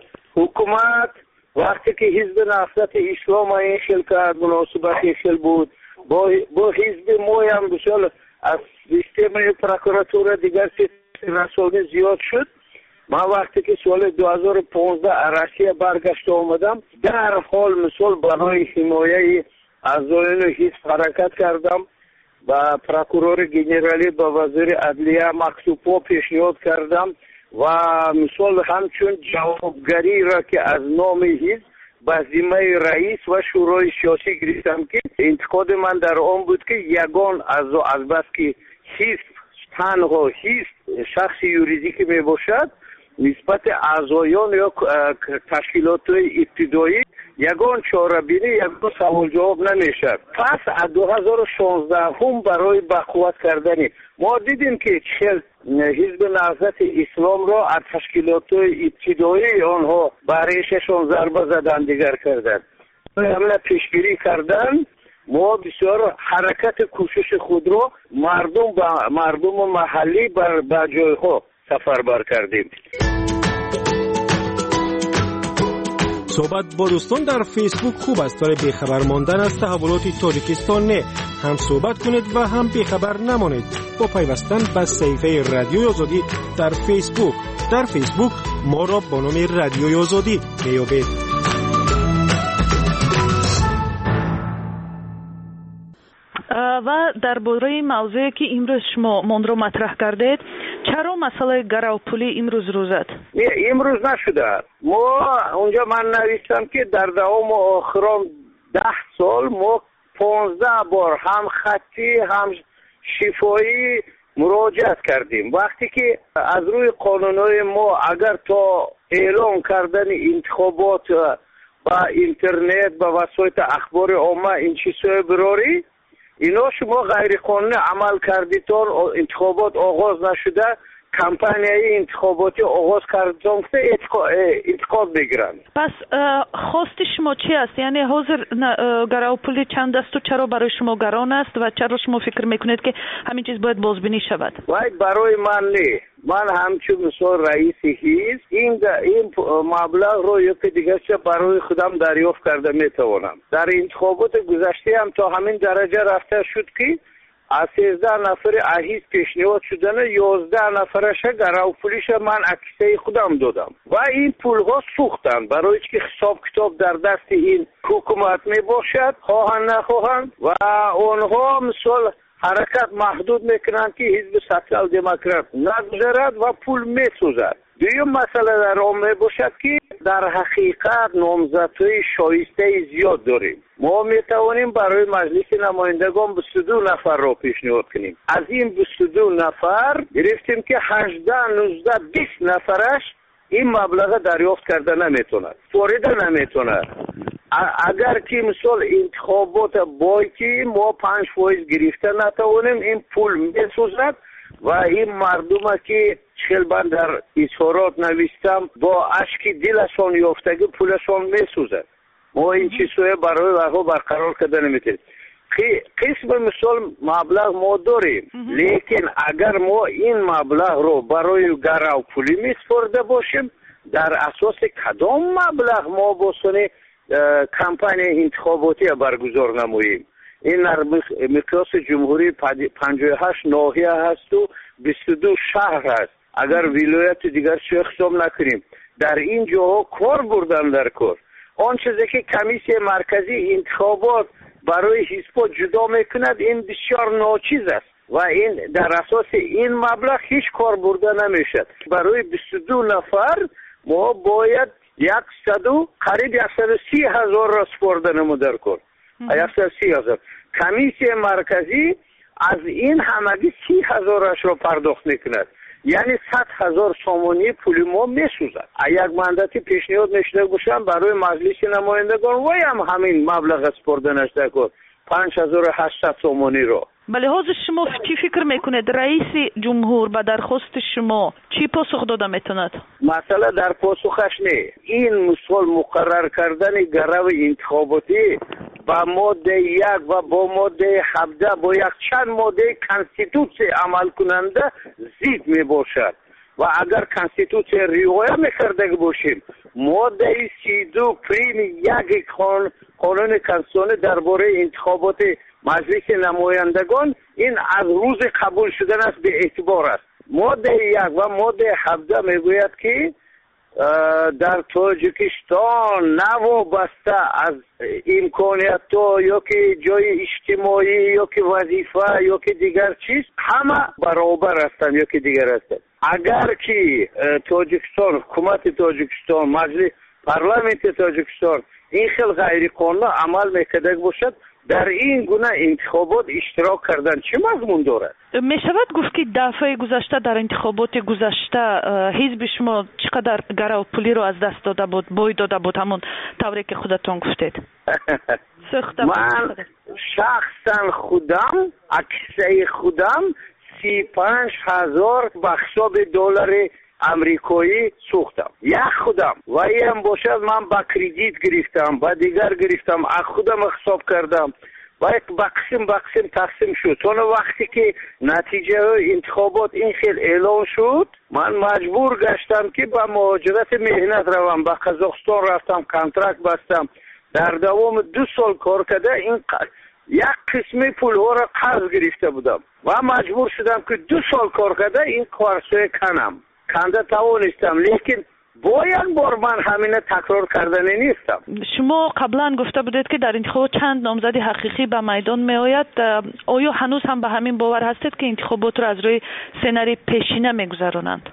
حکومت وقتی که حزب نهضت اسلام این شکل کرد، مناسبت این شکل بود، با, با حزب ما هم بسیار از سیستم پروکراتور دیگر رسانه زیاد شد. من وقتی که سال دو هزار و پانزده عرصیه برگشت آمدم، در حال مثال برای حمایه اعضایان حزب حرکت کردم، با پروکرور گنرالی با وزیر عدلیه مکتوب پیشنهاد کردم و مثال همچون جوابگری را که از نام حزب به ذمه رئیس و شورای سیاسی گرفتم که انتقاد من در آن بود که یگان از از بس که حزب تنها حزب شخص یوریدیکی می باشد، نسبت اعضایان یا تشکیلات ابتدایی یگان چاره بینی، یگان سوال جواب نمیشد. پس از دو هزار و شانزده هم برای بقوت کردنی ما دیدیم که چه حزب نهضت اسلام را از تشکیلات ابتدایی آنها برایششان ضربه زدن دیگر کردن، حمله پیشگیری کردن. ما بسیار حرکت کوشش خود را مردم با مردم محلی بر با جایها سفربر کردیم. صحبت با دوستان در فیسبوک خوب است، برای بیخبر ماندن از تحولات تاجیکستان نه، هم صحبت کنید و هم بیخبر نمانید با پیوستن به صفحه رادیوی آزادی در فیسبوک. در فیسبوک ما را با نام رادیوی آزادی میابید. و درباره موضوعی که امروز شما من رو مطرح کردید، چرا مسئله گراوپولی امروز روزد؟ امروز نشده. ما اونجا من نوشتم که در دوام آخران ده سال ما پانزده بار هم خطی هم شفایی مراجعت کردیم. وقتی که از روی قانونهای ما اگر تا اعلام کردن انتخابات با اینترنت با وسایل اخبار عامه این چیزهای براری، اینا شما غیر قانونی عمل کردیتون، انتخابات آغاز نشده، کمپانی انتخاباتی آغاز کردن که انتقاد بگیرن. پس خواست شما چی است؟ یعنی حاضر گراوپولی چند است و چرا برای شما گران است و چرا شما فکر میکنید که همین چیز باید بازبینی شود؟ وای برای من نه. من همچون مثال رئیس حزب این این مبلغ رو یکی دیگه چه برای خودم دریافت کرده میتوانم. در انتخابات گذشته هم تا همین درجه رفته شد که از سیزده نفر احیز پیشنهاد شدن یازده نفرش گراوپولیش من عکسه خودم دادم و این پول ها سوختن، برای که حساب کتاب در دست این حکومت می باشد، خواهن نخواهن و آنها مثال حرکت محدود میکنند که حزب سوسیال دموکرات نگذرد و پول میسوزد. دویم مسئله در آن می باشد که در حقیقت نامزدهای شایسته زیاد داریم. ما می توانیم برای مجلس نمایندگان بیست و دو نفر را پیشنهاد کنیم. از این بیست و دو نفر گرفتیم که هجده نوزده بیست نفرش این مبلغ دریافت کرده نمیتونه، وارد نمیتونه. اگر که مثال انتخابات بای که ما پنج فایز گرفته نتوانیم این پول میسوزد و این مردم که چهل بند در اظهارات نوشتم با اشک دلشان یافتگی پولشان میسوزد. ما این چیزهای برای وقت برقرار کرده نمیتونیم. قسم مثال مبلغ ما داریم لیکن اگر ما این مبلغ رو برای گرو پولی میسپرده باشیم در اساس کدام مبلغ ما بسونه کمپانی انتخاباتی برگزار نماییم. این در مقیاس جمهوری پنجاه و هشت ناحیه هست و بیست و دو شهر هست. اگر ولایت دیگر چه حساب نکنیم در این جاها کار بردن در کار. آن چیزی که کمیسیون مرکزی انتخابات برای حزب‌ها جدا میکند این بسیار ناچیز است و این در اساس این مبلغ هیچ کار برده نمیشد. برای بیست و دو نفر ما باید صد و قریب صد و سی هزار را سپرده نمود در کار. صد و سی هزار کمیسیون مرکزی از این همگی سی هزارش را پرداخت میکند، یعنی صد هزار سامانی پول ما میسوزد. یک مندتی پیشنهاد نشده باشم برای مجلس نمایندگان و هم همین مبلغ سپرده نشده کن پنج هزار و هشتصد سامانی را. به لحاظ شما چی فکر میکنید رئیس جمهور به درخواست شما چی پاسخ داده میتوند؟ مثلا در پاسخش نه این مثال مقرر کردن گرو انتخاباتی با ماده یک و با ماده هفده با یک چند ماده کنستیتوسی عمل کننده زید می باشد و اگر کنستیتوسی رعایت میکرده باشیم ماده سی دو پریم یک قانون کنستیتوشنی درباره انتخابات مجلس نمایندگان این از روز قبول شدن است به اعتبار است. ماده یک و ماده هفده میگوید که در تاجیکستان نوابسته از امکانیت ها یا که جای اجتماعی یا که وظیفه یا که دیگر چیز همه برابر هستند یا که دیگر هستند. اگر که تاجیکستان حکومت تاجیکستان مجلس پارلمانت تاجیکستان این خیلی غیر قانونی عمل میکرده باشد در این گونه انتخابات اشتراک کردن چه مضمون دارد؟ می شود گفت که دفعه گذشته در انتخابات گذشته حزب شما چقدر گرو پولی رو از دست داده بود، بوی داده بود همون طوری که خودتون گفتید؟ من شخصا خودم اکسای خودم سی پنج هزار بخشاب دلار امریکایی سوختم یک خودم و این باشد من با کردیت گرفتم با دیگر گرفتم از خودم حساب کردم و یک بقسم بقسم تقسیم شد. چون وقتی که نتیجه انتخابات این خیلی اعلان شد من مجبور گشتم که با مهاجرت مهنت روم با قزاقستان رفتم کانترکت بستم در دوام دو سال کار کرده این ق... یک قسم پول ها را قرض گرفته بودم و مجبور شدم که دو سال کار کرده این قرض کنم کنده توانستم لیکن با یک بار من همینه تکرار کردنی نیستم. شما قبلا گفته بودید که در انتخابات چند نامزد حقیقی به میدان می آید. آیا هنوز هم به همین باور هستید که انتخابات را از روی سناریوی پیشینه می گذرانند؟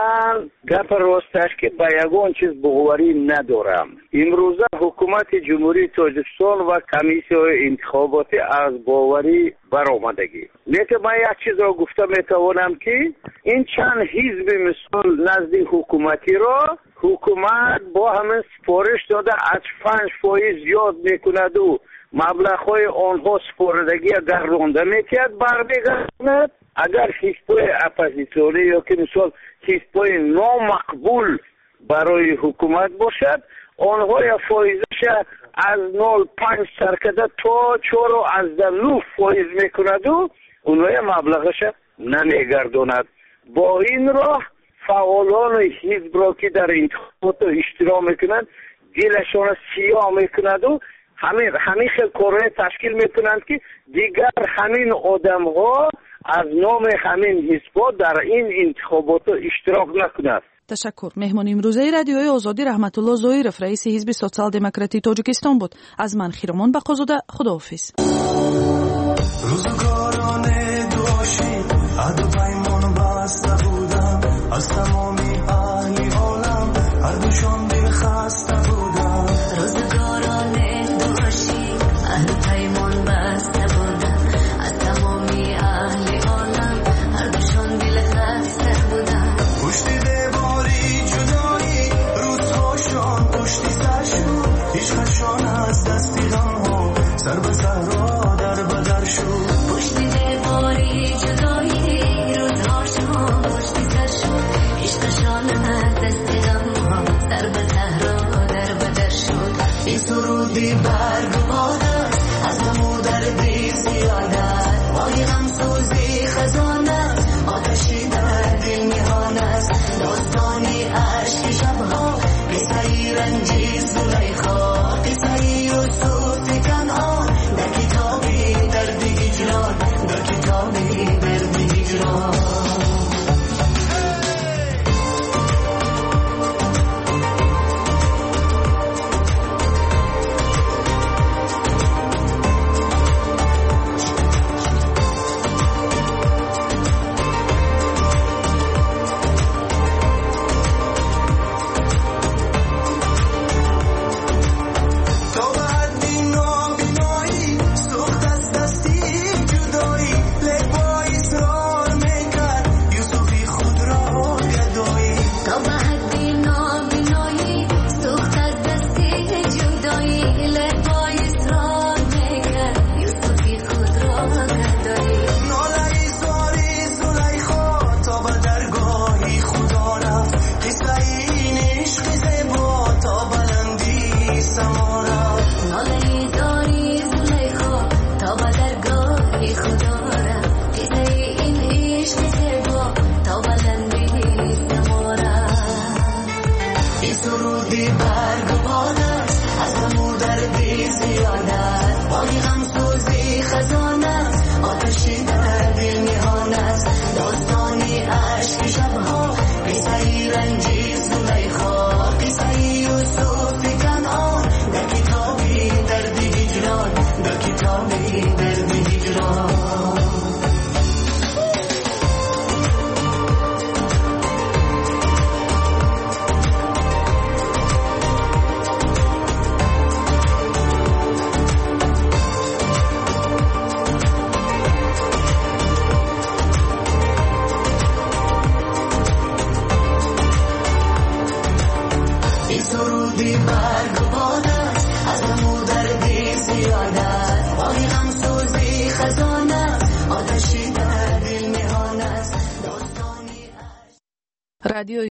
من گپ راستش که به یگان چیز باوری ندارم. امروزه حکومت جمهوری تاجیکستان و کمیسیون انتخاباتی از باوری برآمدگی. لیکن من یک چیز را گفته می توانم که این چند حزب مثل نزد حکومتی را حکومت با همین سپارش داده از پنج فایز زیاد میکند و مبلغ‌های آنها سپردگی اگر رونده میکرد برمیگردد. اگر حزب‌های اپوزیسیونی یا که مثال حزب‌های نامقبول برای حکومت باشد آنها یا فایزش از نول پنج سرکده تا چهار و از نه فایز میکند و اونها یا مبلغش نمیگرداند. با این راه فعالان حزب را که در انتخابات اشتراک میکنند دلشان سیاه میکند و همین همین خیلی کارهای تشکیل میکنند که دیگر همین آدم ها از نام همین حزب در این انتخابات اشتراک نکنند. تشکر. مهمان امروزه رادیوی آزادی رحمت الله زویرف رئیس حزب سوسیال دموکراتی تاجیکستان بود. از من خیرمان بقازاده خداحافظ. روزگاران دوشی عهد و پیمان بسته بودم از تمامی اهل عالم هر دوشان دل خسته بودم. روزگاران دوشی عهد و پیمان بسته بودم از تمامی اهل عالم هر دوشان دل خسته بودم. پشت دیواری جدایی روزهاشان پشتی سرشون هیچ خشان سرودی برگ و باد است از غم و دردی زیادت وای غم سوزی خزانه است آتشی در دل میهان است داستانی عشق شبها قصه رنجی زلیخا قصه یوسف کنعان در کتابی درد هجران در کتابی درد هجران رادیو